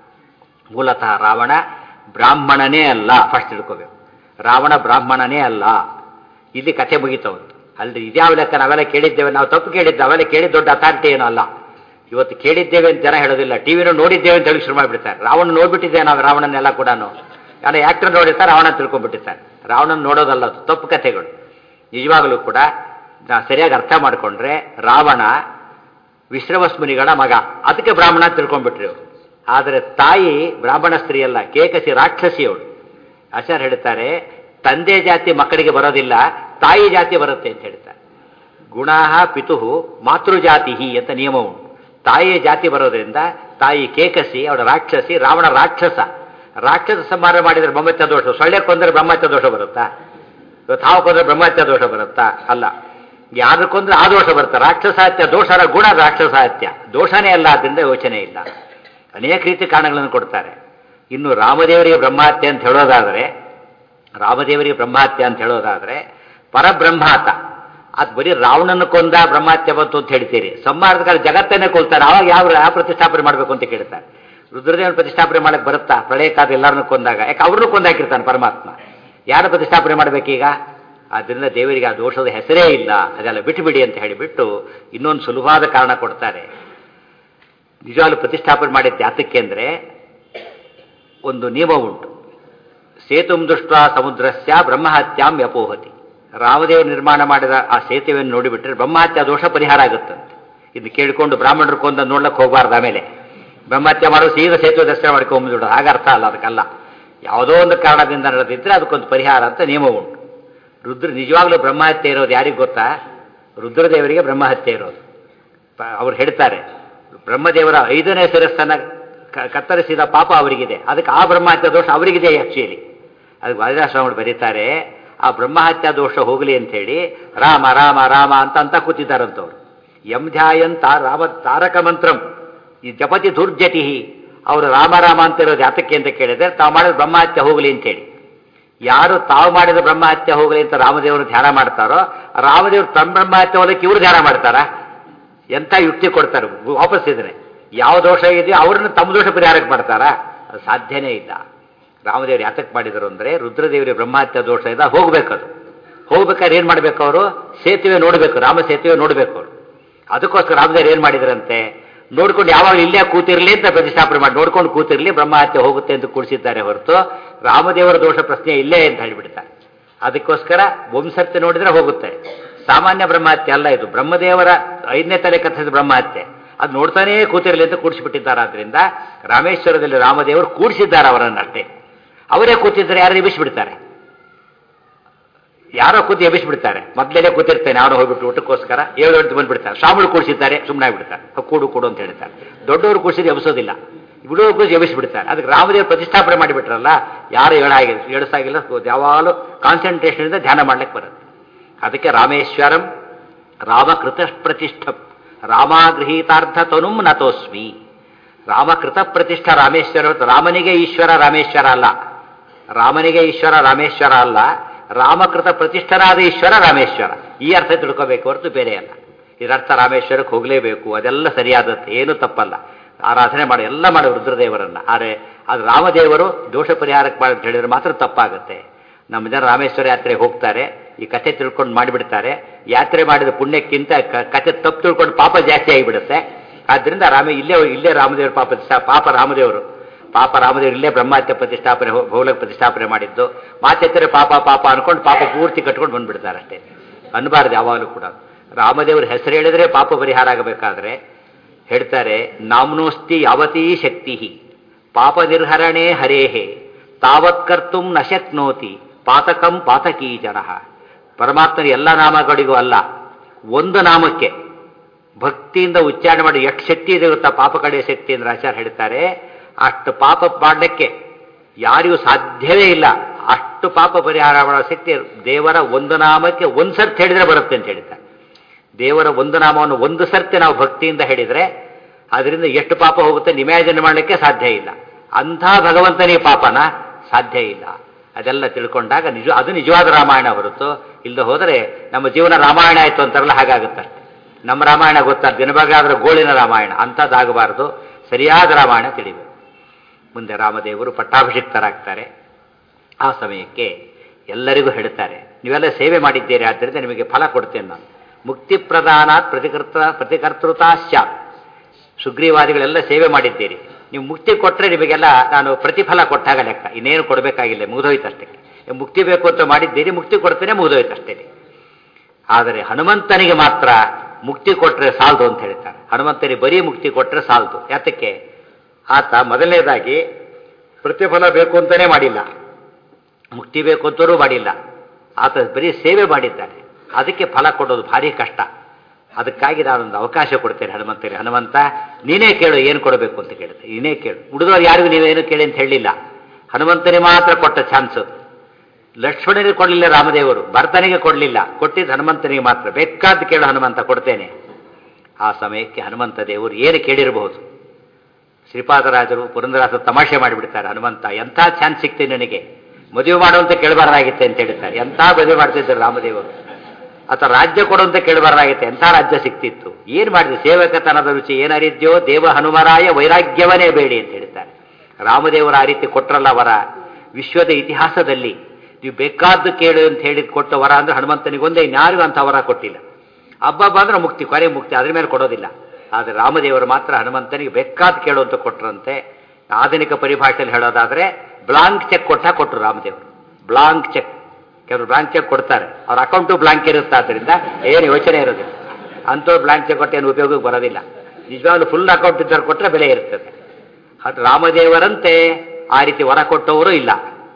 Speaker 1: ಮೂಲತಃ ರಾವಣ ಬ್ರಾಹ್ಮಣನೇ ಅಲ್ಲ, ಫಸ್ಟ್ ತಿಳ್ಕೋಬೇಕು. ರಾವಣ ಬ್ರಾಹ್ಮಣನೇ ಅಲ್ಲ. ಇಲ್ಲಿ ಕಥೆ ಮುಗಿತವಂತು. ಅಲ್ರಿ ಇದ್ಯಾವ ಲೆಕ್ಕ ನಾವೆಲ್ಲ ಕೇಳಿದ್ದೇವೆ, ನಾವು ತಪ್ಪು ಕೇಳಿದ್ದೆ, ಅವೆಲ್ಲ ಕೇಳಿದ ದೊಡ್ಡ ಅಥಾರಿಟಿ ಏನೂ ಅಲ್ಲ. ಇವತ್ತು ಕೇಳಿದ್ದೇವೆ ಅಂತ ಜನ ಹೇಳೋದಿಲ್ಲ, ಟಿವಿನೂ ನೋಡಿದ್ದೇವೆ ಅಂತ ಹೇಳಿ ಶುರು ಮಾಡಿಬಿಡ್ತಾರೆ. ರಾವಣ ನೋಡ್ಬಿಟ್ಟಿದ್ದೇವೆ ನಾವು ರಾವಣನೆಲ್ಲ ಕೂಡ, ಯಾರು ಆ್ಯಕ್ಟರ್ ನೋಡಿರ್ತಾರೆ ರಾವಣ ತಿಳ್ಕೊಂಡ್ಬಿಟ್ಟಿರ್ತಾರೆ. ರಾವಣನ ನೋಡೋದಲ್ಲ, ಅದು ತಪ್ಪು ಕಥೆಗಳು. ನಿಜವಾಗಲೂ ಕೂಡ ಸರಿಯಾಗಿ ಅರ್ಥ ಮಾಡಿಕೊಂಡ್ರೆ ರಾವಣ ವಿಶ್ರವಸ್ಮುನಿಗಳ ಮಗ, ಅದಕ್ಕೆ ಬ್ರಾಹ್ಮಣ ತಿಳ್ಕೊಂಡ್ಬಿಟ್ರಿ ಅವರು. ಆದರೆ ತಾಯಿ ಬ್ರಾಹ್ಮಣ ಸ್ತ್ರೀ ಅಲ್ಲ, ಕೇಕಸಿ ರಾಕ್ಷಸಿಯವಳು. ಆಚಾರ್ಯ ಹೇಳ್ತಾರೆ, ತಂದೆ ಜಾತಿ ಮಕ್ಕಳಿಗೆ ಬರೋದಿಲ್ಲ, ತಾಯಿ ಜಾತಿ ಬರುತ್ತೆ ಅಂತ ಹೇಳ್ತಾರೆ. ಗುಣಾಹ ಪಿತುಹು ಮಾತೃಜಾತಿ ಅಂತ ನಿಯಮ ಉಂಟು. ತಾಯಿಯ ಜಾತಿ ಬರೋದ್ರಿಂದ ತಾಯಿ ಕೇಕಸಿ, ಅವಳ ರಾಕ್ಷಸಿ, ರಾವಣ ರಾಕ್ಷಸ. ರಾಕ್ಷಸ ಸಂಹಾರ ಮಾಡಿದರೆ ಬ್ರಹ್ಮತ್ಯ ದೋಷ, ಸೊಳ್ಳೆ ಕೊಂದರೆ ಬ್ರಹ್ಮತ್ಯ ದೋಷ ಬರುತ್ತಾ? ಇವತ್ತು ಹಾವು ಕೊಂದರೆ ಬ್ರಹ್ಮತ್ಯ ದೋಷ ಬರುತ್ತಾ? ಅಲ್ಲ. ಯಾರು ಕೊಂದ್ರೆ ಆ ದೋಷ ಬರುತ್ತೆ. ರಾಕ್ಷಸಾತ್ಯ ದೋಷರ ಗುಣ ರಾಕ್ಷಸಾತ್ಯ ದೋಷನೇ ಅಲ್ಲ, ಅದರಿಂದ ಯೋಚನೆ ಇಲ್ಲ. ಅನೇಕ ರೀತಿ ಕಾರಣಗಳನ್ನು ಕೊಡ್ತಾರೆ. ಇನ್ನು ರಾಮದೇವರಿಗೆ ಬ್ರಹ್ಮಹತ್ಯೆ ಅಂತ ಹೇಳೋದಾದರೆ ಪರಬ್ರಹ್ಮಾತ, ಅದು ಬರೀ ರಾವಣನ ಕೊಂದ ಬ್ರಹ್ಮಹತ್ಯೆ ಬಂತು ಅಂತ ಹೇಳ್ತೀರಿ. ಸಂಹಾರದ ಕಾಲ ಜಗತ್ತನ್ನೇ ಕೊಲ್ತಾರೆ, ಆವಾಗ ಯಾವ ಪ್ರತಿಷ್ಠಾಪನೆ ಮಾಡಬೇಕು ಅಂತ ಕೇಳ್ತಾರೆ. ರುದ್ರದೇವನ ಪ್ರತಿಷ್ಠಾಪನೆ ಮಾಡಕ್ಕೆ ಬರುತ್ತಾ? ಪ್ರಳಯ ಕಾಲ ಎಲ್ಲರನ್ನೂ ಕೊಂದಾಗ, ಯಾಕೆ ಅವ್ರನ್ನೂ ಕೊಂದಾಕಿರ್ತಾನೆ ಪರಮಾತ್ಮ. ಯಾರು ಪ್ರತಿಷ್ಠಾಪನೆ ಮಾಡಬೇಕೀಗ? ಆದ್ದರಿಂದ ದೇವರಿಗೆ ಆ ದೋಷದ ಹೆಸರೇ ಇಲ್ಲ, ಅದೆಲ್ಲ ಬಿಟ್ಟುಬಿಡಿ ಅಂತ ಹೇಳಿಬಿಟ್ಟು ಇನ್ನೊಂದು ಸುಲಭವಾದ ಕಾರಣ ಕೊಡ್ತಾರೆ. ನಿಜವಾಗ್ಲೂ ಪ್ರತಿಷ್ಠಾಪನೆ ಮಾಡಿದ್ದೆ ಯಾತಕ್ಕೆ ಅಂದರೆ, ಒಂದು ನಿಯಮ ಉಂಟು. ಸೇತುಂ ದೃಷ್ಟ ಸಮುದ್ರಸ್ಯ ಬ್ರಹ್ಮಹತ್ಯಾಂ ವ್ಯಪೋಹತಿ. ರಾಮದೇವರು ನಿರ್ಮಾಣ ಮಾಡಿದ ಆ ಸೇತುವೆಯನ್ನು ನೋಡಿಬಿಟ್ರೆ ಬ್ರಹ್ಮಹತ್ಯೆ ದೋಷ ಪರಿಹಾರ ಆಗುತ್ತಂತೆ. ಇದು ಕೇಳಿಕೊಂಡು ಬ್ರಾಹ್ಮಣರು ಕೊಂದ ನೋಡ್ಲಕ್ಕೆ ಹೋಗಬಾರ್ದು. ಆಮೇಲೆ ಬ್ರಹ್ಮಹತ್ಯೆ ಮಾಡೋ ಸೀದಾ ಸೇತುವೆ ದರ್ಶನ ಮಾಡ್ಕೊಂಡ್ಬಿಡು, ಹಾಗೆ ಅರ್ಥ ಅಲ್ಲ. ಅದಕ್ಕಲ್ಲ, ಯಾವುದೋ ಒಂದು ಕಾರಣದಿಂದ ನಡೆದಿದ್ದರೆ ಅದಕ್ಕೊಂದು ಪರಿಹಾರ ಅಂತ ನಿಯಮ ಉಂಟು. ನಿಜವಾಗ್ಲೂ ಬ್ರಹ್ಮಹತ್ಯೆ ಇರೋದು ಯಾರಿಗೆ ಗೊತ್ತಾ? ರುದ್ರದೇವರಿಗೆ ಬ್ರಹ್ಮಹತ್ಯೆ ಇರೋದು. ಅವ್ರು ಹೇಳ್ತಾರೆ, ಬ್ರಹ್ಮದೇವರ 5ನೇ ಶಿರಸ್ಸನ್ನು ಕತ್ತರಿಸಿದ ಪಾಪ ಅವರಿಗಿದೆ, ಅದಕ್ಕೆ ಆ ಬ್ರಹ್ಮಹತ್ಯೆ ದೋಷ ಅವರಿಗಿದೆ ಆ್ಯಕ್ಚುಲಿ. ಅದಕ್ಕೆ ವಾದಿರಾಶ್ರಮಗಳು ಬರೀತಾರೆ, ಆ ಬ್ರಹ್ಮಹತ್ಯಾ ದೋಷ ಹೋಗಲಿ ಅಂಥೇಳಿ ರಾಮ ರಾಮ ರಾಮ ಅಂತ ಕೂತಿದ್ದಾರಂತವ್ರು. ಯಂಧ್ಯಾಯಂತ ರಾಮ ತಾರಕ ಮಂತ್ರಂ ಈ ಜಪತಿ ದುರ್ಜಟಿ, ಅವರು ರಾಮ ರಾಮ ಅಂತಿರೋದು ಯಾತಕ್ಕೆ ಅಂತ ಕೇಳಿದ್ರೆ ತಾವು ಮಾಡಿದ ಬ್ರಹ್ಮಹತ್ಯೆ ಹೋಗಲಿ ಅಂತೇಳಿ. ಯಾರು ತಾವು ಮಾಡಿದ ಬ್ರಹ್ಮಹತ್ಯೆ ಹೋಗಲಿ ಅಂತ ರಾಮದೇವರು ಧ್ಯಾನ ಮಾಡ್ತಾರೋ, ರಾಮದೇವರು ತಮ್ಮ ಬ್ರಹ್ಮಹತ್ಯೆ ಹೋಗಲಿಕ್ಕೆ ಇವರು ಧ್ಯಾನ ಮಾಡ್ತಾರ? ಎಂಥ ಯುಕ್ತಿ ಕೊಡ್ತಾರೆ ವಾಪಸ್ ಇದ್ರೆ. ಯಾವ ದೋಷ ಇದೆಯೋ ಅವ್ರನ್ನ ತಮ್ಮ ದೋಷ ಪರಿಹಾರಕ್ಕೆ ಮಾಡ್ತಾರಾ? ಅದು ಸಾಧ್ಯನೇ ಇಲ್ಲ. ರಾಮದೇವರು ಯಾತಕ್ಕೆ ಮಾಡಿದರು ಅಂದರೆ ರುದ್ರದೇವರಿಗೆ ಬ್ರಹ್ಮಹತ್ಯೆ ದೋಷ ಇದೆ, ಹೋಗ್ಬೇಕದು. ಹೋಗ್ಬೇಕಾದ್ರೆ ಏನು ಮಾಡಬೇಕು ಅವರು? ಸೇತುವೆ ನೋಡಬೇಕು, ರಾಮ ಸೇತುವೆ ನೋಡಬೇಕು ಅವರು. ಅದಕ್ಕೋಸ್ಕರ ರಾಮದೇವರು ಏನು ಮಾಡಿದ್ರಂತೆ, ನೋಡ್ಕೊಂಡು ಯಾವಾಗ ಇಲ್ಲೇ ಕೂತಿರ್ಲಿ ಅಂತ ಪ್ರತಿಷ್ಠಾಪನೆ ಮಾಡಿ ನೋಡ್ಕೊಂಡು ಕೂತಿರ್ಲಿ, ಬ್ರಹ್ಮಹತ್ಯೆ ಹೋಗುತ್ತೆ ಅಂತ ಕೂಡಿಸಿದ್ದಾರೆ ಹೊರತು ರಾಮದೇವರ ದೋಷ ಪ್ರಶ್ನೆ ಇಲ್ಲೇ ಅಂತ ಹೇಳಿಬಿಡ್ತಾರೆ. ಅದಕ್ಕೋಸ್ಕರ ಒಂದ್ಸರ್ತಿ ನೋಡಿದ್ರೆ ಹೋಗುತ್ತೆ. ಸಾಮಾನ್ಯ ಬ್ರಹ್ಮಹತ್ಯೆ ಅಲ್ಲ ಇದು, ಬ್ರಹ್ಮದೇವರ 5ನೇ ತಲೆ ಕಥೆದ ಬ್ರಹ್ಮಹತ್ಯೆ. ಅದು ನೋಡ್ತಾನೇ ಕೂತಿರಲಿ ಅಂತ ಕೂಡಿಸಿಬಿಟ್ಟಿದ್ದಾರೆ. ಆದ್ದರಿಂದ ರಾಮೇಶ್ವರದಲ್ಲಿ ರಾಮದೇವರು ಕೂಡಿಸಿದ್ದಾರೆ ಅವರನ್ನಷ್ಟೇ. ಅವರೇ ಕೂತಿದ್ರೆ ಯಾರು ಎಬ್ಬಿಸಿಬಿಡ್ತಾರೆ? ಯಾರೋ ಕೂತಿ ಎಬ್ಬಿಸಿಬಿಡ್ತಾರೆ. ಮೊದಲೇ ಕೂತಿರ್ತೇನೆ ಅವನು ಹೋಗ್ಬಿಟ್ಟು ಊಟಕ್ಕೋಸ್ಕರ 7 ಗಂಟೆ ಬಂದ್ಬಿಡ್ತಾರೆ. ಸ್ವಾಮಿಗಳು ಕೂಡಿಸಿದ್ದಾರೆ ಸುಮ್ಮನೆ ಆಗ್ಬಿಡ್ತಾರೆ, ಕೂಡು ಅಂತ ಹೇಳ್ತಾರೆ. ದೊಡ್ಡವರು ಕೂಡಿಸಿದ್ರೆ ಎಬ್ಬಿಸೋದಿಲ್ಲ, ಬಿಡುವ ಕೂಡಿಸಿ ಎಬ್ಬಿಸಿಬಿಡ್ತಾರೆ. ಅದಕ್ಕೆ ರಾಮದೇವರು ಪ್ರತಿಷ್ಠಾಪನೆ ಮಾಡಿಬಿಟ್ರಲ್ಲ, ಯಾರು ಏಳಿಸಾಗಿಲ್ಲ, ಯಾವಾಗಲೂ ಕಾನ್ಸಂಟ್ರೇಷನಿಂದ ಧ್ಯಾನ ಮಾಡ್ಲಿಕ್ಕೆ ಬರುತ್ತೆ. ಅದಕ್ಕೆ ರಾಮೇಶ್ವರಂ ರಾಮಕೃತ ಪ್ರತಿಷ್ಠಂ ರಾಮಾಗೃಹೀತಾರ್ಥ ತನುಂ ನತೋಸ್ಮಿ. ರಾಮಕೃತ ಪ್ರತಿಷ್ಠ ರಾಮೇಶ್ವರ. ರಾಮನಿಗೆ ಈಶ್ವರ ರಾಮೇಶ್ವರ ಅಲ್ಲ, ರಾಮನಿಗೆ ಈಶ್ವರ ರಾಮೇಶ್ವರ ಅಲ್ಲ, ರಾಮಕೃತ ಪ್ರತಿಷ್ಠರಾದ ಈಶ್ವರ ರಾಮೇಶ್ವರ. ಈ ಅರ್ಥ ತಿಳ್ಕೋಬೇಕು ಹೊರತು ಬೇರೆ ಅಲ್ಲ. ಇದರ್ಥ ರಾಮೇಶ್ವರಕ್ಕೆ ಹೋಗಲೇಬೇಕು, ಅದೆಲ್ಲ ಸರಿಯಾದದ್ದು, ಏನೂ ತಪ್ಪಲ್ಲ. ಆರಾಧನೆ ಮಾಡಿ ಎಲ್ಲ ಮಾಡಿ ರುದ್ರದೇವರನ್ನು. ಆದರೆ ಅದು ರಾಮದೇವರು ದೋಷ ಪರಿಹಾರಕ್ಕೆ ಮಾಡಿ ಅಂತ ಹೇಳಿದ್ರೆ ಮಾತ್ರ ತಪ್ಪಾಗುತ್ತೆ. ನಮ್ಮ ಜನ ರಾಮೇಶ್ವರ ಯಾತ್ರೆಗೆ ಹೋಗ್ತಾರೆ, ಈ ಕಥೆ ತಿಳ್ಕೊಂಡು ಮಾಡಿಬಿಡ್ತಾರೆ. ಯಾತ್ರೆ ಮಾಡಿದ ಪುಣ್ಯಕ್ಕಿಂತ ಕಥೆ ತಪ್ಪು ತಿಳ್ಕೊಂಡು ಪಾಪ ಜಾಸ್ತಿ ಆಗಿಬಿಡುತ್ತೆ. ಆದ್ದರಿಂದ ಇಲ್ಲೇ ರಾಮದೇವರು ಪಾಪ ರಾಮದೇವರು ಇಲ್ಲೇ ಬ್ರಹ್ಮಹತ್ಯೆ ಪ್ರತಿಷ್ಠಾಪನೆ ಭೌಲಕ ಪ್ರತಿಷ್ಠಾಪನೆ ಮಾಡಿದ್ದು. ಮಾತೆತ್ತರೆ ಪಾಪ ಅನ್ಕೊಂಡು ಪಾಪ ಪೂರ್ತಿ ಕಟ್ಕೊಂಡು ಬಂದ್ಬಿಡ್ತಾರೆ ಅಷ್ಟೇ. ಅನ್ಬಾರ್ದು ಯಾವಾಗಲೂ ಕೂಡ. ರಾಮದೇವ್ರ ಹೆಸರು ಹೇಳಿದ್ರೆ ಪಾಪ ಪರಿಹಾರ ಆಗಬೇಕಾದ್ರೆ ಹೇಳ್ತಾರೆ, ನಾಮ್ನೋಸ್ತಿ ಯಾವತೀ ಶಕ್ತಿ ಪಾಪ ನಿರ್ಹರಣೆ ಹರೇಹೇ ತಾವತ್ಕರ್ತು ನ ಶಕ್ನೋತಿ ಪಾತಕಂ ಪಾತಕೀ ಜನ. ಪರಮಾತ್ಮನ ಎಲ್ಲ ನಾಮಗಳಿಗೂ ಅಲ್ಲ, ಒಂದು ನಾಮಕ್ಕೆ ಭಕ್ತಿಯಿಂದ ಉಚ್ಚಾರಣೆ ಮಾಡಿ ಎಷ್ಟು ಶಕ್ತಿ ಇದೆ ಗೊತ್ತಾ ಪಾಪ ಕಡೆಯ ಶಕ್ತಿ ಅಂದ್ರೆ ಆಚಾರ್ಯ ಹೇಳ್ತಾರೆ. ಅಷ್ಟು ಪಾಪ ಮಾಡಲಿಕ್ಕೆ ಯಾರಿಗೂ ಸಾಧ್ಯವೇ ಇಲ್ಲ. ಅಷ್ಟು ಪಾಪ ಪರಿಹಾರ ಮಾಡೋ ಶಕ್ತಿ ದೇವರ ಒಂದು ನಾಮಕ್ಕೆ ಒಂದು ಸರ್ತಿ ಹೇಳಿದ್ರೆ ಬರುತ್ತೆ ಅಂತ ಹೇಳ್ತಾರೆ. ದೇವರ ಒಂದು ನಾಮವನ್ನು ಒಂದು ಸರ್ತಿ ನಾವು ಭಕ್ತಿಯಿಂದ ಹೇಳಿದರೆ ಅದರಿಂದ ಎಷ್ಟು ಪಾಪ ಹೋಗುತ್ತೆ ಇಮ್ಯಾಜಿನ್ ಮಾಡಲಿಕ್ಕೆ ಸಾಧ್ಯ ಇಲ್ಲ. ಅಂಥ ಭಗವಂತನಿಗೆ ಪಾಪನ ಸಾಧ್ಯ ಇಲ್ಲ. ಅದೆಲ್ಲ ತಿಳ್ಕೊಂಡಾಗ ಅದು ನಿಜವಾದ ರಾಮಾಯಣ ಹೊರತು ಇಲ್ಲದೆ ಹೋದರೆ ನಮ್ಮ ಜೀವನ ರಾಮಾಯಣ ಆಯಿತು ಅಂತಾರಲ್ಲ, ಹಾಗಾಗುತ್ತಷ್ಟೆ. ನಮ್ಮ ರಾಮಾಯಣ ಗೊತ್ತಾದ ದಿನಬಗಾದ್ರೆ ಗೋಳಿನ ರಾಮಾಯಣ ಅಂಥದ್ದಾಗಬಾರ್ದು. ಸರಿಯಾದ ರಾಮಾಯಣ ತಿಳಿಬೇಕು. ಮುಂದೆ ರಾಮದೇವರು ಪಟ್ಟಾಭಿಷಿಕ್ತರಾಗ್ತಾರೆ. ಆ ಸಮಯಕ್ಕೆ ಎಲ್ಲರಿಗೂ ಹೇಳ್ತಾರೆ, ನೀವೆಲ್ಲ ಸೇವೆ ಮಾಡಿದ್ದೀರಿ, ಆದ್ದರಿಂದ ನಿಮಗೆ ಫಲ ಕೊಡ್ತೇನೆ ನಾನು. ಮುಕ್ತಿ ಪ್ರದಾನಾತ್ ಪ್ರತಿಕರ್ತೃತಾ ಸ್ಯಾತ್. ಸುಗ್ರೀವಾದಿಗಳೆಲ್ಲ ಸೇವೆ ಮಾಡಿದ್ದೀರಿ, ನೀವು ಮುಕ್ತಿ ಕೊಟ್ಟರೆ ನಿಮಗೆಲ್ಲ ನಾನು ಪ್ರತಿಫಲ ಕೊಟ್ಟಾಗ ಲೆಕ್ಕ, ಇನ್ನೇನು ಕೊಡಬೇಕಾಗಿಲ್ಲ, ಮುಗಿದೋಯ್ತಷ್ಟೇ. ಮುಕ್ತಿ ಬೇಕು ಅಂತ ಮಾಡಿದ್ದೀರಿ, ಮುಕ್ತಿ ಕೊಡ್ತೇನೆ, ಮುಗಿದೋಯ್ತಷ್ಟೇ. ಆದರೆ ಹನುಮಂತನಿಗೆ ಮಾತ್ರ ಮುಕ್ತಿ ಕೊಟ್ಟರೆ ಸಾಲದು ಅಂತ ಹೇಳ್ತಾರೆ. ಹನುಮಂತನಿಗೆ ಬರೀ ಮುಕ್ತಿ ಕೊಟ್ಟರೆ ಸಾಲದು. ಯಾತಕ್ಕೆ? ಆತ ಮೊದಲನೇದಾಗಿ ಪ್ರತಿಫಲ ಬೇಕು ಅಂತಲೇ ಮಾಡಿಲ್ಲ, ಮುಕ್ತಿ ಬೇಕು ಅಂತಲೂ ಮಾಡಿಲ್ಲ. ಆತ ಬರೀ ಸೇವೆ ಮಾಡಿದ್ದಾನೆ. ಅದಕ್ಕೆ ಫಲ ಕೊಡೋದು ಭಾರಿ ಕಷ್ಟ. ಅದಕ್ಕಾಗಿ ನಾನೊಂದು ಅವಕಾಶ ಕೊಡ್ತೇನೆ ಹನುಮಂತನಿಗೆ. ಹನುಮಂತ ನೀನೇ ಕೇಳು, ಏನು ಕೊಡಬೇಕು ಅಂತ ಕೇಳುತ್ತೆ, ನೀನೇ ಕೇಳು. ಉಳಿದವರು ಯಾರಿಗೂ ನೀವೇನು ಕೇಳಿ ಅಂತ ಹೇಳಲಿಲ್ಲ. ಹನುಮಂತನಿಗೆ ಮಾತ್ರ ಕೊಟ್ಟ ಚಾನ್ಸು. ಲಕ್ಷ್ಮಣನಿಗೆ ಕೊಡಲಿಲ್ಲ ರಾಮದೇವರು, ಭರತನಿಗೆ ಕೊಡಲಿಲ್ಲ, ಕೊಟ್ಟಿದ್ದು ಹನುಮಂತನಿಗೆ ಮಾತ್ರ. ಬೇಕಾದ ಕೇಳು ಹನುಮಂತ, ಕೊಡ್ತೇನೆ. ಆ ಸಮಯಕ್ಕೆ ಹನುಮಂತ ದೇವರು ಏನು ಕೇಳಿರಬಹುದು. ಶ್ರೀಪಾದರಾಜರು ಪುರಂದರಾಸರು ತಮಾಷೆ ಮಾಡಿಬಿಡ್ತಾರೆ, ಹನುಮಂತ ಎಂಥ ಚಾನ್ಸ್ ಸಿಗ್ತೀನಿ ನನಗೆ, ಮದುವೆ ಮಾಡುವಂತ ಕೇಳಬಾರ್ದಾಗಿತ್ತೆ ಅಂತ ಹೇಳ್ತಾರೆ. ಎಂಥ ಮದುವೆ ಮಾಡ್ತಿದ್ದರು ರಾಮದೇವರು. ಅಥವಾ ರಾಜ್ಯ ಕೊಡುವಂತ ಕೇಳಬಾರ್ದಾಗಿತ್ತೆ, ಎಂಥ ರಾಜ್ಯ ಸಿಕ್ತಿತ್ತು. ಏನು ಮಾಡಿದೆ? ಸೇವಕತನದ ರುಚಿ ಏನರಿದ್ಯೋ ದೇವ ಹನುಮರಾಯ ವೈರಾಗ್ಯವನೇ ಬೇಡಿ ಅಂತ ಹೇಳ್ತಾರೆ. ರಾಮದೇವರು ಆ ರೀತಿ ಕೊಟ್ಟರಲ್ಲ ವರ. ವಿಶ್ವದ ಇತಿಹಾಸದಲ್ಲಿ ನೀವು ಬೇಕಾದ್ದು ಕೇಳು ಅಂತ ಹೇಳಿದ್ ಕೊಟ್ಟ ವರ ಅಂದ್ರೆ ಹನುಮಂತನಿಗೊಂದೇ, ಇನ್ಯಾರಿಗೂ ಅಂಥ ವರ ಕೊಟ್ಟಿಲ್ಲ. ಹಬ್ಬ ಅಂದ್ರೆ ಮುಕ್ತಿ, ಕೊನೆ ಮುಕ್ತಿ, ಅದ್ರ ಮೇಲೆ ಕೊಡೋದಿಲ್ಲ. ಆದರೆ ರಾಮದೇವರು ಮಾತ್ರ ಹನುಮಂತನಿಗೆ ಬೇಕಾದ ಕೇಳು ಅಂತ ಕೊಟ್ಟರಂತೆ. ಆಧುನಿಕ ಪರಿಭಾಷೆಯಲ್ಲಿ ಹೇಳೋದಾದ್ರೆ ಬ್ಲಾಂಕ್ ಚೆಕ್ ಕೊಟ್ಟರು ರಾಮದೇವರು. ಬ್ಲಾಂಕ್ ಚೆಕ್, ಕೆಲವರು ಬ್ಲಾಂಕ್ ಚೆಕ್ ಕೊಡ್ತಾರೆ, ಅವ್ರ ಅಕೌಂಟು ಬ್ಲಾಂಕ್ ಇರುತ್ತೆ, ಆದ್ದರಿಂದ ಏನು ಯೋಚನೆ ಇರೋದಿಲ್ಲ. ಅಂಥವ್ರು ಬ್ಲಾಂಕ್ ಚೆಕ್ ಕೊಟ್ಟು ಏನು ಉಪಯೋಗಕ್ಕೆ ಬರೋದಿಲ್ಲ. ನಿಜವಾಗ್ಲೂ ಫುಲ್ ಅಕೌಂಟ್ ಇದ್ದವ್ರು ಕೊಟ್ಟರೆ ಬೆಲೆ ಇರ್ತದೆ. ರಾಮದೇವರಂತೆ ಆ ರೀತಿ ವರ ಕೊಟ್ಟವರು ಇಲ್ಲ.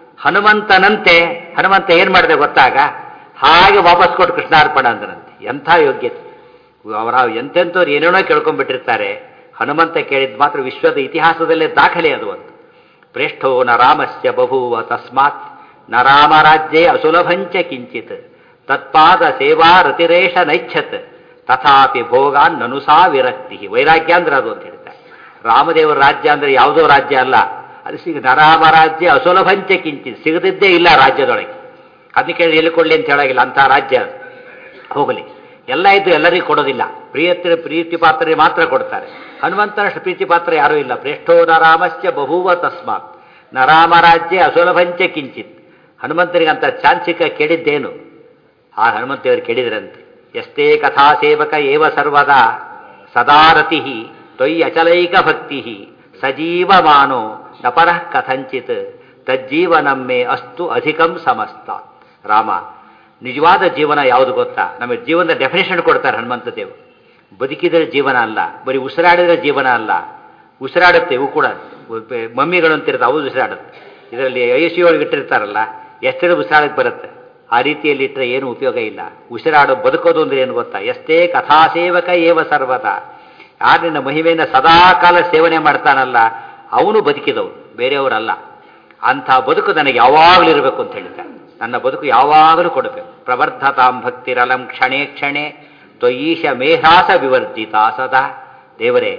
Speaker 1: ಹನುಮಂತ ಏನು ಮಾಡಿದೆ ಗೊತ್ತಾಗ? ಹಾಗೆ ವಾಪಸ್ ಕೊಟ್ಟು ಕೃಷ್ಣಾರ್ಪಣ ಅಂದ್ರಂತೆ. ಎಂಥ ಯೋಗ್ಯತೆ! ಅವರ ಎಂತೆಂಥವ್ರು ಏನೇನೋ ಕೇಳ್ಕೊಂಡ್ಬಿಟ್ಟಿರ್ತಾರೆ. ಹನುಮಂತ ಕೇಳಿದ್ ಮಾತ್ರ ವಿಶ್ವದ ಇತಿಹಾಸದಲ್ಲೇ ದಾಖಲೆ ಅದು. ಒಂದು ಪ್ರೇಷ್ಠೋ ನ ರಾಮಸ್ಯ ಬಭೂವ ತಸ್ಮಾತ್ ನ ರಾಮರಾಜ್ಯೇ ಅಸುಲಭಂಚ ಕಿಂಚಿತ್ ತತ್ಪಾದ ಸೇವಾ ರತಿರೇಶ ನೈಚ್ಛತ್ ತಥಾಪಿ ಭೋಗಾನ್ ನನುಸಾ ವಿರಕ್ತಿ. ವೈರಾಗ್ಯ ಅಂದ್ರೆ ಅದು ಅಂತ ಹೇಳ್ತಾರೆ. ರಾಮದೇವರ ರಾಜ್ಯ ಅಂದ್ರೆ ಯಾವುದೋ ರಾಜ್ಯ ಅಲ್ಲ, ಅದು ನರಾಮರಾಜ್ಯ ಅಸುಲಭಂಚ ಕಿಂಚಿತ್, ಸಿಗದಿದ್ದೇ ಇಲ್ಲ ರಾಜ್ಯದೊಳಗೆ. ಅದಕ್ಕೆ ಎಲ್ಲಿ ಕೊಡಲಿ ಅಂತ ಹೇಳಾಗಿಲ್ಲ, ಅಂಥ ರಾಜ್ಯ ಹೋಗಲಿ. ಎಲ್ಲ ಇದ್ದು ಎಲ್ಲರಿಗೂ ಕೊಡೋದಿಲ್ಲ, ಪ್ರೀತಿ ಪಾತ್ರರಿಗೆ ಮಾತ್ರ ಕೊಡ್ತಾರೆ. ಹನುಮಂತನಷ್ಟು ಪ್ರೀತಿ ಪಾತ್ರ ಯಾರೂ ಇಲ್ಲ. ಪ್ರೇಷ್ಠೋ ನರಾಮಸ್ಯ ಬಭೂವ ತಸ್ಮಾತ್ ನರಾಮರಾಜ್ಯ ಅಸುಲಭಂಚ ಕಿಂಚಿತ್. ಹನುಮಂತನಿಗೆ ಅಂತ ಚಾನ್ಸಿಕ ಕೇಳಿದ್ದೇನು? ಆ ಹನುಮಂತೇವರು ಕೇಳಿದ್ರಂತೆ, ಎಷ್ಟೇ ಕಥಾ ಸೇವಕ ಏವ ಸರ್ವದಾ ಸದಾರತಿ ತ್ವಯಿ ಅಚಲೈಕ ಭಕ್ತಿ ಸಜೀವಮಾನೋ ನ ಪರಃ ಕಥಂಚಿತ್ ತಜ್ಜೀವನಮ್ಮೆ ಅಸ್ತು ಅಧಿಕಂ ಸಮಸ್ತ. ರಾಮ, ನಿಜವಾದ ಜೀವನ ಯಾವುದು ಗೊತ್ತಾ? ನಮಗೆ ಜೀವನದ ಡೆಫಿನೇಷನ್ ಕೊಡ್ತಾರೆ ಹನುಮಂತ ದೇವರು. ಬದುಕಿದರೆ ಜೀವನ ಅಲ್ಲ, ಬರೀ ಉಸಿರಾಡಿದ್ರೆ ಜೀವನ ಅಲ್ಲ. ಉಸಿರಾಡುತ್ತೆ, ಇವು ಕೂಡ ಮಮ್ಮಿಗಳು ಅಂತಿರುತ್ತೆ, ಅವು ಉಸಿರಾಡುತ್ತೆ. ಇದರಲ್ಲಿ ಐಸಿ ಒಳಗೆ ಇಟ್ಟಿರ್ತಾರಲ್ಲ, ಎಷ್ಟೇ ಉಸಿರಾಡಕ್ಕೆ ಬರುತ್ತೆ. ಆ ರೀತಿಯಲ್ಲಿ ಇಟ್ಟರೆ ಏನು ಉಪಯೋಗ ಇಲ್ಲ. ಉಸಿರಾಡೋ ಬದುಕೋದು ಅಂದ್ರೆ ಏನು ಗೊತ್ತಾ? ಎಷ್ಟೇ ಕಥಾಸೇವಕ ಏವ ಸರ್ವದ, ಯಾರಿನ ಮಹಿಮೆಯನ್ನು ಸದಾಕಾಲ ಸೇವನೆ ಮಾಡ್ತಾನಲ್ಲ ಅವನು ಬದುಕಿದವರು, ಬೇರೆಯವರಲ್ಲ. ಅಂಥ ಬದುಕು ನನಗೆ ಯಾವಾಗಲೂ ಇರಬೇಕು ಅಂತ ಹೇಳಿದ್ದಾರೆ. ನನ್ನ ಬದುಕು ಯಾವಾಗಲೂ ಕೊಡಬೇಕು. ಪ್ರವರ್ಧತಾಂ ಭಕ್ತಿರಲಂ ಕ್ಷಣೇ ಕ್ಷಣೆ ತ್ವಯೀಶ ಮೇಧಾಸ ವಿವರ್ಜಿತ ಸದಾ. ದೇವರೇ,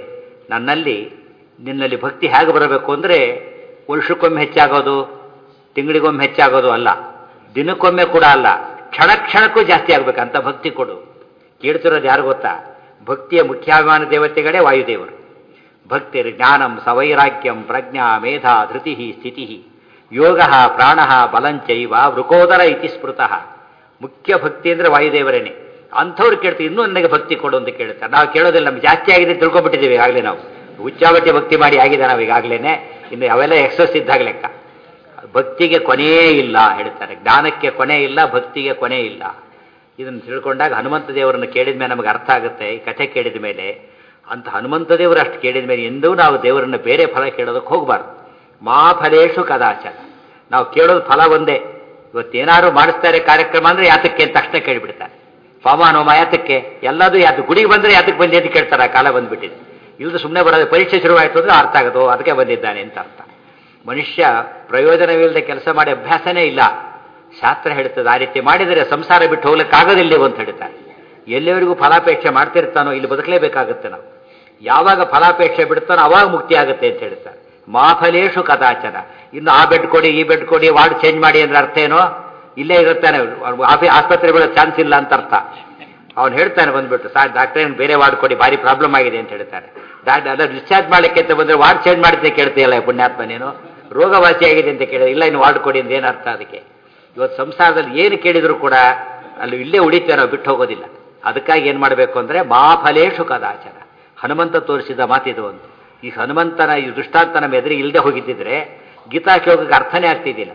Speaker 1: ನಿನ್ನಲ್ಲಿ ಭಕ್ತಿ ಹೇಗೆ ಬರಬೇಕು ಅಂದರೆ ವರ್ಷಕ್ಕೊಮ್ಮೆ ಹೆಚ್ಚಾಗೋದು, ತಿಂಗಳಿಗೊಮ್ಮೆ ಹೆಚ್ಚಾಗೋದು ಅಲ್ಲ, ದಿನಕ್ಕೊಮ್ಮೆ ಕೂಡ ಅಲ್ಲ, ಕ್ಷಣ ಕ್ಷಣಕ್ಕೂ ಜಾಸ್ತಿ ಆಗ್ಬೇಕಂತ ಭಕ್ತಿ ಕೊಡು. ಕೇಳ್ತಿರೋದು ಯಾರು ಗೊತ್ತಾ? ಭಕ್ತಿಯ ಮುಖ್ಯಾಭಿಮಾನ ದೇವತೆಗಳೇ ವಾಯುದೇವರು. ಭಕ್ತಿರ್ ಜ್ಞಾನಂ ಸವೈರಾಗ್ಯಂ ಪ್ರಜ್ಞಾ ಮೇಧಾ ಧೃತಿ ಸ್ಥಿತಿ ಯೋಗ ಪ್ರಾಣ ಬಲಂಚೈವ ವೃಕೋದರ ಇತಿ ಸ್ಮೃತಃ. ಮುಖ್ಯ ಭಕ್ತಿ ಅಂದರೆ ವಾಯುದೇವರೇನೆ. ಅಂಥವ್ರು ಕೇಳ್ತೀವಿ, ಇನ್ನೂ ನನಗೆ ಭಕ್ತಿ ಕೊಡು ಅಂತ ಕೇಳ್ತಾರೆ. ನಾವು ಕೇಳೋದಿಲ್ಲ, ನಮ್ಗೆ ಜಾಸ್ತಿ ಆಗಿದೆ ತಿಳ್ಕೊಂಡ್ಬಿಟ್ಟಿದ್ದೀವಿ ಈಗಾಗಲೇ. ನಾವು ಹುಚ್ಚಾಬಟ್ಟಿ ಭಕ್ತಿ ಮಾಡಿ ಆಗಿದೆ ನಾವು ಈಗಾಗಲೇ. ಇನ್ನು ಅವೆಲ್ಲ ಎಕ್ಸಸ್ ಇದ್ದಾಗ ಲೆಕ್ಕ. ಭಕ್ತಿಗೆ ಕೊನೆಯೇ ಇಲ್ಲ ಹೇಳ್ತಾರೆ, ಜ್ಞಾನಕ್ಕೆ ಕೊನೆ ಇಲ್ಲ, ಭಕ್ತಿಗೆ ಕೊನೆ ಇಲ್ಲ. ಇದನ್ನು ತಿಳ್ಕೊಂಡಾಗ ಹನುಮಂತ ದೇವರನ್ನು ಕೇಳಿದ ಮೇಲೆ ನಮಗೆ ಅರ್ಥ ಆಗುತ್ತೆ. ಈ ಕಥೆ ಕೇಳಿದ ಮೇಲೆ, ಅಂತ ಹನುಮಂತ ದೇವರು ಅಷ್ಟು ಕೇಳಿದ ಮೇಲೆ ಎಂದೂ ನಾವು ದೇವರನ್ನು ಬೇರೆ ಫಲ ಕೇಳೋದಕ್ಕೆ ಹೋಗಬಾರ್ದು. ಮಾ ಫಲೇಶು ಕದಾಚನ. ನಾವು ಕೇಳೋದು ಫಲ ಒಂದೇ. ಇವತ್ತೇನಾದ್ರು ಮಾಡಿಸ್ತಾರೆ ಕಾರ್ಯಕ್ರಮ ಅಂದರೆ ಯಾತಕ್ಕೆ ಅಂತ ತಕ್ಷಣ ಕೇಳಿಬಿಡ್ತಾರೆ. ಪವಮಾನೋಮ ಯಾತಕ್ಕೆ, ಎಲ್ಲದೂ ಯಾತು. ಗುಡಿಗೆ ಬಂದರೆ ಯಾತಕ್ಕೆ ಬಂದಿ ಅಂತ ಕೇಳ್ತಾರೆ. ಆ ಕಾಲ ಬಂದುಬಿಟ್ಟಿದೆ. ಇಲ್ಲದು ಸುಮ್ಮನೆ ಬರೋದು, ಪರೀಕ್ಷೆ ಶುರುವಾಯಿತು ಅಂದರೆ ಅರ್ಥ ಆಗೋದು ಅದಕ್ಕೆ ಬಂದಿದ್ದಾನೆ ಅಂತ ಅರ್ಥ. ಮನುಷ್ಯ ಪ್ರಯೋಜನವಿಲ್ಲದೆ ಕೆಲಸ ಮಾಡಿ ಅಭ್ಯಾಸನೇ ಇಲ್ಲ. ಶಾಸ್ತ್ರ ಹೇಳ್ತದೆ, ಆ ರೀತಿ ಮಾಡಿದರೆ ಸಂಸಾರ ಬಿಟ್ಟು ಹೋಗ್ಲಿಕ್ಕಾಗೋದಿಲ್ಲ ಅಂತ ಹೇಳ್ತಾರೆ. ಎಲ್ಲಿವರೆಗೂ ಫಲಾಪೇಕ್ಷೆ ಮಾಡ್ತಿರ್ತಾನೋ ಇಲ್ಲಿ ಬದುಕಲೇಬೇಕಾಗುತ್ತೆ ನಾವು. ಯಾವಾಗ ಫಲಾಪೇಕ್ಷೆ ಬಿಡ್ತಾನೋ ಅವಾಗ ಮುಕ್ತಿ ಆಗುತ್ತೆ ಅಂತ ಹೇಳ್ತಾರೆ. ಮಾಫಲೇಶು ಕದಾಚನ. ಇನ್ನು ಆ ಬೆಡ್ ಕೊಡಿ, ಈ ಬೆಡ್ ಕೊಡಿ, ವಾರ್ಡ್ ಚೇಂಜ್ ಮಾಡಿ ಅಂದ್ರೆ ಅರ್ಥ ಏನೋ, ಇಲ್ಲೇ ಇರುತ್ತಾನೆ, ಆಸ್ಪತ್ರೆ ಬೀಳೋ ಚಾನ್ಸ್ ಇಲ್ಲ ಅಂತ ಅರ್ಥ. ಅವ್ನು ಹೇಳ್ತಾನೆ ಬಂದ್ಬಿಟ್ಟು, ಸಾರ್ ಡಾಕ್ಟ್ರೇ ಬೇರೆ ವಾರ್ಡ್ ಕೊಡಿ, ಭಾರಿ ಪ್ರಾಬ್ಲಮ್ ಆಗಿದೆ ಅಂತ ಹೇಳ್ತಾರೆ. ಅದ ಡಿಸ್ಚಾರ್ಜ್ ಮಾಡಲಿಕ್ಕೆ ಅಂತ ಬಂದರೆ ವಾರ್ಡ್ ಚೇಂಜ್ ಮಾಡ್ತೀನಿ ಕೇಳ್ತೀಯಲ್ಲ ಪುಣ್ಯಾತ್ಮ ನೀನು, ರೋಗವಾಸಿ ಆಗಿದೆ ಅಂತ ಕೇಳಿದ್ರೆ ಇಲ್ಲ ಇನ್ನು ವಾರ್ಡ್ ಕೊಡಿ ಅಂತ ಏನು ಅರ್ಥ ಅದಕ್ಕೆ? ಇವತ್ತು ಸಂಸಾರದಲ್ಲಿ ಏನು ಕೇಳಿದ್ರು ಕೂಡ ಅಲ್ಲಿ ಇಲ್ಲೇ ಉಳಿತೇವೆ ನಾವು, ಬಿಟ್ಟು ಹೋಗೋದಿಲ್ಲ. ಅದಕ್ಕಾಗಿ ಏನು ಮಾಡಬೇಕು ಅಂದರೆ ಮಾಫಲೇಶು ಕದಾಚನ. ಹನುಮಂತ ತೋರಿಸಿದ ಮಾತಿದು ಅಂತ. ಈ ಹನುಮಂತನ ಈ ದೃಷ್ಟಾಂತ ನಮ್ಮ ಎದುರಿಗೆ ಇಲ್ಲದೆ ಹೋಗಿದ್ದಿದ್ರೆ ಗೀತಾ ಶ್ಲೋಕಕ್ಕೆ ಅರ್ಥನೇ ಆಗ್ತಿದ್ದಿಲ್ಲ.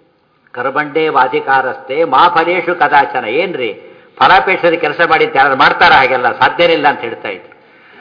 Speaker 1: ಕರ್ಮಂಡೇ ವಾಧಿಕಾರಸ್ತೆ ಮಾಫಲೇಶು ಕದಾಚನ. ಏನ್ರಿ ಫಲಾಪೇಕ್ಷದ ಕೆಲಸ ಮಾಡಿ ಯಾರು ಮಾಡ್ತಾರ? ಹಾಗೆಲ್ಲ ಸಾಧ್ಯನೇ ಇಲ್ಲ ಅಂತ ಹೇಳ್ತಾ ಇದ್ರು.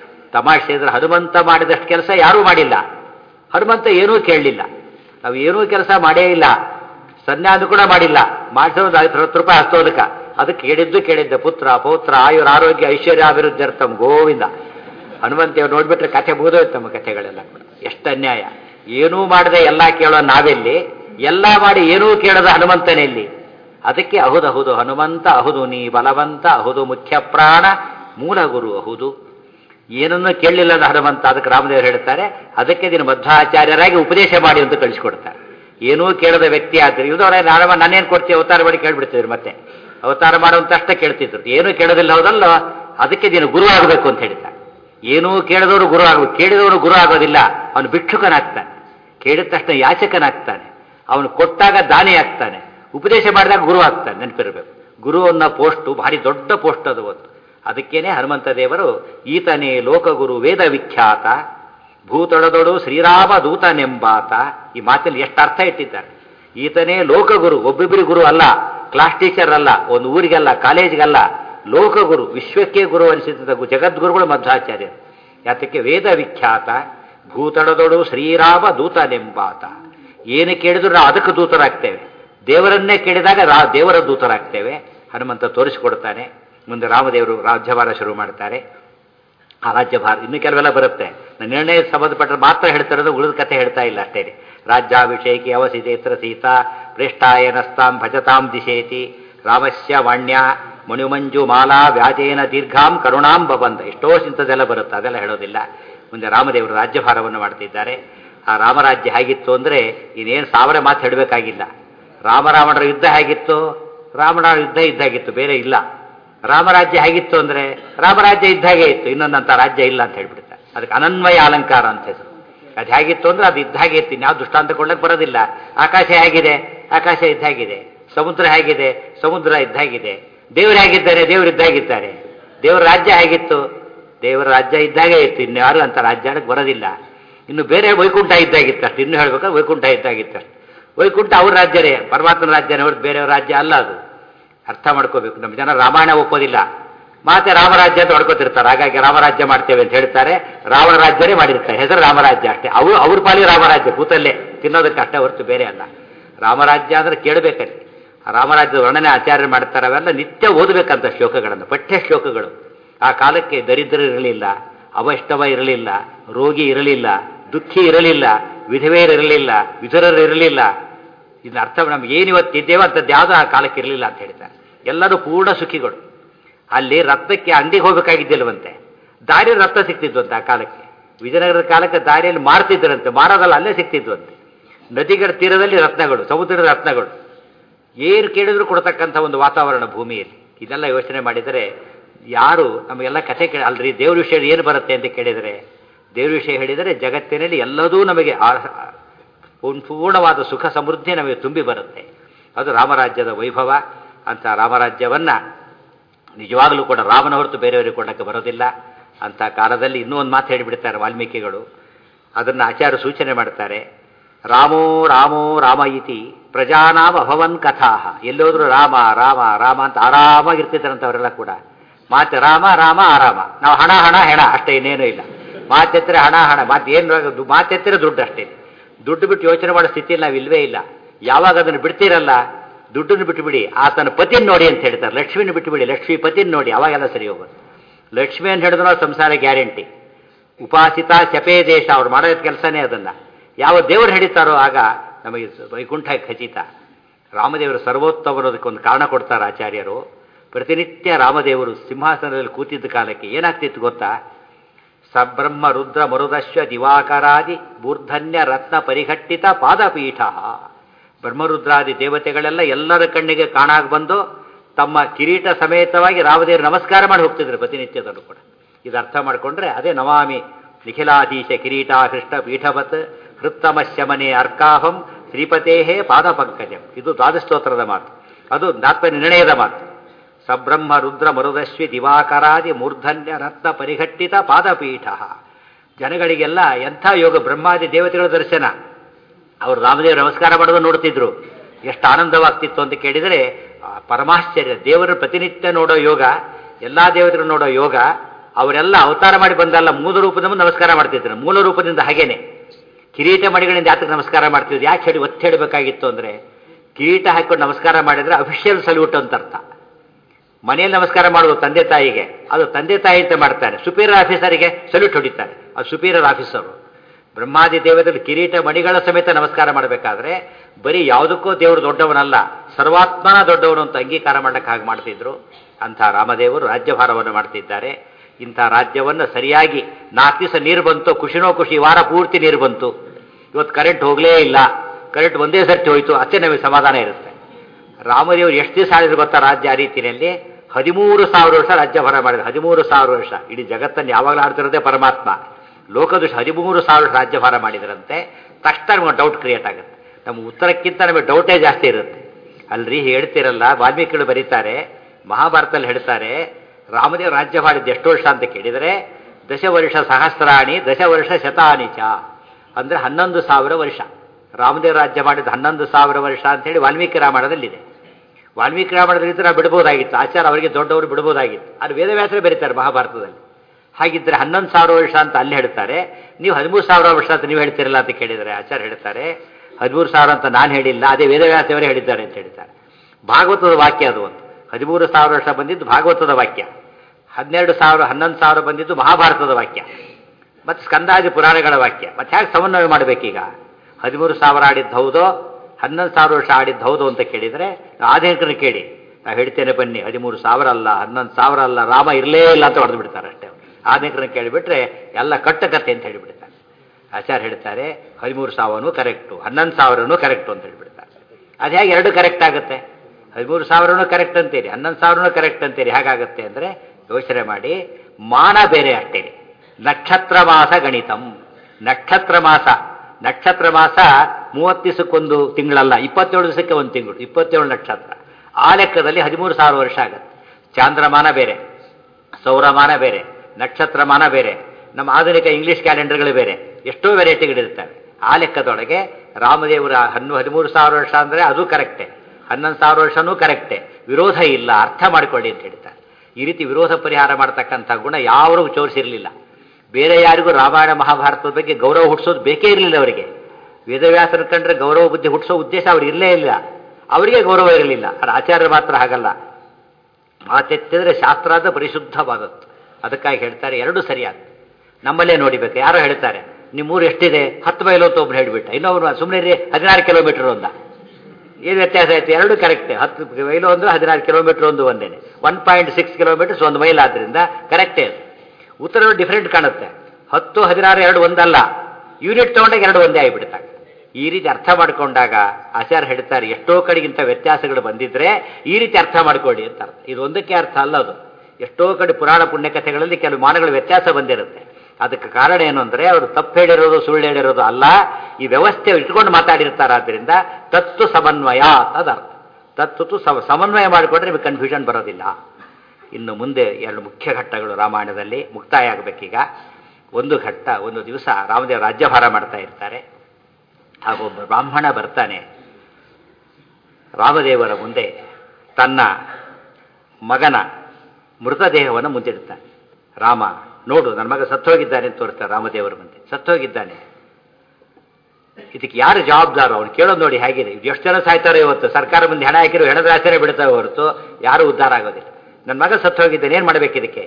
Speaker 1: ತಮಾಷೆ ಇದ್ರೆ ಹನುಮಂತ ಮಾಡಿದಷ್ಟು ಕೆಲಸ ಯಾರೂ ಮಾಡಿಲ್ಲ. ಹನುಮಂತ ಏನೂ ಕೇಳಲಿಲ್ಲ. ನಾವು ಏನೂ ಕೆಲಸ ಮಾಡೇ ಇಲ್ಲ, ಸನ್ಯಾಸ ಕೂಡ ಮಾಡಿಲ್ಲ. ಮಾಡಿಸೋದು 10 ರೂಪಾಯಿ ಹಸ್ತೋದಕ್ಕೆ. ಅದಕ್ಕೆ ಕೇಳಿದ್ದೆ ಪುತ್ರ ಪೌತ್ರ ಆಯುರ್ ಆರೋಗ್ಯ ಐಶ್ವರ್ಯ ಅಭಿವೃದ್ಧರ್ಥಂ ಗೋವಿಂದ. ಹನುಮಂತೇವ್ರು ನೋಡ್ಬಿಟ್ರೆ ಕಥೆ ಮುಗಿದೋಯ್ತು ನಮ್ಮ ಕಥೆಗಳೆಲ್ಲ ಕೂಡ. ಎಷ್ಟು ಅನ್ಯಾಯ. ಏನೂ ಮಾಡದೆ ಎಲ್ಲ ಕೇಳೋ ನಾವೆಲ್ಲಿ, ಎಲ್ಲ ಮಾಡಿ ಏನೂ ಕೇಳದ ಹನುಮಂತನೆಲ್ಲಿ? ಅದಕ್ಕೆ ಅಹುದು ಹನುಮಂತ ಅಹುದು ನೀ ಬಲವಂತ ಅಹುದು ಮುಖ್ಯ ಪ್ರಾಣ ಮೂಲ ಗುರು ಅಹುದು. ಏನನ್ನೂ ಕೇಳಲಿಲ್ಲದ ಹನುಮಂತ. ಅದಕ್ಕೆ ರಾಮದೇವರು ಹೇಳ್ತಾರೆ, ಅದಕ್ಕೆ ದಿನ ಮಧ್ವಾಚಾರ್ಯರಾಗಿ ಉಪದೇಶ ಮಾಡಿ ಅಂತ ಕಳಿಸ್ಕೊಡ್ತಾರೆ. ಏನೂ ಕೇಳದ ವ್ಯಕ್ತಿ ಆದ್ರೆ ಇವ್ರವ್ರ ನಾನೇನು ಕೊಡ್ತೀವಿ ಅವತಾರ ಮಾಡಿ ಕೇಳ್ಬಿಡ್ತಿದ್ರು. ಮತ್ತೆ ಅವತಾರ ಮಾಡುವಂತಷ್ಟೇ ಕೇಳ್ತಿದ್ರು, ಏನೂ ಕೇಳೋದಿಲ್ಲ ಹೌದಲ್ಲ. ಅದಕ್ಕೆ ದಿನ ಗುರು ಆಗಬೇಕು ಅಂತ ಹೇಳ್ತಾರೆ. ಏನೂ ಕೇಳಿದವರು ಗುರು ಆಗಬೇಕು. ಕೇಳಿದವರು ಗುರು ಆಗೋದಿಲ್ಲ, ಅವನು ಭಿಕ್ಷುಕನಾಗ್ತಾನೆ. ಕೇಳಿದ ತಕ್ಷಣ ಯಾಚಕನಾಗ್ತಾನೆ. ಅವನು ಕೊಟ್ಟಾಗ ದಾನಿ ಆಗ್ತಾನೆ, ಉಪದೇಶ ಮಾಡಿದಾಗ ಗುರು ಆಗ್ತಾನೆ. ನೆನಪಿರಬೇಕು, ಗುರು ಅನ್ನೋ ಪೋಸ್ಟು ಭಾರಿ ದೊಡ್ಡ ಪೋಸ್ಟ್ ಅದು ಒಂದು. ಅದಕ್ಕೇನೆ ಹನುಮಂತ ದೇವರು ಈತನೇ ಲೋಕಗುರು ವೇದ ವಿಖ್ಯಾತ ಭೂತಳದೊಡು ಶ್ರೀರಾಮ ದೂತನೆಂಬಾತ. ಈ ಮಾತಲ್ಲಿ ಎಷ್ಟು ಅರ್ಥ ಇಟ್ಟಿದ್ದಾರೆ. ಈತನೇ ಲೋಕಗುರು, ಒಬ್ಬೊಬ್ಬರಿಗೆ ಗುರು ಅಲ್ಲ, ಕ್ಲಾಸ್ ಟೀಚರ್ ಅಲ್ಲ, ಒಂದು ಊರಿಗಲ್ಲ, ಕಾಲೇಜ್ಗಲ್ಲ, ಲೋಕಗುರು, ವಿಶ್ವಕ್ಕೆ ಗುರು ಅನಿಸಿದ ಜಗದ್ಗುರುಗಳು ಮಧ್ವಾಚಾರ್ಯರು. ಯಾತಕ್ಕೆ ವೇದ ವಿಖ್ಯಾತ ಭೂತಳದೊಡು ಶ್ರೀರಾಮ ದೂತನೆಂಬಾತ. ಏನು ಕೇಳಿದ್ರು ನಾವು ಅದಕ್ಕೆ ದೂತರಾಗ್ತೇವೆ. ದೇವರನ್ನೇ ಕೇಳಿದಾಗ ದೇವರ ದೂತರಾಗ್ತೇವೆ. ಹನುಮಂತ ತೋರಿಸಿಕೊಡ್ತಾನೆ. ಮುಂದೆ ರಾಮದೇವರು ರಾಜ್ಯಭಾರ ಶುರು ಮಾಡ್ತಾರೆ. ಆ ರಾಜ್ಯಭಾರ ಇನ್ನು ಕೆಲವೆಲ್ಲ ಬರುತ್ತೆ. ನಿರ್ಣಯ ಸಂಬಂಧಪಟ್ಟ ಮಾತ್ರ ಹೇಳ್ತಿರೋದು, ಉಳಿದ ಕಥೆ ಹೇಳ್ತಾ ಇಲ್ಲ ಅಷ್ಟೇ. ರಾಜ್ಯಾಭಿಷೇಕಿ ಅವಸಿತೇತ್ರ ಸೀತಾ ಪ್ರೇಷ್ಠಾಯನಸ್ತಾಂ ಭಜತಾಂ ದಿಶೇತಿ ರಾಮಸ್ಯ ವಾಣ್ಯ ಮಣಿಮಂಜು ಮಾಲಾ ವ್ಯಾಜೇನ ದೀರ್ಘಾಂ ಕರುಣಾಂ ಬಬಂಧ. ಎಷ್ಟೋ ಇಂಥದ್ದೆಲ್ಲ ಬರುತ್ತೆ, ಅದೆಲ್ಲ ಹೇಳೋದಿಲ್ಲ. ಮುಂದೆ ರಾಮದೇವರು ರಾಜ್ಯಭಾರವನ್ನು ಮಾಡ್ತಿದ್ದಾರೆ. ಆ ರಾಮರಾಜ್ಯ ಹೇಗಿತ್ತು ಅಂದರೆ ಇನ್ನೇನು 1000 ಮಾತು ಹೇಳಬೇಕಾಗಿಲ್ಲ. ರಾಮರಾವಣರ ಯುದ್ಧ ಹೇಗಿತ್ತು, ರಾಮರಾವಣ ಯುದ್ಧ ಇದ್ದಾಗಿತ್ತು, ಬೇರೆ ಇಲ್ಲ. ರಾಮರಾಜ್ಯ ಹೇಗಿತ್ತು ಅಂದರೆ ರಾಮರಾಜ್ಯ ಇದ್ದಾಗೆ ಇತ್ತು, ಇನ್ನೊಂದಂಥ ರಾಜ್ಯ ಇಲ್ಲ ಅಂತ ಹೇಳ್ಬಿಡ್ತಾರೆ. ಅದಕ್ಕೆ ಅನನ್ವಯ ಅಲಂಕಾರ ಅಂತ ಹೆಸರು. ಅದು ಹೇಗಿತ್ತು ಅಂದರೆ ಅದು ಇದ್ದಾಗೆ ಇತ್ತು, ಇನ್ಯಾವ ದೃಷ್ಟಾಂತ ಕೊಡಕ್ಕೆ ಬರೋದಿಲ್ಲ. ಆಕಾಶ ಹೇಗಿದೆ, ಆಕಾಶ ಇದ್ದಾಗಿದೆ. ಸಮುದ್ರ ಹೇಗಿದೆ, ಸಮುದ್ರ ಇದ್ದಾಗಿದೆ. ದೇವರು ಹೇಗಿದ್ದಾರೆ, ದೇವರು ಇದ್ದಾಗಿದ್ದಾರೆ. ದೇವರ ರಾಜ್ಯ ಹೇಗಿತ್ತು, ದೇವರ ರಾಜ್ಯ ಇದ್ದಾಗೆ ಇತ್ತು, ಇನ್ಯಾರು ಅಂತ ರಾಜ್ಯ ಆಡಕ್ಕೆ ಬರೋದಿಲ್ಲ. ಇನ್ನು ಬೇರೆ ವೈಕುಂಠ ಇದ್ದಾಗಿತ್ತಷ್ಟು, ಇನ್ನು ಹೇಳ್ಬೇಕಾದ್ರೆ ವೈಕುಂಠ ಇದ್ದಾಗಿತ್ತಷ್ಟು. ವೈಕುಂಠ ಅವ್ರ ರಾಜ್ಯರೇ, ಪರಮಾತ್ಮನ ರಾಜ್ಯನೇ ಹೊರತು ಬೇರೆಯವ್ರ ರಾಜ್ಯ ಅಲ್ಲ ಅದು. ಅರ್ಥ ಮಾಡ್ಕೋಬೇಕು. ನಮ್ಮ ಜನ ರಾಮಾಯಣ ಒಪ್ಪೋದಿಲ್ಲ, ಮತ್ತೆ ರಾಮರಾಜ್ಯ ಅಂತ ಹೊಡ್ಕೋತಿರ್ತಾರೆ. ಹಾಗಾಗಿ ರಾಮರಾಜ್ಯ ಮಾಡ್ತೇವೆ ಅಂತ ಹೇಳ್ತಾರೆ, ರಾವಣ ರಾಜ್ಯನೇ ಮಾಡಿರ್ತಾರೆ, ಹೆಸರು ರಾಮರಾಜ್ಯ ಅಷ್ಟೇ. ಅವ್ರ ಪಾಲಿ ರಾಮರಾಜ್ಯ, ಕೂತಲ್ಲೇ ತಿನ್ನೋದಕ್ಕೆ ಅಷ್ಟೇ ಹೊರತು ಬೇರೆ ಅಲ್ಲ. ರಾಮರಾಜ್ಯ ಅಂದರೆ ಕೇಳಬೇಕಲ್ಲಿ. ರಾಮರಾಜ್ಯದ ವರ್ಣನೆ ಆಚಾರ್ಯ ಮಾಡ್ತಾರೆ, ಅವೆಲ್ಲ ನಿತ್ಯ ಓದಬೇಕಂತ ಶ್ಲೋಕಗಳನ್ನು, ಪಠ್ಯ ಶ್ಲೋಕಗಳು. ಆ ಕಾಲಕ್ಕೆ ದರಿದ್ರ ಇರಲಿಲ್ಲ, ಅವೈಷ್ಣವ ಇರಲಿಲ್ಲ, ರೋಗಿ ಇರಲಿಲ್ಲ, ದುಃಖಿ ಇರಲಿಲ್ಲ, ವಿಧವೆಯರಿರಲಿಲ್ಲ, ವಿಧುರರು ಇರಲಿಲ್ಲ. ಇದನ್ನ ಅರ್ಥ ನಮ್ಗೆ ಏನಿವತ್ತಿದ್ದೇವೆ ಅಂಥದ್ದು ಯಾವುದೋ ಆ ಕಾಲಕ್ಕೆ ಇರಲಿಲ್ಲ ಅಂತ ಹೇಳ್ತಾರೆ. ಎಲ್ಲರೂ ಪೂರ್ಣ ಸುಖಿಗಳು. ಅಲ್ಲಿ ರತ್ನಕ್ಕೆ ಅಂಗಡಿಗೆ ಹೋಗಬೇಕಾಗಿದ್ದಿಲ್ವಂತೆ, ದಾರಿಯಲ್ಲಿ ರತ್ನ ಸಿಗ್ತಿದ್ವಂತೆ ಆ ಕಾಲಕ್ಕೆ. ವಿಜಯನಗರದ ಕಾಲಕ್ಕೆ ದಾರಿಯಲ್ಲಿ ಮಾರ್ತಿದ್ದರಂತೆ, ಮಾರೋದಲ್ಲ ಅಲ್ಲೇ ಸಿಗ್ತಿದ್ವಂತೆ. ನದಿಗಳ ತೀರದಲ್ಲಿ ರತ್ನಗಳು, ಸಮುದ್ರದ ರತ್ನಗಳು, ಏನು ಕೇಳಿದ್ರು ಕೊಡ್ತಕ್ಕಂಥ ಒಂದು ವಾತಾವರಣ ಭೂಮಿಯಲ್ಲಿ. ಇದೆಲ್ಲ ಯೋಚನೆ ಮಾಡಿದರೆ ಯಾರು ನಮಗೆಲ್ಲ ಕಥೆ ಅಲ್ರಿ ದೇವ್ರ ವಿಷಯ ಏನು ಬರುತ್ತೆ ಅಂತ ಕೇಳಿದರೆ, ದೇವ್ರ ವಿಷಯ ಹೇಳಿದರೆ ಜಗತ್ತಿನಲ್ಲಿ ಎಲ್ಲದೂ ನಮಗೆ ಪೂರ್ಣವಾದ ಸುಖ ಸಮೃದ್ಧಿ ನಮಗೆ ತುಂಬಿ ಬರುತ್ತೆ. ಅದು ರಾಮರಾಜ್ಯದ ವೈಭವ. ಅಂತ ರಾಮರಾಜ್ಯವನ್ನು ನಿಜವಾಗಲೂ ಕೂಡ ರಾಮನ ಹೊರತು ಬೇರೆಯವರಿಗೆ ಕೊಡೋಕ್ಕೆ ಬರೋದಿಲ್ಲ. ಅಂಥ ಕಾಲದಲ್ಲಿ ಇನ್ನೂ ಒಂದು ಮಾತು ಹೇಳಿಬಿಡ್ತಾರೆ ವಾಲ್ಮೀಕಿಗಳು. ಅದನ್ನು ಆಚಾರ್ಯ ಸೂಚನೆ ಮಾಡ್ತಾರೆ. ರಾಮೋ ರಾಮೋ ರಾಮ ಇತಿ ಪ್ರಜಾನಾಮ ಅಭವನ್ ಕಥಾ. ಎಲ್ಲೋದ್ರು ರಾಮ ರಾಮ ರಾಮ ಅಂತ ಆರಾಮಾಗಿರ್ತಿದ್ದಾರಂತ ಅವರೆಲ್ಲ ಕೂಡ. ಮಾತೆ ರಾಮ ರಾಮ ಆರಾಮ. ನಾವು ಹಣ ಹಣ ಹೆಣ ಅಷ್ಟೇ, ಇನ್ನೇನೂ ಇಲ್ಲ. ಮಾತೆತ್ತರೆ ಹಣ ಹಣ, ಏನು ಮಾತೆತ್ತರೆ ದುಡ್ಡು ಅಷ್ಟೇ. ದುಡ್ಡು ಬಿಟ್ಟು ಯೋಚನೆ ಮಾಡೋ ಸ್ಥಿತಿಯಲ್ಲಿ ನಾವು ಇಲ್ವೇ ಇಲ್ಲ. ಯಾವಾಗ ಅದನ್ನು ಬಿಡ್ತೀರಲ್ಲ, ದುಡ್ಡನ್ನು ಬಿಟ್ಟುಬಿಡಿ, ಆತನ ಪತಿನ ನೋಡಿ ಅಂತ ಹೇಳ್ತಾರೆ. ಲಕ್ಷ್ಮಿನ ಬಿಟ್ಟುಬಿಡಿ, ಲಕ್ಷ್ಮೀ ಪತಿನ ನೋಡಿ, ಅವಾಗೆಲ್ಲ ಸರಿ ಹೋಗೋದು. ಲಕ್ಷ್ಮಿ ಅಂತ ಹೇಳಿದ್ರು ಸಂಸಾರ ಗ್ಯಾರಂಟಿ. ಉಪಾಸಿತ ಶಪೇ ದೇಶ, ಅವ್ರು ಮಾಡೋ ಕೆಲಸನೇ ಅದನ್ನು. ಯಾವ ದೇವರು ಹಿಡಿತಾರೋ ಆಗ ನಮಗೆ ವೈಕುಂಠ ಖಚಿತ. ರಾಮದೇವರು ಸರ್ವೋತ್ತಮರೋದಕ್ಕೊಂದು ಕಾರಣ ಕೊಡ್ತಾರೆ ಆಚಾರ್ಯರು. ಪ್ರತಿನಿತ್ಯ ರಾಮದೇವರು ಸಿಂಹಾಸನದಲ್ಲಿ ಕೂತಿದ್ದ ಕಾಲಕ್ಕೆ ಏನಾಗ್ತಿತ್ತು ಗೊತ್ತಾ? ಸಬ್ರಹ್ಮ ರುದ್ರ ಮರುದಶ್ವ ದಿವಾಕರಾದಿ ಮೂರ್ಧನ್ಯ ರತ್ನ ಪರಿಘಟ್ಟಿತ ಪಾದಪೀಠ. ಬ್ರಹ್ಮರುದ್ರಾದಿ ದೇವತೆಗಳೆಲ್ಲ ಎಲ್ಲರ ಕಣ್ಣಿಗೆ ಕಾಣಾಗ ಬಂದು ತಮ್ಮ ಕಿರೀಟ ಸಮೇತವಾಗಿ ರಾಮದೇವರು ನಮಸ್ಕಾರ ಮಾಡಿ ಹೋಗ್ತಿದ್ರು ಪ್ರತಿನಿತ್ಯದಲ್ಲೂ ಕೂಡ. ಇದು ಅರ್ಥ ಮಾಡಿಕೊಂಡ್ರೆ ಅದೇ ನಮಾಮಿ ನಿಖಿಲಾಧೀಶ ಕಿರೀಟ ಕೃಷ್ಣ ಪೀಠವತ್ ಹೃತ್ತಮಸ್ಯ ಮನೆ ಅರ್ಕಾಹಂ ಶ್ರೀಪತೇಹೇ ಪಾದಪಂಕಜಂ. ಇದು ದ್ವಾದಸ್ತೋತ್ರದ ಮಾತು, ಅದು ದಾತ್ಮ ನಿರ್ಣಯದ ಮಾತು. ಸಬ್ರಹ್ಮ ರುದ್ರ ಮರುದಶ್ವಿ ದಿವಾಕರಾದಿ ಮೂರ್ಧನ್ಯ ರತ್ನ ಪರಿಘಟ್ಟಿತ ಪಾದಪೀಠ. ಜನಗಳಿಗೆಲ್ಲ ಎಂಥ ಯೋಗ, ಬ್ರಹ್ಮಾದಿ ದೇವತೆಗಳ ದರ್ಶನ. ಅವರು ರಾಮದೇವರು ನಮಸ್ಕಾರ ಮಾಡೋದು ನೋಡ್ತಿದ್ರು. ಎಷ್ಟು ಆನಂದವಾಗ್ತಿತ್ತು ಅಂತ ಕೇಳಿದರೆ ಪರಮಾಶ್ಚರ್ಯ. ದೇವರು ಪ್ರತಿನಿತ್ಯ ನೋಡೋ ಯೋಗ, ಎಲ್ಲ ದೇವತೆಗಳು ನೋಡೋ ಯೋಗ. ಅವರೆಲ್ಲ ಅವತಾರ ಮಾಡಿ ಬಂದಲ್ಲ, ಮೂಲ ರೂಪದಿಂದ ನಮಸ್ಕಾರ ಮಾಡ್ತಿದ್ರು. ಮೂಲ ರೂಪದಿಂದ ಹಾಗೇನೆ ಕಿರೀಟ ಮಣಿಗಳಿಂದ ಯಾತಕ್ಕೆ ನಮಸ್ಕಾರ ಮಾಡ್ತಿದ್ರು? ಯಾಕೆ ಒತ್ತಿ ಹೇಳಬೇಕಾಗಿತ್ತು ಅಂದರೆ, ಕಿರೀಟ ಹಾಕೊಂಡು ನಮಸ್ಕಾರ ಮಾಡಿದರೆ ಅಫಿಷಿಯಲ್ ಸಲ್ಯೂಟ್ ಅಂತ ಅರ್ಥ. ಮನೆಯಲ್ಲಿ ನಮಸ್ಕಾರ ಮಾಡೋದು ತಂದೆ ತಾಯಿಗೆ, ಅದು ತಂದೆ ತಾಯಿ ಅಂತ ಮಾಡ್ತಾರೆ. ಸುಪೀರಿಯರ್ ಆಫೀಸರಿಗೆ ಸಲ್ಯೂಟ್ ಹೊಡಿತಾರೆ, ಅದು ಸುಪೀರಿಯರ್ ಆಫೀಸರು. ಬ್ರಹ್ಮಾದಿ ದೇವತೆಗಳು ಕಿರೀಟ ಮಣಿಗಳ ಸಮೇತ ನಮಸ್ಕಾರ ಮಾಡಬೇಕಾದ್ರೆ ಬರೀ ಯಾವುದಕ್ಕೋ ದೇವರು ದೊಡ್ಡವನಲ್ಲ, ಸರ್ವಾತ್ಮನ ದೊಡ್ಡವನು ಅಂತ ಅಂಗೀಕಾರ ಮಾಡಕ್ಕೆ ಹಾಗೆ ಮಾಡ್ತಿದ್ರು. ಅಂಥ ರಾಮದೇವರು ರಾಜ್ಯಭಾರವನ್ನು ಮಾಡ್ತಿದ್ದಾರೆ. ಇಂಥ ರಾಜ್ಯವನ್ನು ಸರಿಯಾಗಿ 4 ದಿವಸ ನೀರು ಬಂತು, ಖುಷಿನೋ ಖುಷಿ, ವಾರ ಪೂರ್ತಿ ನೀರು ಬಂತು. ಇವತ್ತು ಕರೆಂಟ್ ಹೋಗಲೇ ಇಲ್ಲ, ಕರೆಂಟ್ ಒಂದೇ ಸರ್ತಿ ಹೋಯಿತು, ಅಷ್ಟೇ ನಮಗೆ ಸಮಾಧಾನ ಇರುತ್ತೆ. ರಾಮದೇವರು ಎಷ್ಟು ದಿವಸ ಆಳಿದ್ರು ಗೊತ್ತಾ ರಾಜ್ಯ? ಆ ರೀತಿಯಲ್ಲಿ 13,000 ವರ್ಷ ರಾಜ್ಯಭಾರ ಮಾಡಿದ್ರು. 13,000 ವರ್ಷ. ಇಡೀ ಜಗತ್ತನ್ನು ಯಾವಾಗಲೂ ಆಡ್ತಿರೋದೇ ಪರಮಾತ್ಮ. ಲೋಕದೃಷ್ಟಿ 13,000 ವರ್ಷ ರಾಜ್ಯಭಾರ ಮಾಡಿದ್ರಂತೆ. ತಕ್ಷಣ ನಮಗೆ ಡೌಟ್ ಕ್ರಿಯೇಟ್ ಆಗುತ್ತೆ. ನಮ್ಮ ಉತ್ತರಕ್ಕಿಂತ ನಮಗೆ ಡೌಟೇ ಜಾಸ್ತಿ ಇರುತ್ತೆ. ಅಲ್ರಿ ಹೇಳ್ತಿರಲ್ಲ, ವಾಲ್ಮೀಕಿಗಳು ಬರೀತಾರೆ, ಮಹಾಭಾರತದಲ್ಲಿ ಹೇಳ್ತಾರೆ, ರಾಮದೇವ ರಾಜ್ಯ ಮಾಡಿದ್ದು ಎಷ್ಟು ವರ್ಷ ಅಂತ ಕೇಳಿದರೆ, 10 ವರ್ಷ ಸಹಸ್ರಾಣಿ 10 ವರ್ಷ ಶತಾನಿಚ, ಅಂದರೆ 11,000 ವರ್ಷ. ರಾಮದೇವ ರಾಜ್ಯ ಮಾಡಿದ್ದು 11,000 ವರ್ಷ ಅಂತೇಳಿ ವಾಲ್ಮೀಕಿ ರಾಮಾಯಣದಲ್ಲಿದೆ. ವಾಲ್ಮೀಕಿ ರಾಮಾಯಣದಲ್ಲಿದ್ದರೆ ನಾವು ಬಿಡ್ಬೋದಾಗಿತ್ತು, ಆಚಾರ ಅವರಿಗೆ ದೊಡ್ಡವರು ಬಿಡ್ಬೋದಾಗಿತ್ತು. ಅದು ವೇದವ್ಯಾಸರೇ ಬರೀತಾರೆ ಮಹಾಭಾರತದಲ್ಲಿ. ಹಾಗಿದ್ದರೆ 11,000 ವರ್ಷ ಅಂತ ಅಲ್ಲಿ ಹೇಳ್ತಾರೆ, ನೀವು 13,000 ವರ್ಷ ಅಂತ ನೀವು ಹೇಳ್ತಿರಲ್ಲ ಅಂತ ಕೇಳಿದರೆ ಆಚಾರ್ಯ ಹೇಳ್ತಾರೆ 13,000 ಅಂತ ನಾನು ಹೇಳಿಲ್ಲ, ಅದೇ ವೇದವ್ಯಾಸವರೇ ಹೇಳಿದ್ದಾರೆ ಅಂತ ಹೇಳ್ತಾರೆ. ಭಾಗವತದ ವಾಕ್ಯ ಅದು. ಒಂದು 13,000 ವರ್ಷ ಬಂದಿದ್ದು ಭಾಗವತದ ವಾಕ್ಯ, 11,000 ಬಂದಿದ್ದು ಮಹಾಭಾರತದ ವಾಕ್ಯ. ಮತ್ತು ಸ್ಕಂದಾದಿ ಪುರಾಣಗಳ ವಾಕ್ಯ. ಮತ್ತೆ ಹೇಗೆ ಸಮನ್ವಯ ಮಾಡಬೇಕೀಗ? 13,000 ಆಡಿದ್ದು ಹೌದೋ 11,000 ವರ್ಷ ಆಡಿದ್ದು ಹೌದು ಅಂತ ಕೇಳಿದರೆ ಆಧುನಿಕರನ್ನು ಕೇಳಿ, ನಾವು ಹೇಳ್ತೇನೆ ಬನ್ನಿ 13,000 ಅಲ್ಲ 11,000 ಅಲ್ಲ, ರಾಮ ಇರಲೇ ಇಲ್ಲ ಅಂತ ಹೊಡೆದು ಬಿಡ್ತಾರೆ ಅಷ್ಟೇ. ಆಧುನಿಕರನ್ನು ಕೇಳಿಬಿಟ್ರೆ ಎಲ್ಲ ಕಟ್ಟಕತೆ ಅಂತ ಹೇಳಿಬಿಡ್ತಾರೆ. ಆಚಾರ್ಯ ಹೇಳ್ತಾರೆ 13,000 ಕರೆಕ್ಟು 11,000 ಕರೆಕ್ಟು ಅಂತ ಹೇಳಿಬಿಡ್ತಾರೆ. ಅದು ಹೇಗೆ ಎರಡು ಕರೆಕ್ಟ್ ಆಗುತ್ತೆ? 13,000 ಕರೆಕ್ಟ್ ಅಂತೀರಿ 11,000 ಕರೆಕ್ಟ್ ಅಂತೀರಿ, ಹೇಗಾಗುತ್ತೆ ಅಂದರೆ ಯೋಚನೆ ಮಾಡಿ. ಮಾನ ಬೇರೆ ಅಷ್ಟೇ. ನಕ್ಷತ್ರ ಮಾಸ ಗಣಿತಂ, ನಕ್ಷತ್ರ ಮಾಸ 30 ದಿವಸಕ್ಕೊಂದು ತಿಂಗಳಲ್ಲ, 27 ದಿವಸಕ್ಕೆ ಒಂದು ತಿಂಗಳು, 27 ನಕ್ಷತ್ರ. ಆ ಲೆಕ್ಕದಲ್ಲಿ 13,000 ವರ್ಷ ಆಗುತ್ತೆ. ಚಾಂದ್ರಮಾನ ಬೇರೆ, ಸೌರಮಾನ ಬೇರೆ, ನಕ್ಷತ್ರಮಾನ ಬೇರೆ, ನಮ್ಮ ಆಧುನಿಕ ಇಂಗ್ಲಿಷ್ ಕ್ಯಾಲೆಂಡರ್ಗಳು ಬೇರೆ, ಎಷ್ಟೋ ವೆರೈಟಿಗಳಿರ್ತವೆ. ಆ ಲೆಕ್ಕದೊಳಗೆ ರಾಮದೇವರ 13,000 ವರ್ಷ ಅಂದರೆ ಅದು ಕರೆಕ್ಟೇ, 11,000 ವರ್ಷನೂ ಕರೆಕ್ಟೇ, ವಿರೋಧ ಇಲ್ಲ, ಅರ್ಥ ಮಾಡಿಕೊಳ್ಳಿ ಅಂತ ಹೇಳ್ತಾರೆ. ಈ ರೀತಿ ವಿರೋಧ ಪರಿಹಾರ ಮಾಡ್ತಕ್ಕಂಥ ಗುಣ ಯಾರೂ ತೋರಿಸಿರಲಿಲ್ಲ. ಬೇರೆ ಯಾರಿಗೂ ರಾಮಾಯಣ ಮಹಾಭಾರತದ ಬಗ್ಗೆ ಗೌರವ ಹುಟ್ಟಿಸೋದು ಬೇಕೇ ಇರಲಿಲ್ಲ ಅವರಿಗೆ. ವೇದವ್ಯಾಸನ ಕಂಡ್ರೆ ಗೌರವ ಬುದ್ಧಿ ಹುಟ್ಟಿಸೋ ಉದ್ದೇಶ ಅವ್ರಿಗೆ ಇರಲೇ ಇಲ್ಲ, ಅವರಿಗೆ ಗೌರವ ಇರಲಿಲ್ಲ. ಅದು ಆಚಾರ್ಯರು ಮಾತ್ರ ಹಾಗಲ್ಲ, ಮಾತೆತ್ತಿದ್ರೆ ಶಾಸ್ತ್ರ ಅಂತ ಪರಿಶುದ್ಧವಾದದ್ದು. ಅದಕ್ಕಾಗಿ ಹೇಳ್ತಾರೆ ಎರಡು ಸರಿಯಾದ. ನಮ್ಮಲ್ಲೇ ನೋಡಿಬೇಕು, ಯಾರೋ ಹೇಳ್ತಾರೆ ನಿಮ್ಮೂರು ಎಷ್ಟಿದೆ 10 ಮೈಲು ಅಂತ ಒಬ್ಬನು ಹೇಳಿಬಿಟ್ಟ, ಇನ್ನೊಬ್ರು ಸುಮ್ಮನೆ 16 ಕಿಲೋಮೀಟರ್ ಒಂದ. ಏನು ವ್ಯತ್ಯಾಸ ಆಯ್ತು? ಎರಡು ಕರೆಕ್ಟೇ. 10 ಮೈಲು ಅಂದರೆ 16 ಕಿಲೋಮೀಟರ್ ಒಂದು ಒಂದೇನೆ, 1.6 ಕಿಲೋಮೀಟರ್ಸ್ ಒಂದು ಮೈಲ್ ಆದ್ದರಿಂದ ಕರೆಕ್ಟೇ. ಉತ್ತರ ಡಿಫ್ರೆಂಟ್ ಕಾಣುತ್ತೆ. 10, 16 ಎರಡು ಒಂದಲ್ಲ, ಯೂನಿಟ್ ತೊಗೊಂಡಾಗ ಎರಡು ಒಂದೇ ಆಗಿಬಿಡ್ತಾರೆ. ಈ ರೀತಿ ಅರ್ಥ ಮಾಡಿಕೊಂಡಾಗ ಆಚಾರ್ಯ ಹೇಳ್ತಾರೆ ಎಷ್ಟೋ ಕಡೆಗಿಂತ ವ್ಯತ್ಯಾಸಗಳು ಬಂದಿದ್ರೆ ಈ ರೀತಿ ಅರ್ಥ ಮಾಡಿಕೊಳ್ಳಿ ಅಂತ ಅರ್ಥ. ಇದು ಒಂದಕ್ಕೆ ಅರ್ಥ ಅಲ್ಲ, ಅದು ಎಷ್ಟೋ ಕಡೆ ಪುರಾಣ ಪುಣ್ಯಕಥೆಗಳಲ್ಲಿ ಕೆಲವು ಮಾನಗಳ ವ್ಯತ್ಯಾಸ ಬಂದಿರುತ್ತೆ. ಅದಕ್ಕೆ ಕಾರಣ ಏನು ಅಂದರೆ ಅವರು ತಪ್ಪು ಹೇಳಿರೋದು ಸುಳ್ಳು ಹೇಳಿರೋದು ಅಲ್ಲ, ಈ ವ್ಯವಸ್ಥೆ ಇಟ್ಕೊಂಡು ಮಾತಾಡಿರ್ತಾರೆ. ಆದ್ದರಿಂದ ತತ್ವ ಸಮನ್ವಯ ಅದರ್ಥ. ತತ್ವತ್ತು ಸಮನ್ವಯ ಮಾಡಿಕೊಂಡ್ರೆ ನಿಮಗೆ ಕನ್ಫ್ಯೂಷನ್ ಬರೋದಿಲ್ಲ. ಇನ್ನು ಮುಂದೆ ಎರಡು ಮುಖ್ಯ ಘಟ್ಟಗಳು ರಾಮಾಯಣದಲ್ಲಿ ಮುಕ್ತಾಯ ಆಗಬೇಕೀಗ. ಒಂದು ಘಟ್ಟ, ಒಂದು ದಿವಸ ರಾಮದೇವ ರಾಜ್ಯಭಾರ ಮಾಡ್ತಾ ಇರ್ತಾರೆ. ಹಾಗೊಬ್ಬ ಬ್ರಾಹ್ಮಣ ಬರ್ತಾನೆ ರಾಮದೇವರ ಮುಂದೆ, ತನ್ನ ಮಗನ ಮೃತದೇಹವನ್ನು ಮುಂದಿಡ್ತಾನೆ. ರಾಮ ನೋಡು ನನ್ನ ಮಗ ಸತ್ತೋಗಿದ್ದಾನೆ ಅಂತ ತೋರಿಸ್ತಾರೆ ರಾಮದೇವರ ಮುಂದೆ. ಸತ್ತೋಗಿದ್ದಾನೆ, ಇದಕ್ಕೆ ಯಾರು ಜವಾಬ್ದಾರು? ಅವ್ನು ಕೇಳೋದು ನೋಡಿ ಹೇಗಿದೆ. ಇದು ಎಷ್ಟು ಜನ ಸಾಯ್ತಾರೋ ಇವತ್ತು, ಸರ್ಕಾರ ಮುಂದೆ ಹೆಣ ಹಾಕಿರೋ ಹೆಣದ ಆಸರೆ ಬಿಡ್ತಾವೆ ಹೊರತು ಯಾರೂ ಉದ್ಧಾರ ಆಗೋದಿಲ್ಲ. ನನ್ನ ಮಗ ಸತ್ತೋಗಿದ್ದಾನೆ, ಏನು ಮಾಡಬೇಕು ಇದಕ್ಕೆ?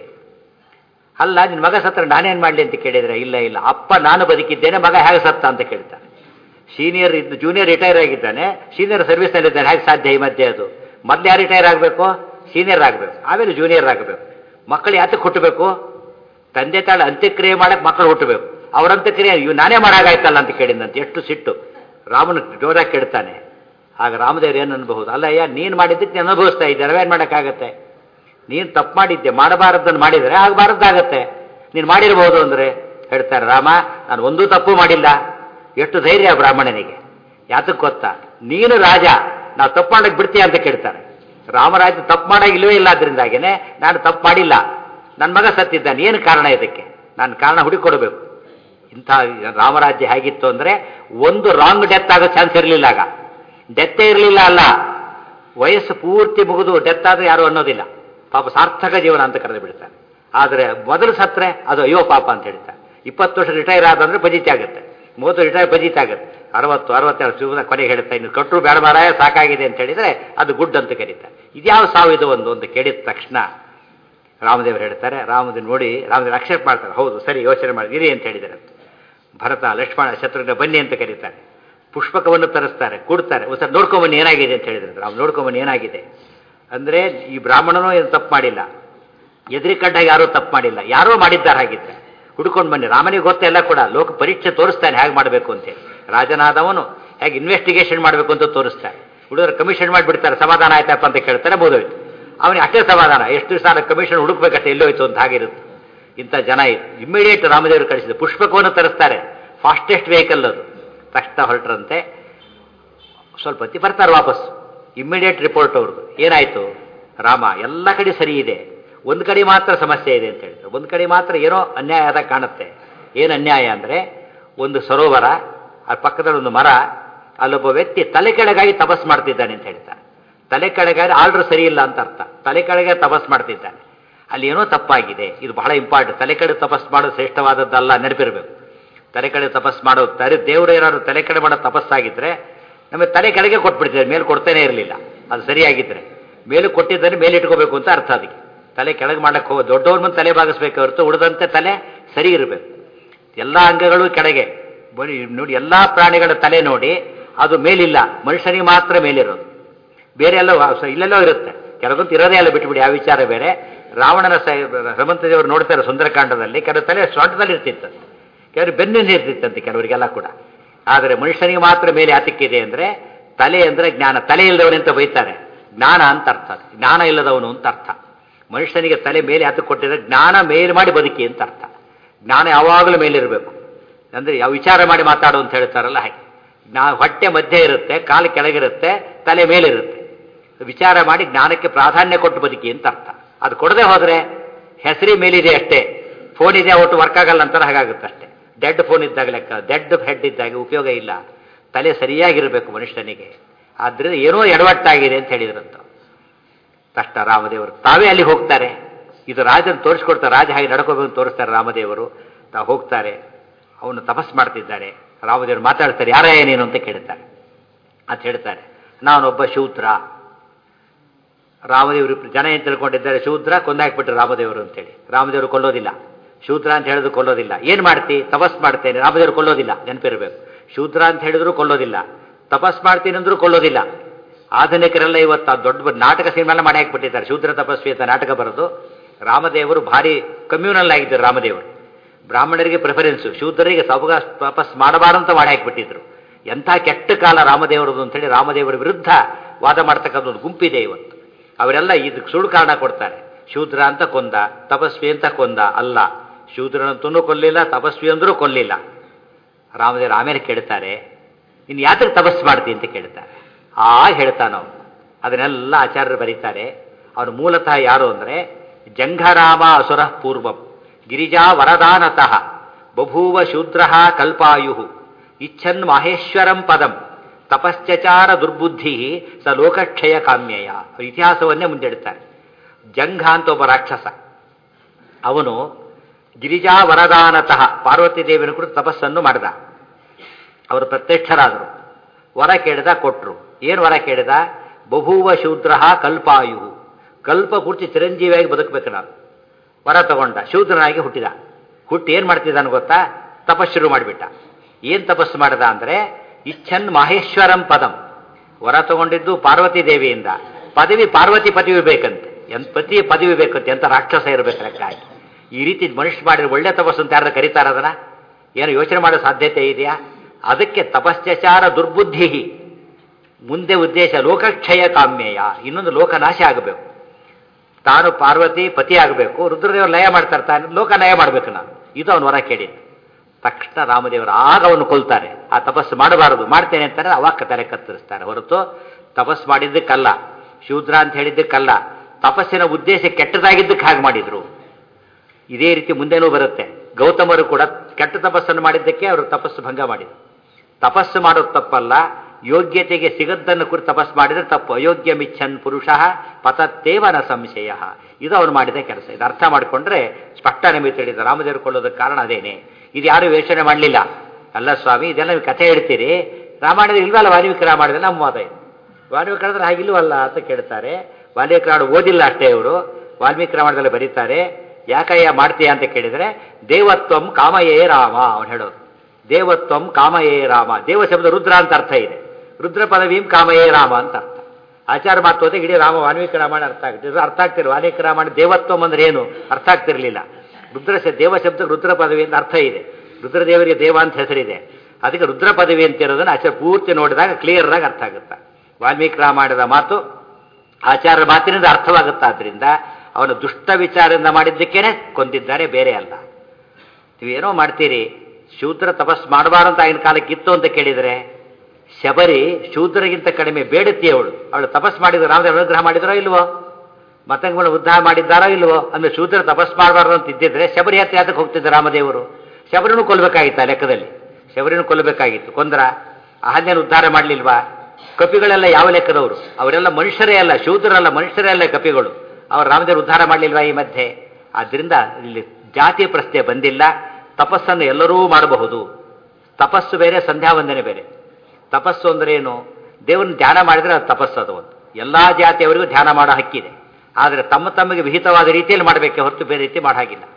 Speaker 1: ಅಲ್ಲ, ನಿನ್ನ ಮಗ ಸತ್ತ ನಾನೇನು ಮಾಡಲಿ ಅಂತ ಕೇಳಿದರೆ, ಇಲ್ಲ ಇಲ್ಲ ಅಪ್ಪ ನಾನು ಬದುಕಿದ್ದೇನೆ, ಮಗ ಹೇಗೆ ಸತ್ತ ಅಂತ ಕೇಳ್ತಾನೆ. ಸೀನಿಯರ್ ಇದ್ದು ಜೂನಿಯರ್ ರಿಟೈರ್ ಆಗಿದ್ದಾನೆ, ಸೀನಿಯರ್ ಸರ್ವಿಸ್ನಲ್ಲಿದ್ದಾನೆ, ಹೇಗೆ ಸಾಧ್ಯ ಈ ಮಧ್ಯೆ? ಅದು ಮೊದಲು ಯಾರು ರಿಟೈರ್ ಆಗಬೇಕು? ಸೀನಿಯರ್ ಆಗಬೇಕು, ಆಮೇಲೆ ಜೂನಿಯರ್ ಆಗಬೇಕು. ಮಕ್ಕಳು ಯಾತಕ್ಕೆ ಹುಟ್ಟಬೇಕು? ತಂದೆ ತಾಳ ಅಂತ್ಯಕ್ರಿಯೆ ಮಾಡಕ್ಕೆ ಮಕ್ಕಳು ಹುಟ್ಟಬೇಕು. ಅವ್ರ ಅಂತ್ಯಕ್ರಿಯೆ ನಾನೇ ಮಾಡಾಗಾಯ್ತಲ್ಲ ಅಂತ ಕೇಳಿದಂತೆ. ಎಷ್ಟು ಸಿಟ್ಟು ರಾಮನ ಜೋರಾಗಿ ಕೇಳ್ತಾನೆ. ಆಗ ರಾಮದೇವರು ಏನು ಅನ್ಬಹುದು? ಅಲ್ಲ ಅಯ್ಯ, ನೀನು ಮಾಡಿದ್ದಕ್ಕೆ ನೀನು ಅನುಭವಿಸ್ತಾ ಇದ್ದೆ, ನಾವೇನು ಮಾಡೋಕ್ಕಾಗತ್ತೆ? ನೀನು ತಪ್ಪು ಮಾಡಿದ್ದೆ, ಮಾಡಬಾರದನ್ನು ಮಾಡಿದರೆ ಆಗಬಾರದ್ದಾಗತ್ತೆ. ನೀನು ಮಾಡಿರ್ಬೋದು ಅಂದರೆ ಹೇಳ್ತಾರೆ ರಾಮ, ನಾನು ಒಂದೂ ತಪ್ಪು ಮಾಡಿಲ್ಲ. ಎಷ್ಟು ಧೈರ್ಯ ಬ್ರಾಹ್ಮಣನಿಗೆ! ಯಾತಕ್ಕೆ ಗೊತ್ತಾ? ನೀನು ರಾಜ, ನಾವು ತಪ್ಪು ಮಾಡಕ್ಕೆ ಬಿಡ್ತೀಯ ಅಂತ ಕೇಳ್ತಾರೆ. ರಾಮರಾಜ ತಪ್ಪು ಮಾಡಾಗಿಲ್ವೇ ಇಲ್ಲ, ಅದರಿಂದಾಗೇನೆ ನಾನು ತಪ್ಪು ಮಾಡಿಲ್ಲ, ನನ್ನ ಮಗ ಸತ್ತಿದ್ದಾನೆ, ಏನು ಕಾರಣ ಇದಕ್ಕೆ? ನಾನು ಕಾರಣ ಹುಡುಕೊಡ್ಬೇಕು. ಇಂಥ ರಾಮರಾಜ್ಯ ಹೇಗಿತ್ತು ಅಂದರೆ ಒಂದು ರಾಂಗ್ ಡೆತ್ ಆಗೋ ಚಾನ್ಸ್ ಇರಲಿಲ್ಲ. ಆಗ ಡೆತ್ತೇ ಇರಲಿಲ್ಲ. ಅಲ್ಲ, ವಯಸ್ಸು ಪೂರ್ತಿ ಮುಗಿದು ಡೆತ್ ಆದರೆ ಯಾರು ಅನ್ನೋದಿಲ್ಲ, ಪಾಪ ಸಾರ್ಥಕ ಜೀವನ ಅಂತ ಕರೆದು ಬಿಡ್ತಾರೆ. ಆದರೆ ಮೊದಲು ಸತ್ತರೆ ಅದು ಅಯ್ಯೋ ಪಾಪ ಅಂತ ಹೇಳ್ತಾರೆ. 20 ವರ್ಷ ರಿಟೈರ್ ಆದಂದ್ರೆ ಬಜಿತಿ ಆಗುತ್ತೆ, 30 ರಿಟೈರ್ ಬಜಿತಿ ಆಗುತ್ತೆ, 60, 62 ಜೀವನ ಕೊನೆಗೆ ಹೇಳ್ತಾ ಇನ್ನು ಕಟ್ಟರು ಬೇಡ ಮಾರಾಯ ಸಾಕಾಗಿದೆ ಅಂತ ಹೇಳಿದರೆ ಅದು ಗುಡ್ ಅಂತ ಕರೀತಾರೆ. ಇದ್ಯಾವ ಸಾವು ಇದು ಒಂದು ಕೇಳಿದ ತಕ್ಷಣ ರಾಮದೇವರು ಹೇಳ್ತಾರೆ, ರಾಮದೇವ್ ನೋಡಿ ರಾಮದೇವರು ಅಕ್ಸೆಪ್ಟ್ ಮಾಡ್ತಾರೆ. ಹೌದು ಸರಿ, ಯೋಚನೆ ಮಾಡಿದಿರಿ ಅಂತ ಹೇಳಿದ್ದಾರೆ. ಭರತ, ಲಕ್ಷ್ಮಣ, ಶತ್ರುಘ್ನ ಬನ್ನಿ ಅಂತ ಕರೀತಾರೆ. ಪುಷ್ಪಕವನ್ನು ತರಿಸ್ತಾರೆ, ಕೊಡ್ತಾರೆ. ಒಂದ್ಸರಿ ನೋಡ್ಕೊಂಬನ್ನಿ ಏನಾಗಿದೆ ಅಂತ ಹೇಳಿದ್ರೆ ರಾಮ್ ನೋಡ್ಕೊಂಬನ್ನಿ ಏನಾಗಿದೆ ಅಂದರೆ ಈ ಬ್ರಾಹ್ಮಣನೂ ಏನು ತಪ್ಪು ಮಾಡಿಲ್ಲ, ಎದುರಿಕಂಡಾಗ ಯಾರೂ ತಪ್ಪು ಮಾಡಿಲ್ಲ, ಯಾರೋ ಮಾಡಿದ್ದಾರೆ. ಹಾಗಿದ್ರೆ ಹುಡ್ಕೊಂಡು ಬನ್ನಿ. ರಾಮನಿಗೆ ಗೊತ್ತೇ ಎಲ್ಲ ಕೂಡ ಲೋಕ ಪರೀಕ್ಷೆ ತೋರಿಸ್ತಾನೆ ಹೇಗೆ ಮಾಡಬೇಕು ಅಂತೇಳಿ. ರಾಜನಾದವನು ಹೇಗೆ ಇನ್ವೆಸ್ಟಿಗೇಷನ್ ಮಾಡಬೇಕು ಅಂತ ತೋರಿಸ್ತಾರೆ. ಹುಡುಗರು ಕಮಿಷನ್ ಮಾಡಿಬಿಡ್ತಾರೆ, ಸಮಾಧಾನ ಆಯ್ತಪ್ಪ ಅಂತ ಕೇಳ್ತಾರೆ, ಬೋದೋಯ್ತು. ಅವನಿಗೆ ಅಷ್ಟೇ ಸಮಾಧಾನ, ಎಷ್ಟು ಸಾಲ ಕಮಿಷನ್ ಹುಡುಕ್ಬೇಕಷ್ಟೇ, ಎಲ್ಲೋಯ್ತು ಅಂತ ಹಾಗಿರುತ್ತೆ. ಇಂಥ ಜನ ಇಮ್ಮಿಡಿಯೇಟ್ ರಾಮದೇವರು ಕಳಿಸಿದ ಪುಷ್ಪಕವನ್ನು ತರಿಸ್ತಾರೆ. ಫಾಸ್ಟೆಸ್ಟ್ ವೆಹಿಕಲ್ ಅದು. ತಕ್ಷಣ ಹೊರಟ್ರಂತೆ. ಸ್ವಲ್ಪ ಹೊತ್ತಿ ಬರ್ತಾರೆ ವಾಪಸ್. ಇಮ್ಮಿಡಿಯೇಟ್ ರಿಪೋರ್ಟ್ ಅವ್ರದ್ದು. ಏನಾಯಿತು? ರಾಮ ಎಲ್ಲ ಕಡೆ ಸರಿ ಇದೆ, ಒಂದು ಕಡೆ ಮಾತ್ರ ಸಮಸ್ಯೆ ಇದೆ ಅಂತ ಹೇಳ್ತಾರೆ. ಒಂದು ಕಡೆ ಮಾತ್ರ ಏನೋ ಅನ್ಯಾಯ ಆದಾಗ ಕಾಣುತ್ತೆ. ಏನು ಅನ್ಯಾಯ ಅಂದರೆ ಒಂದು ಸರೋವರ, ಆ ಪಕ್ಕದಲ್ಲಿ ಒಂದು ಮರ, ಅಲ್ಲೊಬ್ಬ ವ್ಯಕ್ತಿ ತಲೆ ಕೆಳಗಾಗಿ ತಪಸ್ ಮಾಡ್ತಿದ್ದಾನೆ ಅಂತ ಹೇಳ್ತಾರೆ. ತಲೆ ಕೆಳಗಾದ್ರೆ ಆರ್ಡ್ರ್ ಸರಿ ಇಲ್ಲ ಅಂತ ಅರ್ಥ. ತಲೆ ಕೆಳಗೆ ತಪಸ್ ಮಾಡ್ತಿದ್ದಾನೆ, ಅಲ್ಲಿ ಏನೋ ತಪ್ಪಾಗಿದೆ. ಇದು ಬಹಳ ಇಂಪಾರ್ಟೆಂಟ್. ತಲೆ ಕಡೆ ತಪಸ್ ಮಾಡೋದು ಶ್ರೇಷ್ಠವಾದದ್ದಲ್ಲ, ನೆನಪಿರಬೇಕು. ತಲೆ ಕಡೆ ತಪಸ್ ಮಾಡೋದು ದೇವರು ಏನಾದ್ರು ತಲೆ ಕಡೆ ಮಾಡೋ ತಪಸ್ಸಾಗಿದ್ದರೆ ನಮಗೆ ತಲೆ ಕೆಳಗೆ ಕೊಟ್ಬಿಡ್ತಿದ್ದಾರೆ, ಮೇಲೆ ಕೊಡ್ತಾನೆ ಇರಲಿಲ್ಲ. ಅದು ಸರಿಯಾಗಿದ್ದರೆ ಮೇಲೆ ಕೊಟ್ಟಿದ್ದರೆ ಮೇಲೆ ಇಟ್ಕೋಬೇಕು ಅಂತ ಅರ್ಥ. ಅದಕ್ಕೆ ತಲೆ ಕೆಳಗೆ ಮಾಡಕ್ಕೆ ಹೋಗೋ ದೊಡ್ಡವ್ರ ಮುಂದೆ ತಲೆ ಬಾಗಿಸ್ಬೇಕು ಹೊರತು ಉಳಿದಂತೆ ತಲೆ ಸರಿ ಇರಬೇಕು. ಎಲ್ಲ ಅಂಗಗಳು ಕೆಳಗೆ. ಬರೀ ನೋಡಿ, ಎಲ್ಲ ಪ್ರಾಣಿಗಳ ತಲೆ ನೋಡಿ, ಅದು ಮೇಲಿಲ್ಲ, ಮನುಷ್ಯನಿಗೆ ಮಾತ್ರ ಮೇಲಿರೋದು. ಬೇರೆ ಎಲ್ಲ ಇಲ್ಲೆಲ್ಲೋ ಇರುತ್ತೆ, ಕೆಲವೊಂದು ಇರೋದೇ ಎಲ್ಲ ಬಿಟ್ಟುಬಿಡಿ, ಆ ವಿಚಾರ ಬೇರೆ. ರಾವಣನ ಹನುಮಂತ ದೇವರು ನೋಡ್ತಾರೆ ಸುಂದರಕಾಂಡದಲ್ಲಿ, ಕೆಲವು ತಲೆ ಸೊಂಟದಲ್ಲಿ ಇರ್ತಿತ್ತು, ಕೆಲವರು ಬೆನ್ನಿಂದ ಇರ್ತಿತ್ತಂತೆ ಕೆಲವರಿಗೆಲ್ಲ ಕೂಡ. ಆದರೆ ಮನುಷ್ಯನಿಗೆ ಮಾತ್ರ ಮೇಲೆ ಯಾತಕ್ಕಿದೆ ಅಂದರೆ, ತಲೆ ಅಂದರೆ ಜ್ಞಾನ. ತಲೆ ಇಲ್ಲದವನಂತ ಬೈತಾರೆ, ಜ್ಞಾನ ಅಂತ ಅರ್ಥ, ಜ್ಞಾನ ಇಲ್ಲದವನು ಅಂತ ಅರ್ಥ. ಮನುಷ್ಯನಿಗೆ ತಲೆ ಮೇಲೆ ಯಾತಕ್ಕೆ ಕೊಟ್ಟಿದ್ರೆ, ಜ್ಞಾನ ಮೇಲೆ ಮಾಡಿ ಬದುಕಿ ಅಂತ ಅರ್ಥ. ಜ್ಞಾನ ಯಾವಾಗಲೂ ಮೇಲಿರಬೇಕು, ಅಂದರೆ ಯಾವ ವಿಚಾರ ಮಾಡಿ ಮಾತಾಡು ಅಂತ ಹೇಳ್ತಾರಲ್ಲ ಹಾಗೆ. ಹೊಟ್ಟೆ ಮಧ್ಯೆ ಇರುತ್ತೆ, ಕಾಲು ಕೆಳಗಿರುತ್ತೆ, ತಲೆ ಮೇಲಿರುತ್ತೆ. ವಿಚಾರ ಮಾಡಿ ಜ್ಞಾನಕ್ಕೆ ಪ್ರಾಧಾನ್ಯ ಕೊಟ್ಟು ಬದುಕಿ ಅಂತ ಅರ್ಥ. ಅದು ಕೊಡದೆ ಹೋದರೆ ಹೆಸರಿ ಮೇಲಿದೆ ಅಷ್ಟೇ, ಫೋನ್ ಇದೆ ಒಟ್ಟು ವರ್ಕ್ ಆಗಲ್ಲ ಅಂತಾರೆ, ಹಾಗಾಗುತ್ತೆ ಅಷ್ಟೇ. ಡೆಡ್ ಫೋನ್ ಇದ್ದಾಗ ಲೆಕ್ಕ, ಡೆಡ್ ಹೆಡ್ ಇದ್ದಾಗ ಉಪಯೋಗ ಇಲ್ಲ. ತಲೆ ಸರಿಯಾಗಿರಬೇಕು ಮನುಷ್ಯನಿಗೆ. ಆದ್ದರಿಂದ ಏನೋ ಎಡವಟ್ಟಾಗಿದೆ ಅಂತ ಹೇಳಿದ್ರಂತ ತಕ್ಷಣ ರಾಮದೇವರು ತಾವೇ ಅಲ್ಲಿ ಹೋಗ್ತಾರೆ. ಇದು ರಾಜನ ತೋರಿಸ್ಕೊಡ್ತಾರೆ, ರಾಜ ಹಾಗೆ ನಡ್ಕೋಬೇಕು ತೋರಿಸ್ತಾರೆ ರಾಮದೇವರು. ತಾವು ಹೋಗ್ತಾರೆ, ಅವನು ತಪಸ್ ಮಾಡ್ತಿದ್ದಾರೆ. ರಾಮದೇವರು ಮಾತಾಡ್ತಾರೆ, ಯಾರ ಏನೇನು ಅಂತ ಕೇಳ್ತಾರೆ. ಅಂತ ಹೇಳ್ತಾರೆ, ನಾನೊಬ್ಬ ಶೂದ್ರ. ರಾಮದೇವರು ಜನ ಏನು ತಿಳ್ಕೊಂಡಿದ್ದಾರೆ, ಶೂದ್ರ ಕೊಂದಾಕ್ಬಿಟ್ರು ರಾಮದೇವರು ಅಂತೇಳಿ. ರಾಮದೇವರು ಕೊಲ್ಲೋದಿಲ್ಲ, ಶೂದ್ರ ಅಂತ ಹೇಳಿದ್ರು ಕೊಲ್ಲೋದಿಲ್ಲ. ಏನು ಮಾಡ್ತಿ, ತಪಸ್ ಮಾಡ್ತೇನೆ. ರಾಮದೇವರು ಕೊಲ್ಲೋದಿಲ್ಲ, ನೆನಪಿರಬೇಕು. ಶೂದ್ರ ಅಂತ ಹೇಳಿದ್ರು ಕೊಲ್ಲೋದಿಲ್ಲ, ತಪಸ್ ಮಾಡ್ತೀನಿ ಅಂದ್ರೂ ಕೊಲ್ಲೋದಿಲ್ಲ. ಆಧುನಿಕರೆಲ್ಲ ಇವತ್ತು ದೊಡ್ಡ ನಾಟಕ ಸಿನಿಮಾನ ಮಾಡಿ ಹಾಕಿಬಿಟ್ಟಿದ್ದಾರೆ, ಶೂದ್ರ ತಪಸ್ವಿ ಅಂತ ನಾಟಕ ಬರೋದು. ರಾಮದೇವರು ಭಾರಿ ಕಮ್ಯೂನಲ್ ಆಗಿದ್ದರು. ರಾಮದೇವರು ಬ್ರಾಹ್ಮಣರಿಗೆ ಪ್ರಿಫರೆನ್ಸು, ಶೂದ್ರರಿಗೆ ತಪಸ್ ಮಾಡಬಾರಂತ ಮಾಡಿ ಹಾಕಿಬಿಟ್ಟಿದ್ರು. ಎಂಥ ಕೆಟ್ಟ ಕಾಲ ರಾಮದೇವರದು ಅಂತೇಳಿ ರಾಮದೇವರ ವಿರುದ್ಧ ವಾದ ಮಾಡ್ತಕ್ಕಂಥ ಒಂದು ಗುಂಪಿದೆ ಇವತ್ತು. ಅವರೆಲ್ಲ ಇದಕ್ಕೆ ಸುಳ್ಳು ಕಾರಣ ಕೊಡ್ತಾರೆ. ಶೂದ್ರ ಅಂತ ಕೊಂದ, ತಪಸ್ವಿ ಅಂತ ಕೊಂದ ಅಲ್ಲ. ಶೂದ್ರನಂತೂ ಕೊಲ್ಲಿಲ್ಲ, ತಪಸ್ವಿ ಅಂದರೂ ಕೊಲ್ಲಿಲ್ಲ. ರಾಮದೇವರು ಆಮೇಲೆ ಕೇಳ್ತಾರೆ, ನೀನು ಯಾತಕ್ಕೆ ತಪಸ್ಸು ಮಾಡ್ತೀನಿ ಅಂತ ಕೇಳ್ತಾರೆ. ಹೇಳ್ತಾನವ್. ಅದನ್ನೆಲ್ಲ ಆಚಾರ್ಯರು ಬರೀತಾರೆ. ಅವನು ಮೂಲತಃ ಯಾರು ಅಂದರೆ, ಜಂಘರಾಮ ಅಸುರ ಪೂರ್ವಂ ಗಿರಿಜಾ ವರದಾನತಃ ಬಭೂವ ಶೂದ್ರ ಕಲ್ಪಾಯು ಇಚ್ಛನ್ ಮಾಹೇಶ್ವರಂ ಪದಂ ತಪಶ್ಚಚಾರ ದುರ್ಬುದ್ಧಿ ಸ ಲೋಕಕ್ಷಯ ಕಾಮ್ಯಯ. ಇತಿಹಾಸವನ್ನೇ ಮುಂದಿಡ್ತಾರೆ. ಜಂಘ ಅಂತ ಒಬ್ಬ ರಾಕ್ಷಸ, ಅವನು ಗಿರಿಜಾ ವರದಾನತಃ ಪಾರ್ವತಿ ದೇವಿನ ಕುರಿತು ತಪಸ್ಸನ್ನು ಮಾಡಿದ. ಅವರು ಪ್ರತ್ಯಕ್ಷರಾದರು. ವರ ಕೇಳಿದ, ಕೊಟ್ಟರು. ಏನು ವರ ಕೇಳಿದ? ಬಭೂವ ಶೂದ್ರ ಕಲ್ಪಾಯು, ಕಲ್ಪ ಪೂರ್ತಿ ಚಿರಂಜೀವಿಯಾಗಿ ಬದುಕಬೇಕು ನಾನು. ವರ ತಗೊಂಡ, ಶೂದ್ರನಾಗಿ ಹುಟ್ಟಿದ. ಹುಟ್ಟಿ ಏನು ಮಾಡ್ತಿದ್ದಾನೆ ಗೊತ್ತಾ? ತಪಸ್ಸು ಶುರು ಮಾಡಿಬಿಟ್ಟ. ಏನು ತಪಸ್ಸು ಮಾಡಿದ ಅಂದರೆ, ಇಚ್ಛನ್ ಮಾಹೇಶ್ವರಂ ಪದಂ. ವರ ತಗೊಂಡಿದ್ದು ಪಾರ್ವತಿ ದೇವಿಯಿಂದ. ಪದವಿ ಪಾರ್ವತಿ ಪದವಿ ಬೇಕಂತೆ, ಪತಿ ಪದವಿ ಬೇಕಂತೆ. ಎಂಥ ರಾಕ್ಷಸ ಇರಬೇಕು ಲೆಕ್ಕ ಹಾಕಿ. ಈ ರೀತಿ ಮನುಷ್ಯ ಮಾಡಿದ್ರೆ ಒಳ್ಳೆ ತಪಸ್ಸು ಅಂತ ಯಾರು ಕರೀತಾರ? ಅದನ್ನ ಏನು ಯೋಚನೆ ಮಾಡೋ ಸಾಧ್ಯತೆ ಇದೆಯಾ? ಅದಕ್ಕೆ ತಪಶ್ಚಚಾರ ದುರ್ಬುದ್ಧಿ. ಮುಂದೆ ಉದ್ದೇಶ ಲೋಕಕ್ಷಯ ಕಾಮ್ಯಯ, ಇನ್ನೊಂದು ಲೋಕನಾಶ ಆಗಬೇಕು. ತಾನು ಪಾರ್ವತಿ ಪತಿ ಆಗಬೇಕು, ರುದ್ರದೇವರು ಲಯ ಮಾಡ್ತಾರೆ, ತಾನು ಲೋಕ ಲಯ ಮಾಡಬೇಕು ನಾನು. ಇದು ಅವನು ವರ ಕೇಳಿದ್ದು. ತಕ್ಷಣ ರಾಮದೇವರು ಆಗ ಅವನು ಕೊಲ್ತಾರೆ. ಆ ತಪಸ್ಸು ಮಾಡಬಾರದು, ಮಾಡ್ತೇನೆ ಅಂತಾರೆ. ಅವಾಗ ತಲೆ ಕತ್ತರಿಸ್ತಾರೆ. ಹೊರತು ತಪಸ್ಸು ಮಾಡಿದ್ದಕ್ಕಲ್ಲ, ಶೂದ್ರ ಅಂತ ಹೇಳಿದ್ದಕ್ಕಲ್ಲ. ತಪಸ್ಸಿನ ಉದ್ದೇಶ ಕೆಟ್ಟದಾಗಿದ್ದಕ್ಕೆ ಹಾಗೆ ಮಾಡಿದ್ರು. ಇದೇ ರೀತಿ ಮುಂದೇನೂ ಬರುತ್ತೆ. ಗೌತಮರು ಕೂಡ ಕೆಟ್ಟ ತಪಸ್ಸನ್ನು ಮಾಡಿದ್ದಕ್ಕೆ ಅವರು ತಪಸ್ಸು ಭಂಗ ಮಾಡಿದರು. ತಪಸ್ಸು ಮಾಡೋದು ತಪ್ಪಲ್ಲ, ಯೋಗ್ಯತೆಗೆ ಸಿಗದ್ದನ್ನು ಕುರಿತು ತಪಸ್ಸು ಮಾಡಿದರೆ ತಪ್ಪು. ಅಯೋಗ್ಯ ಮಿಚ್ಛನ್ ಪುರುಷ ಪತತ್ತೇವನ ಸಂಶಯ. ಇದು ಅವನು ಮಾಡಿದ ಕೆಲಸ. ಇದು ಅರ್ಥ ಮಾಡಿಕೊಂಡ್ರೆ ಸ್ಪಷ್ಟ ನಮಗೆ ತಿಳಿದ. ರಾಮದೇವರು ಕೊಳ್ಳೋದಕ್ಕೆ ಕಾರಣ ಅದೇನೆ. ಇದು ಯಾರು ಯೋಚನೆ ಮಾಡಲಿಲ್ಲ. ಅಲ್ಲ ಸ್ವಾಮಿ, ಇದೆಲ್ಲ ನೀವು ಕಥೆ ಹೇಳ್ತೀರಿ, ರಾಮಾಯಣದಲ್ಲಿ ಇಲ್ವಲ್ಲ ವಾಲ್ಮೀಕಿ ರಾಮಾಯಣದಲ್ಲಿ? ನಮ್ಮ ವಾದ ಇದು. ವಾಲ್ಮೀಕಿ ರಾಮಾಯಣದಲ್ಲಿ ಹಾಗಿಲ್ವಲ್ಲ ಅಂತ ಕೇಳ್ತಾರೆ. ವಾಲ್ಮೀಕಿ ರಾಮಾಯಣ ಓದಿಲ್ಲ ಅಷ್ಟೇ ಇವರು. ವಾಲ್ಮೀಕಿ ರಾಮಾಯಣದಲ್ಲಿ ಬರೀತಾರೆ, ಯಾಕಯ್ಯ ಮಾಡ್ತೀಯ ಅಂತ ಕೇಳಿದರೆ, ದೇವತ್ವಂ ಕಾಮಯೇ ರಾಮ ಅವನು ಹೇಳೋದು. ದೇವತ್ವಂ ಕಾಮಯೇ ರಾಮ. ದೇವ ಶಬ್ದ ರುದ್ರ ಅಂತ ಅರ್ಥ ಇದೆ. ರುದ್ರ ಪದವೀಂ ಕಾಮಯೇ ರಾಮ ಅಂತ ಅರ್ಥ. ಆಚಾರ ಮಾತು ಹೋದ್ರೆ ಇಡೀ ರಾಮ ವಾಲ್ಮೀಕಿ ರಾಮಾಯಣ ಅರ್ಥ ಆಗ್ತಿದ್ರು. ಅರ್ಥ ಆಗ್ತಿರಲಿಲ್ಲ. ವಾಲ್ಮೀಕಿ ರಾಮಾಯಣ ದೇವತ್ವಂ ಅಂದ್ರೆ ಏನು ಅರ್ಥ ಆಗ್ತಿರಲಿಲ್ಲ. ದೇವ ಶಬ್ದಕ್ಕೆ ರುದ್ರ ಪದವಿ ಅಂತ ಅರ್ಥ ಇದೆ. ರುದ್ರದೇವರಿಗೆ ದೇವ ಅಂತ ಹೆಸರಿದೆ. ಅದಕ್ಕೆ ರುದ್ರ ಪದವಿ ಅಂತ ಇರೋದನ್ನು ಆಚಾರ ಪೂರ್ತಿ ನೋಡಿದಾಗ ಕ್ಲಿಯರ್ ಆಗಿ ಅರ್ಥ ಆಗುತ್ತೆ. ವಾಲ್ಮೀಕಿ ರಾಮಾಯಣದ ಮಾತು ಆಚಾರ್ಯರ ಮಾತಿನಿಂದ ಅರ್ಥವಾಗುತ್ತಾದ್ರಿಂದ ಅವನು ದುಷ್ಟ ವಿಚಾರದಿಂದ ಮಾಡಿದ್ದಕ್ಕೇನೆ ಕೊಂದಿದ್ದಾರೆ, ಬೇರೆ ಅಲ್ಲ. ನೀವೇನೋ ಮಾಡ್ತೀರಿ, ಶೂದ್ರ ತಪಸ್ ಮಾಡಬಾರಂತ ಆಗಿನ ಕಾಲಕ್ಕೆ ಇತ್ತು ಅಂತ ಕೇಳಿದರೆ, ಶಬರಿ ಶೂದ್ರಗಿಂತ ಕಡಿಮೆ ಬೇಡತಿ ಅವಳು ತಪಸ್ ಮಾಡಿದ್ರು. ರಾಮದೇವ ಅನುಗ್ರಹ ಮಾಡಿದ್ರೋ ಇಲ್ವೋ? ಮತಂಗಗಳು ಉದ್ಧಾರ ಮಾಡಿದ್ದಾರೋ ಇಲ್ವೋ? ಅಂದ್ರೆ ಶೂದ್ರ ತಪಸ್ ಮಾಡಬಾರ್ದು ಅಂತ ಇದ್ದಿದ್ರೆ ಶಬರಿ ಹತ್ರ ಯಾತಕ್ಕೆ ಹೋಗ್ತಿದ್ದ ರಾಮದೇವರು? ಶಬರಿನೂ ಕೊಲ್ಲಬೇಕಾಗಿತ್ತು. ಆ ಲೆಕ್ಕದಲ್ಲಿ ಶಬರಿನೂ ಕೊಲ್ಲಬೇಕಾಗಿತ್ತು. ಕೊಂದ್ರ ಅಹಲ್ಯನ ಉದ್ಧಾರ ಮಾಡಲಿಲ್ವಾ? ಕಪಿಗಳೆಲ್ಲ ಯಾವ ಲೆಕ್ಕದವರು? ಅವರೆಲ್ಲ ಮನುಷ್ಯರೇ ಅಲ್ಲ, ಶೂದ್ರರಲ್ಲ, ಮನುಷ್ಯರೇ ಅಲ್ಲ ಕಪಿಗಳು. ಅವರು ರಾಮದೇವರು ಉದ್ಧಾರ ಮಾಡಲಿಲ್ವಾ ಈ ಮಧ್ಯೆ? ಆದ್ದರಿಂದ ಇಲ್ಲಿ ಜಾತಿಯ ಪ್ರಶ್ನೆ ಬಂದಿಲ್ಲ. ತಪಸ್ಸನ್ನು ಎಲ್ಲರೂ ಮಾಡಬಹುದು. ತಪಸ್ಸು ಬೇರೆ, ಸಂಧ್ಯಾ ವಂದನೆ ಬೇರೆ. ತಪಸ್ಸು ಅಂದ್ರೆ ಏನು? ದೇವರನ್ನ ಧ್ಯಾನ ಮಾಡಿದರೆ ಅದು ತಪಸ್ಸು. ಅದು ಒಂದು ಎಲ್ಲ ಜಾತಿಯವರಿಗೂ ಧ್ಯಾನ ಮಾಡೋ ಹಕ್ಕಿದೆ. ಆದರೆ ತಮ್ಮ ತಮಗೆ ವಿಹಿತವಾದ ರೀತಿಯಲ್ಲಿ ಮಾಡಬೇಕೆ ಹೊರತು ಬೇರೆ ರೀತಿ ಮಾಡೋ ಹಾಗಿಲ್ಲ.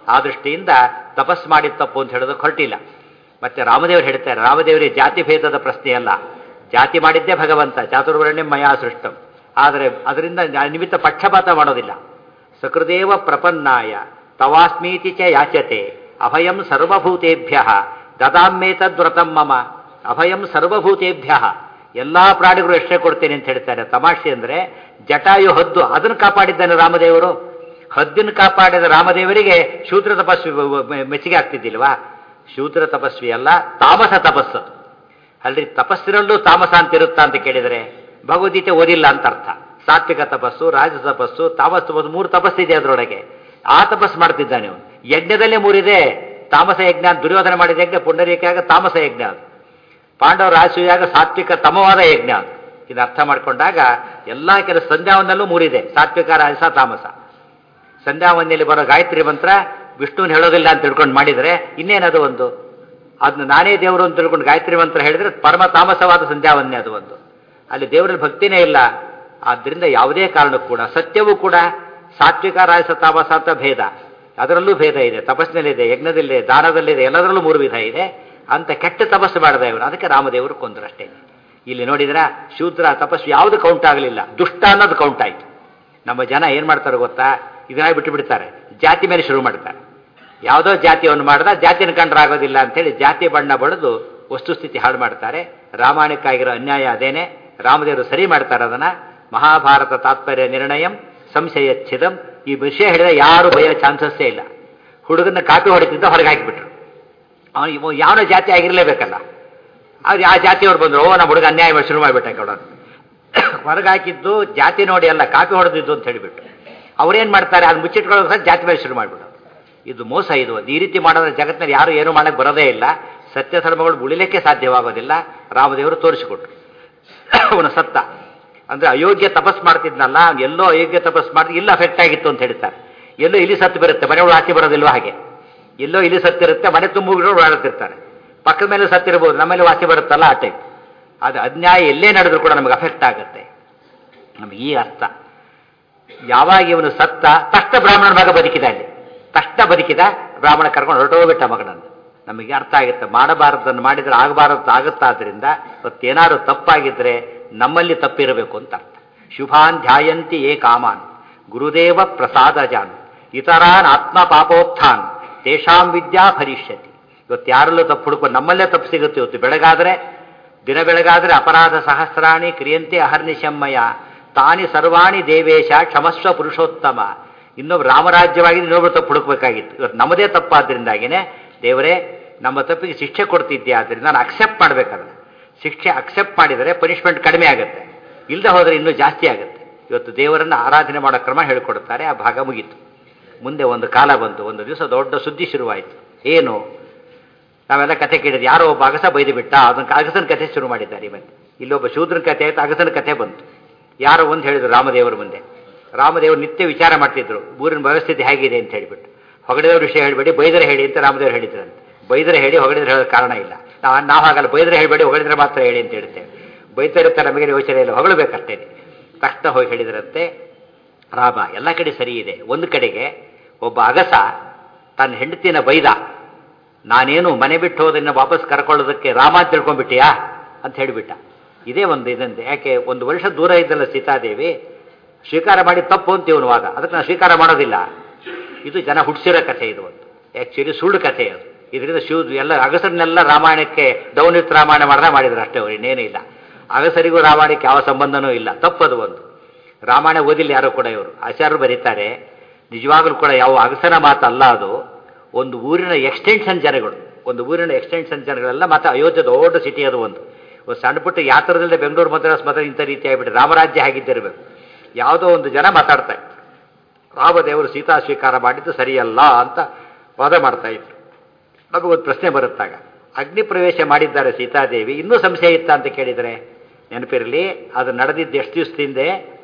Speaker 1: ಆ ದೃಷ್ಟಿಯಿಂದ ತಪಸ್ ಮಾಡಿದ ತಪ್ಪು ಅಂತ ಹೇಳೋದಕ್ಕೆ ಹೊರಟಿಲ್ಲ. ಮತ್ತೆ ರಾಮದೇವರು ಹೇಳ್ತಾರೆ, ರಾಮದೇವರಿಗೆ ಜಾತಿ ಭೇದದ ಪ್ರಶ್ನೆಯಲ್ಲ, ಜಾತಿ ಮಾಡಿದ್ದೇ ಭಗವಂತ, ಚಾತುರ್ವರ್ಣ್ಯಂ ಮಯಾ ಸೃಷ್ಟಂ. ಆದರೆ ಅದರಿಂದ ನಿಮಿತ್ತ ಪಕ್ಷಪಾತ ಮಾಡೋದಿಲ್ಲ. ಸಕೃದೇವ ಪ್ರಪನ್ನಾಯ ತವಾಸ್ಮೀತಿ ಚ ಯಾಚತೆ ಅಭಯಂ ಸರ್ವಭೂತೇಭ್ಯ ದದಾಮ್ಯೇತದ್ವ್ರತಂ ಮಮ. ಅಭಯಂ ಸರ್ವಭೂತೇಭ್ಯ, ಎಲ್ಲಾ ಪ್ರಾಣಿಗಳು ಎಷ್ಟೇ ಕೊಡ್ತೇನೆ ಅಂತ ಹೇಳ್ತಾರೆ. ತಮಾಷೆ ಅಂದರೆ ಜಟಾಯು ಹದ್ದು, ಅದನ್ನು ಕಾಪಾಡಿದ್ದಾನೆ ರಾಮದೇವರು. ಹದ್ದನ್ನು ಕಾಪಾಡಿದ ರಾಮದೇವರಿಗೆ ಶೂದ್ರ ತಪಸ್ವಿ ಮೆಚ್ಚುಗೆ ಆಗ್ತಿದ್ದಿಲ್ವಾ? ಶೂದ್ರ ತಪಸ್ವಿ ಅಲ್ಲ, ತಾಮಸ ತಪಸ್ಸು. ಅಲ್ರಿ ತಪಸ್ಸಿನಲ್ಲೂ ತಾಮಸ ಅಂತ ಇರುತ್ತಾ ಅಂತ ಕೇಳಿದರೆ ಭಗವದ್ಗೀತೆ ಓದಿಲ್ಲ ಅಂತ ಅರ್ಥ. ಸಾತ್ವಿಕ ತಪಸ್ಸು, ರಾಜಸ ತಪಸ್ಸು, ತಾಮಸ ತಪಸ್ಸು, 3 ತಪಸ್ಸಿದೆ ಅದರೊಳಗೆ. ಆ ತಪಸ್ಸು ಮಾಡ್ತಿದ್ದಾನೆ ಅವನು. ಯಜ್ಞದಲ್ಲೇ 3 ಇದೆ. ತಾಮಸ ಯಜ್ಞ, ದುರ್ಯೋಧನ ಮಾಡಿದ ಯಜ್ಞ ಪುಂಡರೀಕಾಗ ತಾಮಸ ಯಜ್ಞ ಅದು. ಪಾಂಡವ ರಾಜಸೂಯಾಗ ಸಾತ್ವಿಕ ತಮವಾದ ಯಜ್ಞ ಅದು. ಇದು ಅರ್ಥ ಮಾಡ್ಕೊಂಡಾಗ ಎಲ್ಲ ಕೆಲಸ ಸಂಧ್ಯಾವನಲ್ಲೂ 3 ಇದೆ, ಸಾತ್ವಿಕ, ರಾಜಸ, ತಾಮಸ. ಸಂಧ್ಯಾವನ್ಯಲ್ಲಿ ಬರೋ ಗಾಯತ್ರಿ ಮಂತ್ರ ವಿಷ್ಣುವಿನ ಹೇಳೋದಿಲ್ಲ ಅಂತ ತಿಳ್ಕೊಂಡು ಮಾಡಿದರೆ ಇನ್ನೇನದು ಒಂದು, ಅದನ್ನ ನಾನೇ ದೇವರು ಅಂತ ತಿಳ್ಕೊಂಡು ಗಾಯತ್ರಿ ಮಂತ್ರ ಹೇಳಿದ್ರೆ ಪರಮ ತಾಮಸವಾದ ಸಂಧ್ಯಾವನ್ನೇ ಅದು ಒಂದು. ಅಲ್ಲಿ ದೇವರಲ್ಲಿ ಭಕ್ತಿನೇ ಇಲ್ಲ. ಆದ್ದರಿಂದ ಯಾವುದೇ ಕಾರಣಕ್ಕೂ ಕೂಡ ಸತ್ಯವೂ ಕೂಡ ಸಾತ್ವಿಕ, ರಾಜಸ, ತಾಮಸ ಅಂತ ಭೇದ, ಅದರಲ್ಲೂ ಭೇದ ಇದೆ. ತಪಸ್ಸಿನಲ್ಲಿದೆ, ಯಜ್ಞದಲ್ಲಿದೆ, ದಾನದಲ್ಲಿದೆ, ಎಲ್ಲದರಲ್ಲೂ 3 ವಿಧ ಇದೆ. ಅಂತ ಕೆಟ್ಟ ತಪಸ್ಸು ಮಾಡಿದ ಇವನು, ಅದಕ್ಕೆ ರಾಮದೇವರು ಕೊಂದರಷ್ಟೇ. ಇಲ್ಲಿ ನೋಡಿದ್ರ ಶೂದ್ರ ತಪಸ್ಸು ಯಾವುದು ಕೌಂಟ್ ಆಗಲಿಲ್ಲ, ದುಷ್ಟ ಅನ್ನೋದು ಕೌಂಟ್ ಆಯಿತು. ನಮ್ಮ ಜನ ಏನು ಮಾಡ್ತಾರೆ ಗೊತ್ತಾ, ಇದನ್ನ ಬಿಟ್ಟು ಬಿಡ್ತಾರೆ, ಜಾತಿ ಮೇಲೆ ಶುರು ಮಾಡ್ತಾರೆ. ಯಾವುದೋ ಜಾತಿಯನ್ನು ಮಾಡಿದ ಜಾತಿನ ಕಂಡ್ರಾಗೋದಿಲ್ಲ ಅಂತೇಳಿ ಜಾತಿ ಬಣ್ಣ ಬಳಿದು ವಸ್ತುಸ್ಥಿತಿ ಹಾಳು ಮಾಡ್ತಾರೆ. ರಾಮಾಯಣಕ್ಕಾಗಿರೋ ಅನ್ಯಾಯ ಅದೇನೆ. ರಾಮದೇವರು ಸರಿ ಮಾಡ್ತಾರೆ ಅದನ್ನ. ಮಹಾಭಾರತ ತಾತ್ಪರ್ಯ ನಿರ್ಣಯಂ ಸಂಶಯಚ್ಛಿದಂ. ಈ ವಿಷಯ ಹೇಳಿದ್ರೆ ಯಾರು ಬೈಯೋ ಚಾನ್ಸಸ್ಸೇ ಇಲ್ಲ. ಹುಡುಗನ ಕಾಪಿ ಹೊಡಿತಿದ್ದ ಹೊರಗೆ ಹಾಕಿಬಿಟ್ರು. ಅವನು ಯಾವನೋ ಜಾತಿ ಆಗಿರಲೇಬೇಕಲ್ಲ. ಆ ಜಾತಿಯವ್ರು ಬಂದರು, ನಮ್ಮ ಹುಡುಗ ಅನ್ಯಾಯ ಮಾಡಿ ಶುರು ಮಾಡಿಬಿಟ್ಟೆ ಕೊಡೋದು. ಹೊರಗೆ ಹಾಕಿದ್ದು ಜಾತಿ ನೋಡಿ ಅಲ್ಲ, ಕಾಪಿ ಹೊಡೆದಿದ್ದು ಅಂತ ಹೇಳಿಬಿಟ್ಟು ಅವ್ರೇನು ಮಾಡ್ತಾರೆ, ಅದು ಮುಚ್ಚಿಟ್ಕೊಳ್ಳೋದು ಸಹ ಜಾತಿ ಮೇಲೆ ಶುರು ಮಾಡಿಬಿಡೋದು. ಇದು ಮೋಸ. ಇದು ಈ ರೀತಿ ಮಾಡೋದ್ರೆ ಜಗತ್ತಿನಲ್ಲಿ ಯಾರು ಏನು ಮಾಡಕ್ಕೆ ಬರೋದೇ ಇಲ್ಲ. ಸತ್ಯ ಧರ್ಮಗಳು ಉಳಿಲಿಕ್ಕೆ ಸಾಧ್ಯವಾಗೋದಿಲ್ಲ. ರಾಮದೇವರು ತೋರಿಸಿಕೊಟ್ರು. ಅವನು ಸತ್ತ ಅಂದರೆ ಅಯೋಗ್ಯ ತಪಸ್ ಮಾಡ್ತಿದ್ನಲ್ಲ, ಎಲ್ಲೋ ಅಯೋಗ್ಯ ತಪಸ್ ಮಾಡಿದ್ರೆ ಇಲ್ಲ ಅಫೆಕ್ಟ್ ಆಗಿತ್ತು ಅಂತ ಹೇಳ್ತಾರೆ. ಎಲ್ಲೋ ಇಲಿ ಸತ್ತು ಬರುತ್ತೆ, ಮನೆಯೊಳಗೆ ಆಚೆ ಬರೋದಿಲ್ವ ಹಾಗೆ. ಎಲ್ಲೋ ಇಲ್ಲಿ ಸತ್ತಿರುತ್ತೆ, ಮನೆ ತುಂಬುಗಳು ಓಡಾಡ್ತಿರ್ತಾರೆ. ಪಕ್ಕದ ಮೇಲೆ ಸತ್ತಿರ್ಬೋದು, ನಮ್ಮಲ್ಲಿ ವಾಸಿ ಬರುತ್ತಲ್ಲ ಆ ಟೈಪ್. ಅದು ಅನ್ಯಾಯ ಎಲ್ಲೇ ನಡೆದ್ರು ಕೂಡ ನಮಗೆ ಅಫೆಕ್ಟ್ ಆಗುತ್ತೆ. ನಮಗೆ ಈ ಅರ್ಥ. ಯಾವಾಗ ಇವನು ಸತ್ತ ತಕ್ಷಣ ಬ್ರಾಹ್ಮಣನ ಮಗ ಬದುಕಿದ, ಅಲ್ಲಿ ತಕ್ಷಣ ಬದುಕಿದ, ಬ್ರಾಹ್ಮಣ ಕರ್ಕೊಂಡು ಹೊರಟೋಗ್ಬಿಟ್ಟ ಮಗನನ್ನು. ನಮಗೆ ಅರ್ಥ ಆಗುತ್ತೆ, ಮಾಡಬಾರದನ್ನು ಮಾಡಿದರೆ ಆಗಬಾರದು ಆಗುತ್ತಾದ್ರಿಂದ ಇವತ್ತೇನಾದ್ರು ತಪ್ಪಾಗಿದ್ರೆ ನಮ್ಮಲ್ಲಿ ತಪ್ಪಿರಬೇಕು ಅಂತ ಅರ್ಥ. ಶುಭಾನ್ ಧ್ಯಾಯಂತಿ ಏ ಕಾಮಾನ್ ಗುರುದೇವ ಪ್ರಸಾದಜಾನ್ ಇತರಾನ್ ಆತ್ಮ ಪಾಪೋತ್ಥಾನ್ ತೇಷಾಂ ವಿದ್ಯಾ ಭರಿಷ್ಯತಿ. ಇವತ್ತು ಯಾರಲ್ಲೂ ತಪ್ಪು ಹುಡುಕೋ, ನಮ್ಮಲ್ಲೇ ತಪ್ಪು ಸಿಗುತ್ತೆ. ಇವತ್ತು ದಿನ ಬೆಳಗಾದರೆ ಅಪರಾಧ ಸಹಸ್ರಾಣಿ ಕ್ರಿಯಂತೆ ಅಹರ್ನಿಶಮ್ಮಯ ತಾನಿ ಸರ್ವಾಣಿ ದೇವೇಶ ಕ್ಷಮಸ್ವ ಪುರುಷೋತ್ತಮ. ಇನ್ನೊಬ್ಬ ರಾಮರಾಜ್ಯವಾಗಿ ಇನ್ನೊಬ್ರು ತಪ್ಪು ಹುಡುಕಬೇಕಾಗಿತ್ತು. ಇವತ್ತು ನಮ್ಮದೇ ತಪ್ಪಾದ್ರಿಂದಾಗಿನೇ ದೇವರೇ ನಮ್ಮ ತಪ್ಪಿಗೆ ಶಿಕ್ಷೆ ಕೊಡ್ತಿದ್ದೆ, ಆದ್ದರಿಂದ ನಾನು ಅಕ್ಸೆಪ್ಟ್ ಮಾಡಬೇಕಾದ್ರೆ ಶಿಕ್ಷೆ ಅಕ್ಸೆಪ್ಟ್ ಮಾಡಿದರೆ ಪನಿಷ್ಮೆಂಟ್ ಕಡಿಮೆ ಆಗುತ್ತೆ, ಇಲ್ಲದೆ ಹೋದರೆ ಇನ್ನೂ ಜಾಸ್ತಿ ಆಗುತ್ತೆ. ಇವತ್ತು ದೇವರನ್ನು ಆರಾಧನೆ ಮಾಡೋ ಕ್ರಮ ಹೇಳಿಕೊಡ್ತಾರೆ. ಆ ಭಾಗ ಮುಗೀತು. ಮುಂದೆ ಒಂದು ಕಾಲ ಬಂತು. ಒಂದು ದಿವಸ ದೊಡ್ಡ ಸುದ್ದಿ ಶುರುವಾಯಿತು. ಏನು, ನಾವೆಲ್ಲ ಕಥೆ ಕೇಳಿದ್ವಿ. ಯಾರೋ ಒಬ್ಬ ಅಗಸ ಬೈದು ಬಿಟ್ಟ, ಅದನ್ನು ಅಗಸನ ಕಥೆ ಶುರು ಮಾಡಿದ್ದಾರೆ. ಇವತ್ತು ಇಲ್ಲೊಬ್ಬ ಶೂದ್ರನ ಕಥೆ ಆಯ್ತು, ಅಗಸನ ಕಥೆ ಬಂತು. ಯಾರೋ ಒಂದು ಹೇಳಿದ್ರು ರಾಮದೇವರ ಮುಂದೆ. ರಾಮದೇವರು ನಿತ್ಯ ವಿಚಾರ ಮಾಡ್ತಿದ್ರು, ಊರಿನ ಪರಿಸ್ಥಿತಿ ಹೇಗಿದೆ ಅಂತ ಹೇಳಿಬಿಟ್ಟು. ಹೊಗಡಿದವ್ರ ವಿಷಯ ಹೇಳಬೇಡಿ, ಬೈದರೆ ಹೇಳಿ ಅಂತ ರಾಮದೇವರು ಹೇಳಿದ್ರಂತೆ. ಬೈದರೆ ಹೇಳಿ, ಹೊಗಳಿದ್ರೆ ಹೇಳೋ ಕಾರಣ ಇಲ್ಲ. ನಾವು ಹಾಗಲ್ಲ, ಬೈದರೆ ಹೇಳಬೇಡಿ, ಹೊಗಳಿದ್ರೆ ಮಾತ್ರ ಹೇಳಿ ಅಂತ ಹೇಳ್ತೇವೆ. ಬೈತಾ ಇರುತ್ತೆ, ನಮಗೆ ಯೋಚನೆ ಇಲ್ಲ, ಹೊಗಳಬೇಕಷ್ಟೇ. ತಕ್ಷಣ ಹೋಗಿ ಹೇಳಿದ್ರಂತೆ, ರಾಮ ಎಲ್ಲ ಕಡೆ ಸರಿ ಇದೆ, ಒಂದು ಕಡೆಗೆ ಒಬ್ಬ ಅಗಸ ತನ್ನ ಹೆಂಡತಿನ ಬೈದ, ನಾನೇನು ಮನೆ ಬಿಟ್ಟು ಹೋದನ್ನ ವಾಪಸ್ ಕರ್ಕೊಳ್ಳೋದಕ್ಕೆ ರಾಮ ಅಂತ ತಿಳ್ಕೊಂಡ್ಬಿಟ್ಟಿಯಾ ಅಂತ ಹೇಳಿಬಿಟ್ಟ. ಇದೇ ಒಂದು ಇದಂತೆ. ಯಾಕೆ, 1 ವರ್ಷ ದೂರ ಇದ್ದಲ್ಲ ಸೀತಾದೇವಿ, ಸ್ವೀಕಾರ ಮಾಡಿ ತಪ್ಪು ಅಂತ ಇವನು ವಾದ, ಅದಕ್ಕೆ ನಾನು ಸ್ವೀಕಾರ ಮಾಡೋದಿಲ್ಲ. ಇದು ಜನ ಹುಟ್ಟಿಸಿರೋ ಕಥೆ. ಇದು ಒಂದು ಆ್ಯಕ್ಚುಲಿ ಸುಳ್ಳು ಕಥೆ ಅದು. ಇದರಿಂದ ಎಲ್ಲ ಅಗಸರನ್ನೆಲ್ಲ ರಾಮಾಯಣಕ್ಕೆ ದೌನಿತ್ ರಾಮಾಯಣ ಮಾಡಿದ್ರು ಅಷ್ಟೇ, ಅವ್ರು ಇನ್ನೇನೂ ಇಲ್ಲ. ಅಗಸರಿಗೂ ರಾಮಾಯಣಕ್ಕೆ ಯಾವ ಸಂಬಂಧನೂ ಇಲ್ಲ. ತಪ್ಪದು ಒಂದು. ರಾಮಾಯಣ ಓದಿಲ್ಲ ಯಾರು ಕೂಡ. ಇವರು ಆಚಾರ್ಯರು ಬರೀತಾರೆ, ನಿಜವಾಗಲೂ ಕೂಡ ಯಾವ ಅಗಸನ ಮಾತಲ್ಲ ಅದು. ಒಂದು ಊರಿನ ಎಕ್ಸ್ಟೆನ್ಷನ್ ಜನಗಳು, ಒಂದು ಊರಿನ ಎಕ್ಸ್ಟೆನ್ಷನ್ ಜನಗಳೆಲ್ಲ ಮತ್ತೆ ಅಯೋಧ್ಯೆ ದೊಡ್ಡ ಸಿಟಿ ಅದು. ಒಂದು ಸಣ್ಣ ಪುಟ್ಟ ಯಾತ್ರದಲ್ಲದೆ ಬೆಂಗಳೂರು ಮದ್ರಾಸ್ ಮಾತ್ರ ಇಂಥ ರೀತಿ ಆಗಿಬಿಟ್ಟು ರಾಮರಾಜ್ಯ ಆಗಿದ್ದಿರಬೇಕು. ಯಾವುದೋ ಒಂದು ಜನ ಮಾತಾಡ್ತಾ ಇತ್ತು, ರಾಮದೇವರು ಸೀತಾ ಸ್ವೀಕಾರ ಮಾಡಿದ್ದು ಸರಿಯಲ್ಲ ಅಂತ ವಾದ ಮಾಡ್ತಾ ಇದ್ರು. ನಮಗೊಂದು ಪ್ರಶ್ನೆ ಬರುತ್ತಾಗ, ಅಗ್ನಿ ಪ್ರವೇಶ ಮಾಡಿದ್ದಾರೆ ಸೀತಾದೇವಿ, ಇನ್ನೂ ಸಂಶಯ ಇತ್ತ ಅಂತ ಕೇಳಿದರೆ ನೆನಪಿರಲಿ, ಅದು ನಡೆದಿದ್ದು ಎಷ್ಟು ದಿವಸದಿಂದ?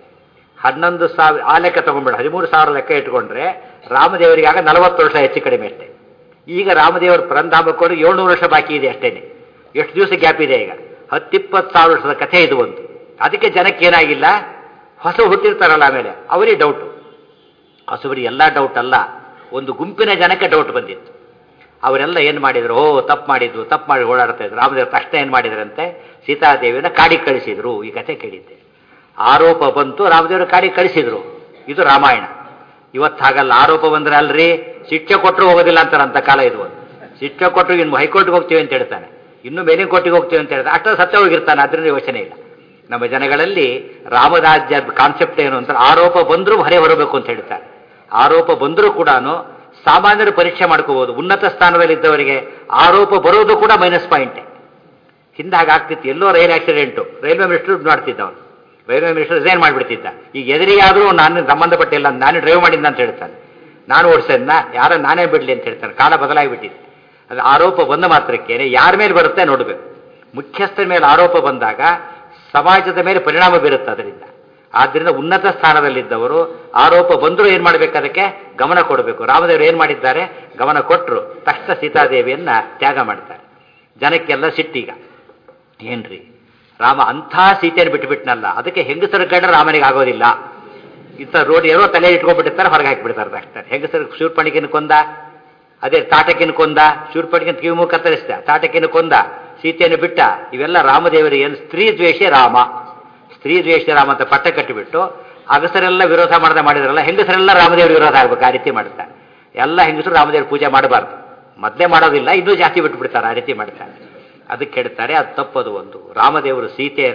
Speaker 1: 11,000 ಆ ಲೆಕ್ಕ ತೊಗೊಂಡ್ಬೇಡ, 13,000 ಲೆಕ್ಕ ಇಟ್ಕೊಂಡ್ರೆ ರಾಮದೇವರಿಗೆ ಆಗ 40 ವರ್ಷ ಹೆಚ್ಚು ಕಡಿಮೆ ಅಷ್ಟೇ. ಈಗ ರಾಮದೇವರ ಪರಂಧಾಮಕ್ಕೋರು 700 ವರ್ಷ ಬಾಕಿ ಇದೆ ಅಷ್ಟೇನೆ. ಎಷ್ಟು ದಿವಸ ಗ್ಯಾಪ್ ಇದೆ ಈಗ? 10-20,000 ವರ್ಷದ ಕಥೆ ಇದು ಒಂದು. ಅದಕ್ಕೆ ಜನಕ್ಕೆ ಏನಾಗಿಲ್ಲ, ಹೊಸ ಹುಟ್ಟಿರ್ತಾರಲ್ಲ ಆಮೇಲೆ ಅವರಿಗೆ ಡೌಟು. ಹೊಸಬರಿಗೆ ಎಲ್ಲ ಡೌಟ್ ಅಲ್ಲ. ಒಂದು ಗುಂಪಿನ ಜನಕ್ಕೆ ಡೌಟ್ ಬಂದಿತ್ತು. ಅವರೆಲ್ಲ ಏನು ಮಾಡಿದ್ರು, ತಪ್ಪು ಮಾಡಿ ಓಡಾಡ್ತಾ ಇದ್ರು. ರಾಮದೇವರು ತಕ್ಷಣ ಏನು ಮಾಡಿದ್ರಂತೆ, ಸೀತಾದೇವಿಯನ್ನು ಕಾಡಿಗೆ ಕಳಿಸಿದ್ರು. ಈ ಕಥೆ ಕೇಳಿದ್ದೆ. ಆರೋಪ ಬಂತು, ರಾಮದೇವರು ಕಾಡಿಗೆ ಕಳಿಸಿದ್ರು. ಇದು ರಾಮಾಯಣ. ಇವತ್ತು ಹಾಗಲ್ಲ. ಆರೋಪ ಬಂದ್ರೆ ಅಲ್ರಿ ಶಿಕ್ಷೆ ಕೊಟ್ಟರು ಹೋಗೋದಿಲ್ಲ ಅಂತಾರಂತ ಕಾಲ ಇದು. ಶಿಕ್ಷೆ ಕೊಟ್ಟರು ಇನ್ನು ಹೈಕೋರ್ಟ್ಗೆ ಹೋಗ್ತೀವಿ ಅಂತ ಹೇಳ್ತಾನೆ, ಇನ್ನು ಮೇಲಿನ ಕೋರ್ಟಿಗೆ ಹೋಗ್ತೀವಿ ಅಂತ ಹೇಳ್ತಾನೆ. ಅಷ್ಟೊಂದು ಸತ್ಯ ಹೋಗಿರ್ತಾನೆ. ಅದರಿಂದ ಯೋಚನೆ ಇಲ್ಲ. ನಮ್ಮ ಜನಗಳಲ್ಲಿ ರಾಮರಾಜ್ಯದ ಕಾನ್ಸೆಪ್ಟ್ ಏನು ಅಂತ, ಆರೋಪ ಬಂದರೂ ಹೊರೆ ಹೊರಬೇಕು ಅಂತ ಹೇಳ್ತಾರೆ. ಆರೋಪ ಬಂದರೂ ಕೂಡ ಸಾಮಾನ್ಯರು ಪರೀಕ್ಷೆ ಮಾಡ್ಕೋಬಹುದು. ಉನ್ನತ ಸ್ಥಾನದಲ್ಲಿದ್ದವರಿಗೆ ಆರೋಪ ಬರೋದು ಕೂಡ ಮೈನಸ್ ಪಾಯಿಂಟೇ. ಹಿಂದೆ ಹಾಗಾಗ್ತಿತ್ತು. ಎಲ್ಲೋ ರೈಲ್ ಆಕ್ಸಿಡೆಂಟು, ರೈಲ್ವೆ ಮಿನಿಸ್ಟರ್ ಮಾಡ್ತಿದ್ದ ಅವನು. ರೈಲ್ವೆ ಮಿನಿಸ್ಟರ್ ರಿಸೈನ್ ಮಾಡಿಬಿಡ್ತಿದ್ದ. ಈಗ ಎದುರಿಗಾದರೂ ನಾನು ಸಂಬಂಧಪಟ್ಟಿಲ್ಲ, ನಾನು ಡ್ರೈವ್ ಮಾಡಿದ್ದ ಅಂತ ಹೇಳ್ತಾನೆ. ನಾನು ಓಡಿಸೋದನ್ನ ನಾನೇ ಬಿಡಲಿ ಅಂತ ಹೇಳ್ತಾನೆ. ಕಾಲ ಬದಲಾಗಿಬಿಟ್ಟಿದೆ. ಅದು ಆರೋಪ ಬಂದ ಮಾತ್ರಕ್ಕೇನೆ ಯಾರ ಮೇಲೆ ಬರುತ್ತೆ ನೋಡಬೇಕು. ಮುಖ್ಯಸ್ಥರ ಮೇಲೆ ಆರೋಪ ಬಂದಾಗ ಸಮಾಜದ ಮೇಲೆ ಪರಿಣಾಮ ಬೀರುತ್ತೆ ಅದರಿಂದ. ಆದ್ದರಿಂದ ಉನ್ನತ ಸ್ಥಾನದಲ್ಲಿದ್ದವರು ಆರೋಪ ಬಂದರೂ ಏನು ಮಾಡಬೇಕು, ಅದಕ್ಕೆ ಗಮನ ಕೊಡಬೇಕು. ರಾಮದೇವರು ಏನು ಮಾಡಿದ್ದಾರೆ, ಗಮನ ಕೊಟ್ಟರು. ತಕ್ಷಣ ಸೀತಾದೇವಿಯನ್ನ ತ್ಯಾಗ ಮಾಡ್ತಾರೆ. ಜನಕ್ಕೆಲ್ಲ ಸಿಟ್ಟೀಗ, ಏನ್ರಿ ರಾಮ ಅಂಥ ಸೀತೆಯನ್ನು ಬಿಟ್ಟುಬಿಟ್ನಲ್ಲ, ಅದಕ್ಕೆ ಹೆಂಗಸರು ಕಂಡ್ರೆ ರಾಮನಿಗೆ ಆಗೋದಿಲ್ಲ. ಇಂಥ ರೋಡ್ ಏನೋ ತಲೆ ಇಟ್ಕೊಂಡ್ಬಿಟ್ಟಿರ್ತಾರೆ, ಹೊರಗೆ ಹಾಕಿಬಿಡ್ತಾರೆ ತಕ್ಷಣ. ಹೆಂಗಸರು ಶೂರ್ಪಣಿಕೆನ ಕೊಂದ, ಅದೇ ತಾಟಕಿನ ಕೊಂದ, ಶೂರ್ಪಣಿಕೆನ ಕಿವಿಮುಖ ಕತ್ತರಿಸಿದ, ತಾಟಕಿನ ಕೊಂದ, ಸೀತೆಯನ್ನು ಬಿಟ್ಟ. ಇವೆಲ್ಲ ರಾಮದೇವರಿಗೆ ಏನು ಸ್ತ್ರೀ ದ್ವೇಷ ರಾಮ, ಸ್ತ್ರೀ ದ್ವೇಷ ರಾಮ ಅಂತ ಪಟ್ಟ ಕಟ್ಟಿಬಿಟ್ಟು ಅಗಸರೆಲ್ಲ ವಿರೋಧ ಮಾಡಿದ್ರಲ್ಲ, ಹೆಂಗಸರೆಲ್ಲ ರಾಮದೇವರು ವಿರೋಧ ಆಗ್ಬೇಕು. ಆ ರೀತಿ ಮಾಡ್ತಾರೆ. ಎಲ್ಲ ಹೆಂಗಸರು ರಾಮದೇವ್ರ ಪೂಜೆ ಮಾಡಬಾರ್ದು. ಮೊದಲೇ ಮಾಡೋದಿಲ್ಲ, ಇನ್ನೂ ಜಾಸ್ತಿ ಬಿಟ್ಟುಬಿಡ್ತಾರೆ. ಆ ರೀತಿ ಮಾಡ್ತಾರೆ. ಅದಕ್ಕೆ ಹೇಳ್ತಾರೆ ಅದು ತಪ್ಪದು. ಒಂದು ರಾಮದೇವರು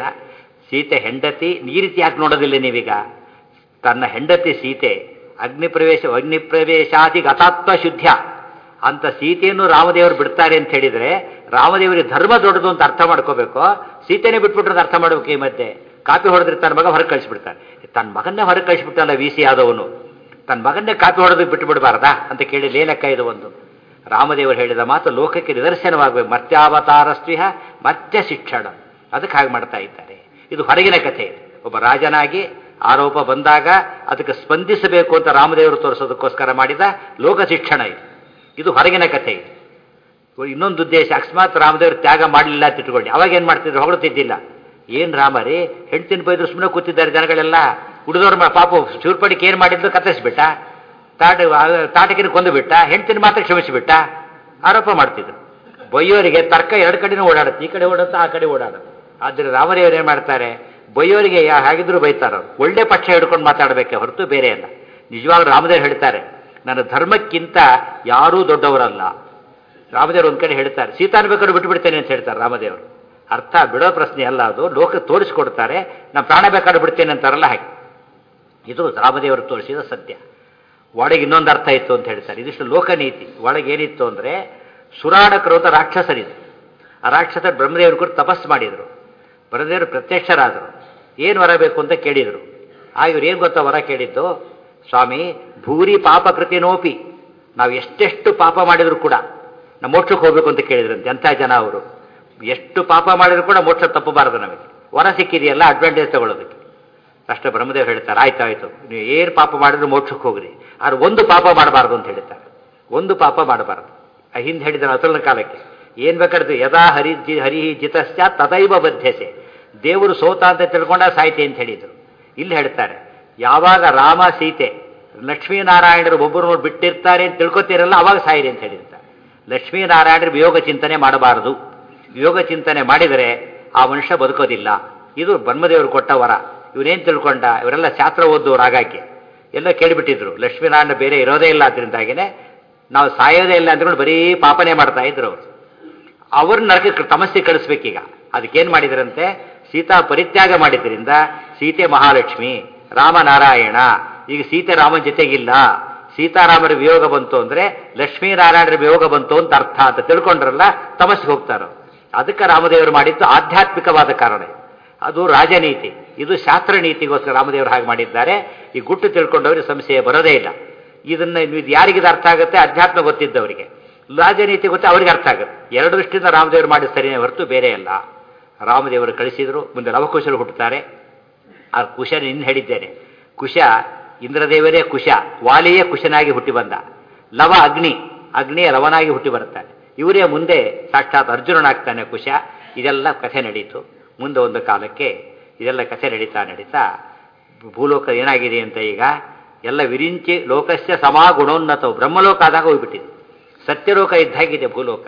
Speaker 1: ಸೀತೆ ಹೆಂಡತಿ ಈ ರೀತಿ ಯಾಕೆ ನೋಡೋದಿಲ್ಲ ನೀವೀಗ? ತನ್ನ ಹೆಂಡತಿ ಸೀತೆ ಅಗ್ನಿಪ್ರವೇಶಾದಿ ಗತಾತ್ಮ ಶುದ್ಧ ಅಂತ ಸೀತೆಯನ್ನು ರಾಮದೇವರು ಬಿಡ್ತಾರೆ ಅಂತ ಹೇಳಿದರೆ ರಾಮದೇವರಿಗೆ ಧರ್ಮ ದೊಡ್ಡದು ಅಂತ ಅರ್ಥ ಮಾಡ್ಕೋಬೇಕು. ಸೀತೆನೇ ಬಿಟ್ಬಿಟ್ರೆ ಅರ್ಥ ಮಾಡ್ಬೇಕು. ಈ ಮಧ್ಯೆ ಕಾಪಿ ಹೊಡೆದ್ರೆ ತನ್ನ ಮಗ ಹೊರಗೆ ಕಳಿಸ್ಬಿಡ್ತಾನೆ. ತನ್ನ ಮಗನ್ನೇ ಹೊರಗೆ ಕಳಿಸ್ಬಿಟ್ಟಲ್ಲ ವಿ ಸಿ ಆದವನು, ತನ್ನ ಮಗನ್ನೇ ಕಾಪಿ ಹೊಡೆದು ಬಿಟ್ಟು ಬಿಡಬಾರ್ದಾ ಅಂತ ಕೇಳಿ ಲೇಲಕ್ಕ ಇದು ಒಂದು. ರಾಮದೇವರು ಹೇಳಿದ ಮಾತು ಲೋಕಕ್ಕೆ ನಿದರ್ಶನವಾಗಬೇಕು. ಮರ್ತ್ಯಾವತಾರಸ್ತ್ವಿಹ ಮರ್ತ್ಯ ಶಿಕ್ಷಣ. ಅದಕ್ಕೆ ಹಾಗೆ ಮಾಡ್ತಾ ಇದ್ದಾರೆ. ಇದು ಹೊರಗಿನ ಕಥೆ. ಒಬ್ಬ ರಾಜನಾಗಿ ಆರೋಪ ಬಂದಾಗ ಅದಕ್ಕೆ ಸ್ಪಂದಿಸಬೇಕು ಅಂತ ರಾಮದೇವರು ತೋರಿಸೋದಕ್ಕೋಸ್ಕರ ಮಾಡಿದ ಲೋಕ ಶಿಕ್ಷಣ ಇದು. ಇದು ಹೊರಗಿನ ಕಥೆ. ಇನ್ನೊಂದು ಉದ್ದೇಶ, ಅಕಸ್ಮಾತ್ ರಾಮದೇವರು ತ್ಯಾಗ ಮಾಡಲಿಲ್ಲ ಅಂತ ಇಟ್ಕೊಳ್ಳಿ, ಅವಾಗ ಏನು ಮಾಡ್ತಿದ್ರು, ಹೊಗಳುತ್ತಿದ್ದಿಲ್ಲ. ಏನು ರಾಮರೇ ಹೆಂಡ್ತಿನ ಬೈದ್ರು ಸುಮ್ಮನೆ ಕೂತಿದ್ದಾರೆ ಜನಗಳೆಲ್ಲ. ಉಳಿದವ್ರ ಪಾಪ ಶೂರ್ಪಣಿಕೆ ಏನು ಮಾಡಿದ್ರು, ಕತ್ತರಿಸ್ಬಿಟ್ಟ, ತಾಟಕಿನ ಕೊಂದು ಬಿಟ್ಟ, ಹೆಂಡ್ತಿನ ಮಾತ್ರ ಕ್ಷಮಿಸಿಬಿಟ್ಟ, ಆರೋಪ ಮಾಡ್ತಿದ್ರು. ಬೈಯೋರಿಗೆ ತರ್ಕ ಎರಡು ಕಡೆನೂ ಓಡಾಡುತ್ತೆ, ಈ ಕಡೆ ಓಡುತ್ತೆ, ಆ ಕಡೆ ಓಡಾಡುತ್ತೆ. ಆದರೆ ರಾಮದೇವರು ಏನು ಮಾಡ್ತಾರೆ, ಬೈಯೋರಿಗೆ ಹಾಗಿದ್ರು ಬೈತಾರ, ಒಳ್ಳೆ ಪಕ್ಷ ಹಿಡ್ಕೊಂಡು ಮಾತಾಡಬೇಕೆ ಹೊರತು ಬೇರೆ ಅಲ್ಲ. ನಿಜವಾಗ್ಲೂ ರಾಮದೇವರು ಹೇಳ್ತಾರೆ, ನನ್ನ ಧರ್ಮಕ್ಕಿಂತ ಯಾರೂ ದೊಡ್ಡವರಲ್ಲ. ರಾಮದೇವರು ಒಂದು ಕಡೆ ಹೇಳ್ತಾರೆ, ಸೀತಾನ ಬೇಕಾದ್ರೂ ಬಿಟ್ಟುಬಿಡ್ತೇನೆ ಅಂತ ಹೇಳ್ತಾರೆ ರಾಮದೇವರು. ಅರ್ಥ ಬಿಡೋ ಪ್ರಶ್ನೆ ಅಲ್ಲ ಅದು, ಲೋಕ ತೋರಿಸ್ಕೊಡ್ತಾರೆ. ನಮ್ಮ ಪ್ರಾಣ ಬೇಕಾದ್ರೂ ಬಿಡ್ತೇನೆ ಅಂತಾರಲ್ಲ ಹಾಗೆ. ಇದು ರಾಮದೇವರು ತೋರಿಸಿದ ಸತ್ಯ. ಒಳಗೆ ಇನ್ನೊಂದು ಅರ್ಥ ಇತ್ತು ಅಂತ ಹೇಳ್ತಾರೆ. ಇದಿಷ್ಟು ಲೋಕನೀತಿ. ಒಳಗೆ ಏನಿತ್ತು ಅಂದರೆ ಸುರಾಡಕರು ಅಂತ ರಾಕ್ಷಸರಿದ್ರು. ಆ ರಾಕ್ಷಸರು ಬ್ರಹ್ಮದೇವರು ಕೂಡ ತಪಸ್ಸು ಮಾಡಿದರು. ಬ್ರಹ್ಮದೇವರು ಪ್ರತ್ಯಕ್ಷರಾದರು. ಏನು ವರ ಬೇಕು ಅಂತ ಕೇಳಿದರು. ಆಗ ಇವ್ರು ಏನು ಗೊತ್ತಾ ವರ ಕೇಳಿದ್ದು, ಸ್ವಾಮಿ ಭೂರಿ ಪಾಪ ಕೃತಿನೋಪಿ, ನಾವು ಎಷ್ಟೆಷ್ಟು ಪಾಪ ಮಾಡಿದ್ರು ಕೂಡ ನಾವು ಮೋಕ್ಷಕ್ಕೆ ಹೋಗ್ಬೇಕು ಅಂತ ಕೇಳಿದ್ರಂತೆ. ಅಂಥ ಜನ ಅವರು. ಎಷ್ಟು ಪಾಪ ಮಾಡಿದ್ರು ಕೂಡ ಮೋಕ್ಷ ತಪ್ಪಬಾರದು. ನಮಗೆ ವರ ಸಿಕ್ಕಿದೆಯಲ್ಲ, ಅಡ್ವಾಂಟೇಜ್ ತಗೊಳ್ಳೋದಕ್ಕೆ. ಅಷ್ಟೇ ಬ್ರಹ್ಮದೇವರು ಹೇಳ್ತಾರೆ, ಆಯ್ತು ನೀವು ಏನು ಪಾಪ ಮಾಡಿದ್ರು ಮೋಕ್ಷಕ್ಕೆ ಹೋಗ್ರಿ, ಆದ್ರೆ ಒಂದು ಪಾಪ ಮಾಡಬಾರ್ದು ಅಂತ ಹೇಳ್ತಾರೆ. ಒಂದು ಪಾಪ ಮಾಡಬಾರ್ದು. ಹಿಂದೆ ಹೇಳಿದ್ದಾರೆ ಅತುಲನ ಕಾಲಕ್ಕೆ, ಏನು ಬೇಕಾದ್ರೆ ಯದಾ ಹರಿ ಜಿತಸ್ಯ ತದೈವ ಬದ್ಧಸೆ, ದೇವರು ಸೋತ ಅಂತ ತಿಳ್ಕೊಂಡ ಸಾಯ್ತೆ ಅಂತ ಹೇಳಿದರು. ಇಲ್ಲಿ ಹೇಳ್ತಾರೆ, ಯಾವಾಗ ರಾಮ ಸೀತೆ ಲಕ್ಷ್ಮೀನಾರಾಯಣರು ಒಬ್ಬರು ಬಿಟ್ಟಿರ್ತಾರೆ ಅಂತ ತಿಳ್ಕೊತೀರಲ್ಲ, ಅವಾಗ ಸಾಯಿರಿ ಅಂತ ಹೇಳಿರ್ತಾರೆ. ಲಕ್ಷ್ಮೀನಾರಾಯಣರು ವಿಯೋಗ ಚಿಂತನೆ ಮಾಡಬಾರದು. ವಿಯೋಗ ಚಿಂತನೆ ಮಾಡಿದರೆ ಆ ಮನುಷ್ಯ ಬದುಕೋದಿಲ್ಲ. ಇದು ಬ್ರಹ್ಮದೇವರು ಕೊಟ್ಟ ವರ. ಇವನೇನು ತಿಳ್ಕೊಂಡ, ಇವರೆಲ್ಲ ಶಾಸ್ತ್ರ ಓದೋರು ಆಗಾಕೆ ಎಲ್ಲ ಕೇಳಿಬಿಟ್ಟಿದ್ರು, ಲಕ್ಷ್ಮೀನಾರಾಯಣ ಬೇರೆ ಇರೋದೇ ಇಲ್ಲ, ಅದರಿಂದಾಗಿನೇ ನಾವು ಸಾಯೋದೇ ಇಲ್ಲ ಅಂದ್ಕೊಂಡು ಬರೀ ಪಾಪನೇ ಮಾಡ್ತಾ ಇದ್ರು ಅವರು. ಅವ್ರನ್ನ ನರಕಕ್ಕೆ ತಮಸ್ಸೆ ಕಳಿಸ್ಬೇಕೀಗ. ಅದಕ್ಕೇನು ಮಾಡಿದ್ರಂತೆ, ಸೀತಾ ಪರಿತ್ಯಾಗ ಮಾಡಿದ್ರಿಂದ ಸೀತೆ ಮಹಾಲಕ್ಷ್ಮಿ, ರಾಮ ನಾರಾಯಣ. ಈಗ ಸೀತೆ ರಾಮನ ಜೊತೆಗಿಲ್ಲ, ಸೀತಾರಾಮರ ವಿಯೋಗ ಬಂತು ಅಂದರೆ ಲಕ್ಷ್ಮೀನಾರಾಯಣರ ವಿಯೋಗ ಬಂತು ಅಂತ ಅರ್ಥ ಅಂತ ತಿಳ್ಕೊಂಡ್ರಲ್ಲ, ತಮಸ್ಸಿಗೆ ಹೋಗ್ತಾರ. ಅದಕ್ಕೆ ರಾಮದೇವರು ಮಾಡಿದ್ದು ಆಧ್ಯಾತ್ಮಿಕವಾದ ಕಾರಣ. ಅದು ರಾಜನೀತಿ, ಇದು ಶಾಸ್ತ್ರ ನೀತಿಗೋಸ್ಕರ ರಾಮದೇವರು ಹಾಗೆ ಮಾಡಿದ್ದಾರೆ. ಈ ಗುಟ್ಟು ತಿಳ್ಕೊಂಡವ್ರಿಗೆ ಸಂಶಯ ಬರೋದೇ ಇಲ್ಲ. ಇದನ್ನು ಇದು ಯಾರಿಗಿದು ಅರ್ಥ ಆಗುತ್ತೆ, ಅಧ್ಯಾತ್ಮ ಗೊತ್ತಿದ್ದವರಿಗೆ. ರಾಜನೀತಿ ಗೊತ್ತೆ ಅವ್ರಿಗೆ ಅರ್ಥ ಆಗುತ್ತೆ. ಎರಡು ದೃಷ್ಟಿಯಿಂದ ರಾಮದೇವರು ಮಾಡಿ ಸರಿಯೇ ಹೊರತು ಬೇರೆ ಅಲ್ಲ. ರಾಮದೇವರು ಕಳಿಸಿದ್ರು. ಮುಂದೆ ಲವಕುಶರು ಹುಟ್ಟುತ್ತಾರೆ. ಆ ಕುಶನ ಇನ್ನು ಹೇಳಿದ್ದೇನೆ. ಕುಶ ಇಂದ್ರದೇವರೇ ಕುಶ, ವಾಲಿಯೇ ಕುಶನಾಗಿ ಹುಟ್ಟಿ ಬಂದ. ಲವ ಅಗ್ನಿಯ ಲವನಾಗಿ ಹುಟ್ಟಿ ಬರುತ್ತಾನೆ. ಇವರೇ ಮುಂದೆ ಸಾಕ್ಷಾತ್ ಅರ್ಜುನನಾಗ್ತಾನೆ ಕುಶ. ಇದೆಲ್ಲ ಕಥೆ ನಡೀತು. ಮುಂದೆ ಒಂದು ಕಾಲಕ್ಕೆ ಇದೆಲ್ಲ ಕಥೆ ನಡೀತಾ ಭೂಲೋಕ ಏನಾಗಿದೆ ಅಂತ ಈಗ ಎಲ್ಲ ವಿರಿಂಚಿ ಲೋಕಸ್ಯ ಸಮಾ ಗುಣೋನ್ನತವು ಬ್ರಹ್ಮಲೋಕ ಆದಾಗ ಹೋಗ್ಬಿಟ್ಟಿದೆ. ಸತ್ಯಲೋಕ ಇದ್ದಾಗಿದೆ ಭೂಲೋಕ.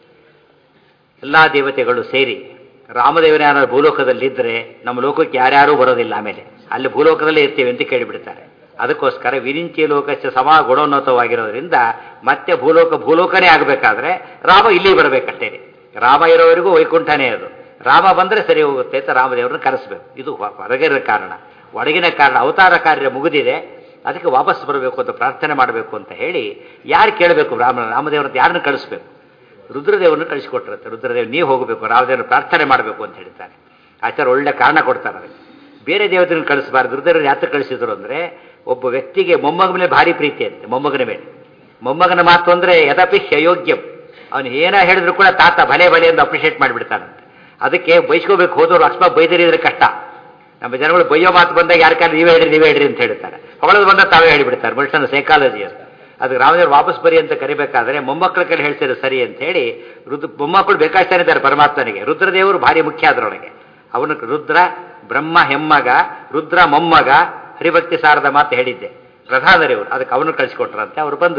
Speaker 1: ಎಲ್ಲ ದೇವತೆಗಳು ಸೇರಿ ರಾಮದೇವನ ಯಾರು ಭೂಲೋಕದಲ್ಲಿದ್ದರೆ ನಮ್ಮ ಲೋಕಕ್ಕೆ ಯಾರ್ಯಾರೂ ಬರೋದಿಲ್ಲ, ಆಮೇಲೆ ಅಲ್ಲಿ ಭೂಲೋಕದಲ್ಲೇ ಇರ್ತೀವಿ ಅಂತ ಕೇಳಿಬಿಡ್ತಾರೆ. ಅದಕ್ಕೋಸ್ಕರ ವಿರಿಂಚಿ ಲೋಕಸ್ಯ ಸಮಾ ಗುಣೋನ್ನತವಾಗಿರೋದ್ರಿಂದ ಮತ್ತೆ ಭೂಲೋಕನೇ ಆಗಬೇಕಾದ್ರೆ ರಾಮ ಇಲ್ಲಿ ಬರಬೇಕಷ್ಟೇ. ರಾಮ ಇರೋವರೆಗೂ ವೈಕುಂಠನೇ ಅದು. ರಾಮ ಬಂದರೆ ಸರಿ ಹೋಗುತ್ತೆ ಅಂತ ರಾಮದೇವರನ್ನ ಕರೆಸಬೇಕು. ಇದು ಹೊರಗಿನ ಕಾರಣ. ಒಳಗಿನ ಕಾರಣ ಅವತಾರ ಕಾರ್ಯ ಮುಗಿದಿದೆ, ಅದಕ್ಕೆ ವಾಪಸ್ ಬರಬೇಕು ಅಂತ ಪ್ರಾರ್ಥನೆ ಮಾಡಬೇಕು ಅಂತ ಹೇಳಿ ಯಾರು ಕೇಳಬೇಕು? ರಾಮದೇವ್ರದ್ದು ಯಾರನ್ನು ಕಳಿಸ್ಬೇಕು? ರುದ್ರದೇವರನ್ನು ಕಳಿಸಿಕೊಟ್ಟಿರುತ್ತೆ. ರುದ್ರದೇವ್ ನೀವು ಹೋಗಬೇಕು, ರಾಮದೇವ್ರನ್ನ ಪ್ರಾರ್ಥನೆ ಮಾಡಬೇಕು ಅಂತ ಹೇಳ್ತಾರೆ. ಆಚಾರ್ಯ ಒಳ್ಳೆ ಕಾರಣ ಕೊಡ್ತಾರೆ ಅದಕ್ಕೆ. ಬೇರೆ ದೇವತೆಯನ್ನು ಕಳಿಸಬಾರ್ದು. ರುದ್ರದೇವರು ಯಾತ್ರ ಕಳಿಸಿದ್ರು ಅಂದರೆ, ಒಬ್ಬ ವ್ಯಕ್ತಿಗೆ ಮೊಮ್ಮಗನ ಮೇಲೆ ಭಾರಿ ಪ್ರೀತಿ ಅಂತೆ. ಮೊಮ್ಮಗನ ಮೇಲೆ ಮೊಮ್ಮಗನ ಮಾತು ಅಂದರೆ ಯದಪಿ ಅಯೋಗ್ಯಂ, ಅವನು ಏನೋ ಹೇಳಿದ್ರು ಕೂಡ ತಾತ ಭಲೆ ಭಲೆ ಎಂದು ಅಪ್ರಿಷಿಯೇಟ್ ಮಾಡಿಬಿಡ್ತಾನಂತೆ. ಅದಕ್ಕೆ ಬೈಸ್ಕೋಬೇಕು, ಹೋದವರು ಅಕಸ್ಮಾತ್ ಬೈದರಿದ್ರೆ ಕಷ್ಟ. ನಮ್ಮ ಜನಗಳು ಬೈಯೋ ಮಾತು ಬಂದಾಗ ಯಾರ ಕಾಲ ನೀವೇ ಹೇಳ್ರಿ ಅಂತ ಹೇಳ್ತಾರೆ. ಹೊಗಳದು ಬಂದಾಗ ತಾವೇ ಹೇಳಿಬಿಡ್ತಾರೆ. ಮನುಷ್ಯನ ಸೈಕಾಲಜಿ ಅದು. ಅದಕ್ಕೆ ರಾಮದೇವರು ವಾಪಸ್ ಬರಿ ಅಂತ ಕರಿಬೇಕಾದ್ರೆ ಮೊಮ್ಮಕ್ಕಳ ಕೈ ಹೇಳ್ತಿರೋ ಸರಿ ಅಂತ ಹೇಳಿ ಮೊಮ್ಮಕ್ಕಳು ಬೇಕಾಗ್ತಾನೆ ಇದ್ದಾರೆ ಪರಮಾತ್ಮನಿಗೆ. ರುದ್ರದೇವರು ಭಾರಿ ಮುಖ್ಯ ಅದರೊಳಗೆ. ಅವನು ರುದ್ರ ಬ್ರಹ್ಮ ಹೆಮ್ಮಗ, ರುದ್ರ ಮೊಮ್ಮಗ, ಹರಿಭಕ್ತಿ ಸಾರದ ಮಾತು ಹೇಳಿದ್ದೆ ಪ್ರಧಾನದೇವರು. ಅದಕ್ಕೆ ಅವನು ಕಳಿಸಿಕೊಟ್ರಂತೆ.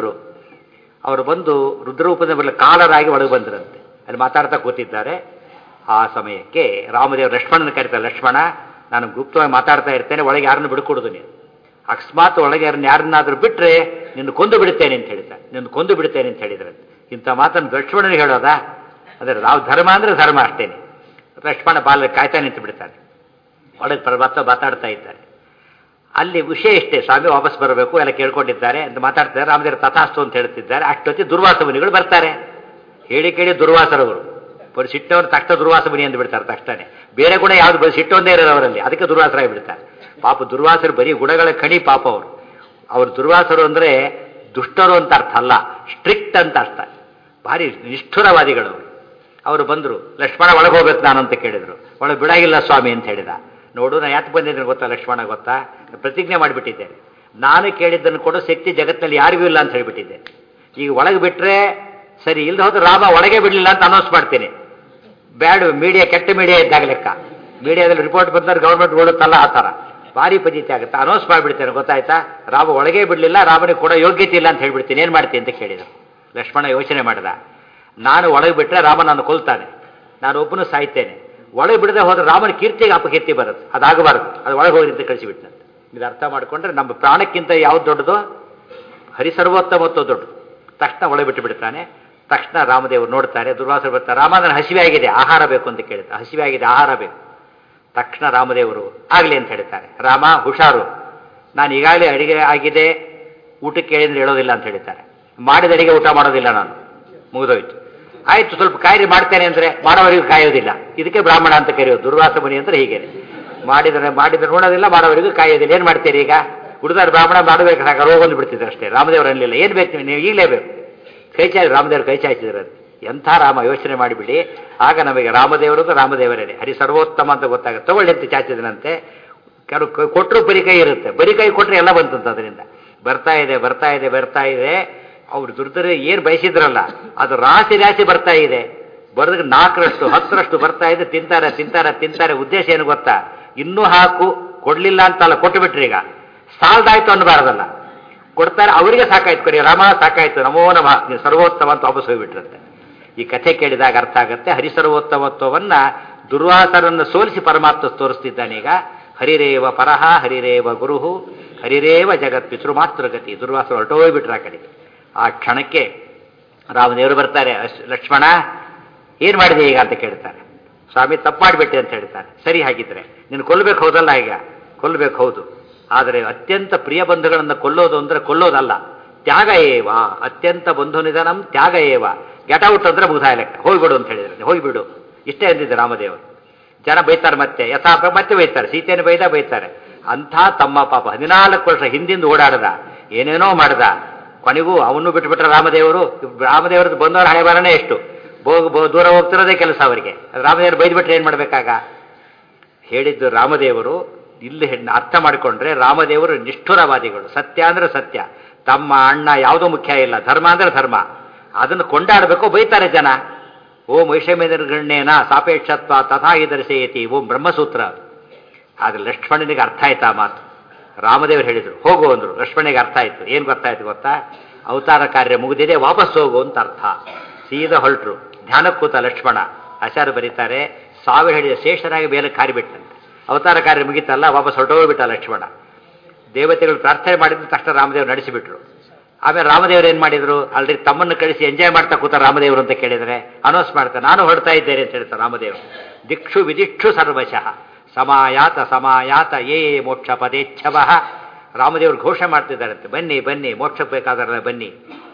Speaker 1: ಅವರು ಬಂದು ರುದ್ರರೂಪದ ಮೇಲೆ ಕಾಲರಾಗಿ ಒಳಗೆ ಬಂದ್ರಂತೆ. ಅಲ್ಲಿ ಮಾತಾಡ್ತಾ ಕೂತಿದ್ದಾರೆ. ಆ ಸಮಯಕ್ಕೆ ರಾಮದೇವರು ಲಕ್ಷ್ಮಣನ ಕರೀತಾರೆ. ಲಕ್ಷ್ಮಣ, ನಾನು ಗುಪ್ತವಾಗಿ ಮಾತಾಡ್ತಾ ಇರ್ತೇನೆ, ಒಳಗೆ ಯಾರನ್ನು ಬಿಡ್ಕೊಡುದು ನೀನು. ಅಕಸ್ಮಾತ್ ಒಳಗೆ ಯಾರನ್ನಾದ್ರೂ ಬಿಟ್ಟರೆ ನಿನ್ನ ಕೊಂದು ಬಿಡುತ್ತೇನೆ ಅಂತ ಹೇಳ್ತಾರೆ. ನಿನ್ನ ಕೊಂದು ಬಿಡುತ್ತೇನೆ ಅಂತ ಹೇಳಿದ್ರೆ ಇಂಥ ಮಾತನ್ನು ಲಕ್ಷ್ಮಣನಿಗೆ ಹೇಳೋದಾ? ಅಂದರೆ ನಾವು ಧರ್ಮ ಅಂದರೆ ಧರ್ಮ ಅಷ್ಟೇನೆ. ಲಕ್ಷ್ಮಣ ಬಾಲ ಕಾಯ್ತಾ ನಿಂತು ಬಿಡ್ತಾನೆ. ಒಳಗೆ ಪರಮಾತ್ಮ ಮಾತಾಡ್ತಾ ಇದ್ದಾರೆ. ಅಲ್ಲಿ ವಿಷಯ ಇಷ್ಟೇ, ಸ್ವಾಮಿ ವಾಪಸ್ ಬರಬೇಕು ಎಲ್ಲ ಕೇಳ್ಕೊಂಡಿದ್ದಾರೆ ಅಂತ ಮಾತಾಡ್ತಾರೆ. ರಾಮದೇವರು ತಥಾಸ್ತು ಅಂತ ಹೇಳ್ತಿದ್ದಾರೆ. ಅಷ್ಟೊತ್ತಿ ದುರ್ವಾಸ ಮುನಿಗಳು ಬರ್ತಾರೆ. ಹೇಳಿ ಕೇಳಿ ದುರ್ವಾಸರವರು ಬರೀ ಸಿಟ್ಟವರು ತಕ್ಷಣ ದುರ್ವಾಸ ಮುನಿ ಎಂದು ಬಿಡ್ತಾರೆ. ತಕ್ಷಣ ಬೇರೆ ಗುಣ ಯಾವ್ದು ಬರೀ ಸಿಟ್ಟೊಂದೇ ಇರೋರು ಅವರಲ್ಲಿ, ಅದಕ್ಕೆ ದುರ್ವಾಸರಾಗಿ ಬಿಡ್ತಾರೆ. ಪಾಪ ದುರ್ವಾಸರು ಬರೀ ಗುಣಗಳ ಕಣಿ ಪಾಪ ಅವರು ದುರ್ವಾಸರು ಅಂದರೆ ದುಷ್ಟರು ಅಂತ ಅರ್ಥ ಅಲ್ಲ, ಸ್ಟ್ರಿಕ್ಟ್ ಅಂತ ಅರ್ಥ. ಭಾರಿ ನಿಷ್ಠುರವಾದಿಗಳು ಅವರು ಬಂದರು. ಲಕ್ಷ್ಮಣ ಒಳಗೆ ಹೋಗ್ಬೇಕು ನಾನು ಅಂತ ಕೇಳಿದ್ರು. ಒಳಗೆ ಬಿಡಾಗಿಲ್ಲ ಸ್ವಾಮಿ ಅಂತ ಹೇಳಿದ. ನೋಡು, ನಾನು ಯಾಕೆ ಬಂದಿದ್ದೇನೆ ಗೊತ್ತಾ ಲಕ್ಷ್ಮಣ? ಗೊತ್ತಾ, ಪ್ರತಿಜ್ಞೆ ಮಾಡಿಬಿಟ್ಟಿದ್ದೇನೆ, ನಾನು ಕೇಳಿದ್ದನ್ನು ಕೊಡೋ ಶಕ್ತಿ ಜಗತ್ತಿನಲ್ಲಿ ಯಾರಿಗೂ ಇಲ್ಲ ಅಂತ ಹೇಳಿಬಿಟ್ಟಿದ್ದೆ. ಈಗ ಒಳಗೆ ಬಿಟ್ಟರೆ ಸರಿ, ಇಲ್ಲದೆ ಹೋದ್ರೆ ರಾಮ ಒಳಗೆ ಬಿಡಲಿಲ್ಲ ಅಂತ ಅನೌನ್ಸ್ ಮಾಡ್ತೀನಿ. ಬ್ಯಾಡ್ ಮೀಡಿಯಾ, ಕೆಟ್ಟ ಮೀಡಿಯಾ ಇದ್ದಾಗ ಲೆಕ್ಕ. ಮೀಡಿಯಾದಲ್ಲಿ ರಿಪೋರ್ಟ್ ಬಂದರೆ ಗೌರ್ಮೆಂಟ್ ಓಡುತ್ತಲ್ಲ, ಆ ಥರ ಭಾರಿ ಪಜಿತಿ ಆಗುತ್ತೆ. ಅನೌನ್ಸ್ ಮಾಡಿಬಿಡ್ತೇನೆ, ಗೊತ್ತಾಯ್ತಾ? ರಾಮ ಒಳಗೆ ಬಿಡಲಿಲ್ಲ, ರಾಮನಿಗೆ ಕೊಡೋ ಯೋಗ್ಯತೆ ಇಲ್ಲ ಅಂತ ಹೇಳ್ಬಿಡ್ತೀನಿ, ಏನು ಮಾಡ್ತೀನಿ ಅಂತ ಕೇಳಿದರು. ಲಕ್ಷ್ಮಣ ಯೋಚನೆ ಮಾಡಿದ. ನಾನು ಒಳಗೆ ಬಿಟ್ಟರೆ ರಾಮ ನಾನು ಕೊಲ್ತಾನೆ, ನಾನು ಒಬ್ಬನು ಸಾಯ್ತೇನೆ. ಒಳಗೆ ಬಿಡದೆ ಹೋದ್ರೆ ರಾಮನ ಕೀರ್ತಿಗೆ ಅಪಕೀರ್ತಿ ಬರುತ್ತೆ, ಅದಾಗಬಾರದು. ಅದು ಒಳಗೆ ಹೋಗಿ ಅಂತ ಕಳಿಸಿಬಿಟ್ಟಂತೆ. ಇದು ಅರ್ಥ ಮಾಡಿಕೊಂಡ್ರೆ ನಮ್ಮ ಪ್ರಾಣಕ್ಕಿಂತ ಯಾವ್ದು ದೊಡ್ಡದು? ಹರಿಸರ್ವೋತ್ತಮತ್ವ ದೊಡ್ಡದು. ತಕ್ಷಣ ಒಳಗೆ ಬಿಟ್ಟು ಬಿಡ್ತಾನೆ. ತಕ್ಷಣ ರಾಮದೇವರು ನೋಡ್ತಾರೆ. ದುರ್ವಾಸರು ಬರ್ತಾರೆ. ರಾಮ ನನ್ನ ಹಸಿವೆ ಆಗಿದೆ, ಆಹಾರ ಬೇಕು ಅಂತ ಕೇಳ್ತಾರೆ. ಹಸಿವೆ ಆಗಿದೆ, ಆಹಾರ ಬೇಕು. ತಕ್ಷಣ ರಾಮದೇವರು ಆಗಲಿ ಅಂತ ಹೇಳ್ತಾರೆ. ರಾಮ ಹುಷಾರು, ನಾನು ಈಗಾಗಲೇ ಅಡಿಗೆ ಆಗಿದೆ, ಊಟಕ್ಕೆ ಕೇಳಿದ್ರೆ ಹೇಳೋದಿಲ್ಲ ಅಂತ ಹೇಳ್ತಾರೆ. ಮಾಡಿದ ಅಡಿಗೆ ಊಟ ಮಾಡೋದಿಲ್ಲ ನಾನು, ಮುಗಿದೋಯ್ತು. ಆಯಿತು, ಸ್ವಲ್ಪ ಕಾಯಿರಿ ಮಾಡ್ತೇನೆ ಅಂದರೆ ಮಾಡೋವರೆಗೂ ಕಾಯೋದಿಲ್ಲ. ಇದಕ್ಕೆ ಬ್ರಾಹ್ಮಣ ಅಂತ ಕರೆಯೋದು. ದುರ್ವಾಸ ಮುನಿ ಅಂದರೆ ಹೀಗೆ, ಮಾಡಿದರೆ ನೋಡೋದಿಲ್ಲ, ಮಾಡೋವರೆಗೂ ಕಾಯೋದಿಲ್ಲ. ಏನು ಮಾಡ್ತೀರಿ ಈಗ? ಹುಡುಗಾರ ಬ್ರಾಹ್ಮಣ ಮಾಡಬೇಕು, ಸಾಕು ರೋಗ ಬಂದು ಬಿಡ್ತಿದ್ರು ಅಷ್ಟೇ. ರಾಮದೇವರು ಅನ್ನಲಿಲ್ಲ, ಏನು ಬೇಕು ನೀವು ಈಗಲೇ ಬೇಕು. ರಾಮದೇವರು ಕೈ ಚಾಚಿದ್ರು. ಎಂಥ ರಾಮ, ಯೋಚನೆ ಮಾಡಿಬಿಡಿ. ಆಗ ನಮಗೆ ರಾಮದೇವರದ್ದು ರಾಮದೇವರೇ ಹರಿ ಸರ್ವೋತ್ತಮ ಅಂತ ಗೊತ್ತಾಗುತ್ತೆ. ತಗೊಳ್ಳಿ ಅಂತ ಚಾಚಿದನಂತೆ. ಕೆಲವು ಕೊಟ್ಟರು ಬರಿ ಕೈ ಇರುತ್ತೆ, ಬರಿ ಕೈ ಕೊಟ್ಟರೆ ಎಲ್ಲ ಬಂತಂತ. ಅದರಿಂದ ಬರ್ತಾ ಇದೆ. ಅವ್ರು ದುರ್ದರೆ ಏನು ಬಯಸಿದ್ರಲ್ಲ ಅದು ರಾಶಿ ಬರ್ತಾ ಇದೆ. ಬರೋದಕ್ಕೆ 4ರಷ್ಟು 10ರಷ್ಟು ಬರ್ತಾ ಇದೆ. ತಿಂತಾರೆ. ಉದ್ದೇಶ ಏನು ಗೊತ್ತಾ? ಇನ್ನೂ ಹಾಕು, ಕೊಡ್ಲಿಲ್ಲ ಅಂತಲ್ಲ, ಕೊಟ್ಟು ಬಿಟ್ರಿ. ಈಗ ಸಾಲ್ದಾಯ್ತು ಅನ್ನಬಾರದಲ್ಲ, ಕೊಡ್ತಾರೆ. ಅವರಿಗೆ ಸಾಕಾಯ್ತು, ಕರಿ ರಾಮ ಸಾಕಾಯ್ತು, ನಮೋ ನಮಃ ನೀವು ಸರ್ವೋತ್ತಮ ಅಂತ ವಾಪಸ್ ಹೋಗಿಬಿಟ್ರಂತೆ. ಈ ಕಥೆ ಕೇಳಿದಾಗ ಅರ್ಥ ಆಗುತ್ತೆ, ಹರಿಸರ್ವೋತ್ತಮತ್ವವನ್ನು ದುರ್ವಾಸರನ್ನು ಸೋಲಿಸಿ ಪರಮಾತ್ಮ ತೋರಿಸ್ತಿದ್ದಾನೆ. ಈಗ ಹರಿರೇವ ಪರಹ, ಹರಿರೇವ ಗುರುಹು, ಹರಿರೇವ ಜಗತ್ ಪಿತೃ ಮಾತೃಗತಿ. ದುರ್ವಾಸರು ಹೊರಟೋಗ್ಬಿಟ್ರೆ ಆ ಕಡೆ. ಆ ಕ್ಷಣಕ್ಕೆ ರಾಮದೇವರು ಬರ್ತಾರೆ. ಲಕ್ಷ್ಮಣ ಏನು ಮಾಡಿದೆ ಈಗ ಅಂತ ಕೇಳ್ತಾರೆ. ಸ್ವಾಮಿ ತಪ್ಪು ಮಾಡಿಬಿಟ್ಟೆ ಅಂತ ಹೇಳ್ತಾರೆ. ಸರಿ, ಹಾಗಿದ್ರೆ ನೀನು ಕೊಲ್ಲಬೇಕು ಹೌದಲ್ಲ? ಈಗ ಕೊಲ್ಲಬೇಕು ಹೌದು, ಆದರೆ ಅತ್ಯಂತ ಪ್ರಿಯ ಬಂಧುಗಳನ್ನು ಕೊಲ್ಲೋದು ಅಂದರೆ ಕೊಲ್ಲೋದಲ್ಲ, ತ್ಯಾಗ ಏವ. ಅತ್ಯಂತ ಬಂಧು ನಿಧನಂ ತ್ಯಾಗ ಏವ. ಗೆಟ್ ಔಟ್ ಅಂದರೆ ಮುಗಿದಾಯ ಲೆಕ್ಕ, ಹೋಗಿಬಿಡು ಅಂತ ಹೇಳಿದ್ರೆ ಹೋಗಿಬಿಡು. ಇಷ್ಟೇ ಅಂದಿದ್ದೆ ರಾಮದೇವರು. ಜನ ಬೈತಾರೆ, ಮತ್ತೆ ಮತ್ತೆ ಬೈತಾರೆ. ಸೀತೆಯನ್ನು ಬೈತಾರೆ. ಅಂಥ ತಮ್ಮ ಪಾಪ 14 ವರ್ಷ ಹಿಂದಿಂದ ಓಡಾಡದ, ಏನೇನೋ ಮಾಡ್ದ. ಕೊನೆಗೂ ಅವನು ಬಿಟ್ಟುಬಿಟ್ರೆ ರಾಮದೇವರದ್ದು ಬಂದವರ ಹಣೆ ಬರನೇ ಎಷ್ಟು ದೂರ ಹೋಗ್ತಿರೋದೇ ಕೆಲಸ ಅವರಿಗೆ. ರಾಮದೇವರು ಬೈದ್ಬಿಟ್ರೆ ಏನು ಮಾಡಬೇಕಾಗ? ಹೇಳಿದ್ದು ರಾಮದೇವರು. ಇಲ್ಲಿ ಅರ್ಥ ಮಾಡಿಕೊಂಡ್ರೆ ರಾಮದೇವರು ನಿಷ್ಠುರವಾದಿಗಳು. ಸತ್ಯ ಅಂದರೆ ಸತ್ಯ, ತಮ್ಮ ಅಣ್ಣ ಯಾವುದೂ ಮುಖ್ಯ ಇಲ್ಲ, ಧರ್ಮ ಅಂದರೆ ಧರ್ಮ. ಅದನ್ನು ಕೊಂಡಾಡಬೇಕು. ಬೈತಾರೆ ಜನ. ಓಂ ವೈಷಮ್ಯನಿರ್ಗಣ್ಯೇನ ಸಾಪೇಕ್ಷತ್ವ ತಥಾ ದರ್ಶಯತಿ, ಓಂ ಬ್ರಹ್ಮಸೂತ್ರ. ಆದರೆ ಲಕ್ಷ್ಮಣನಿಗೆ ಅರ್ಥ ಆಯ್ತಾ ಮಾತು. ರಾಮದೇವರು ಹೇಳಿದರು ಹೋಗು ಅಂದರು. ಲಕ್ಷ್ಮಣಿಗೆ ಅರ್ಥ ಆಯಿತು. ಏನು ಗೊತ್ತಾಯ್ತು ಗೊತ್ತಾ? ಅವತಾರ ಕಾರ್ಯ ಮುಗಿದಿದೆ, ವಾಪಸ್ ಹೋಗು ಅಂತ ಅರ್ಥ. ಸೀದಾ ಹೊರಟರು. ಧ್ಯಾನಕ್ಕೂತ ಲಕ್ಷ್ಮಣ. ಆಚಾರ್ಯ ಬರೀತಾರೆ, ಸಾವಿರ ಹೇಳಿದ ಶೇಷರಾಗಿ ಮೇಲೆ ಕಾರಿಬಿಟ್ಟಂತೆ. ಅವತಾರ ಕಾರ್ಯ ಮುಗಿತಲ್ಲ, ವಾಪಸ್ ಹೊರಟೋಗ್ಬಿಟ್ಟ ಲಕ್ಷ್ಮಣ. ದೇವತೆಗಳು ಪ್ರಾರ್ಥನೆ ಮಾಡಿದ ತಕ್ಷಣ ರಾಮದೇವರು ನಡೆಸಿಬಿಟ್ರು. ಆಮೇಲೆ ರಾಮದೇವರು ಏನು ಮಾಡಿದರು? ಆಲ್ರೆಡಿ ತಮ್ಮನ್ನು ಕಳಿಸಿ ಎಂಜಾಯ್ ಮಾಡ್ತಾ ಕೂತ ರಾಮದೇವರು ಅಂತ ಕೇಳಿದರೆ ಅನೌನ್ಸ್ ಮಾಡ್ತಾರೆ, ನಾನು ಹೊರಡ್ತಾ ಇದ್ದೇನೆ ಅಂತ ಹೇಳ್ತಾರೆ ರಾಮದೇವರು. ದಿಕ್ಷು ವಿದಿಕ್ಷು ಸರ್ವಶಃ ಸಮಾಯಾತ ಸಮಾಯಾತ ಯೇ ಮೋಕ್ಷ ಪದೇಚ್ಛವಃ. ರಾಮದೇವರು ಘೋಷಣೆ ಮಾಡ್ತಿದ್ದಾರಂತೆ, ಬನ್ನಿ ಬನ್ನಿ, ಮೋಕ್ಷಕ್ಕೆ ಬೇಕಾದ್ರೆ ಬನ್ನಿ,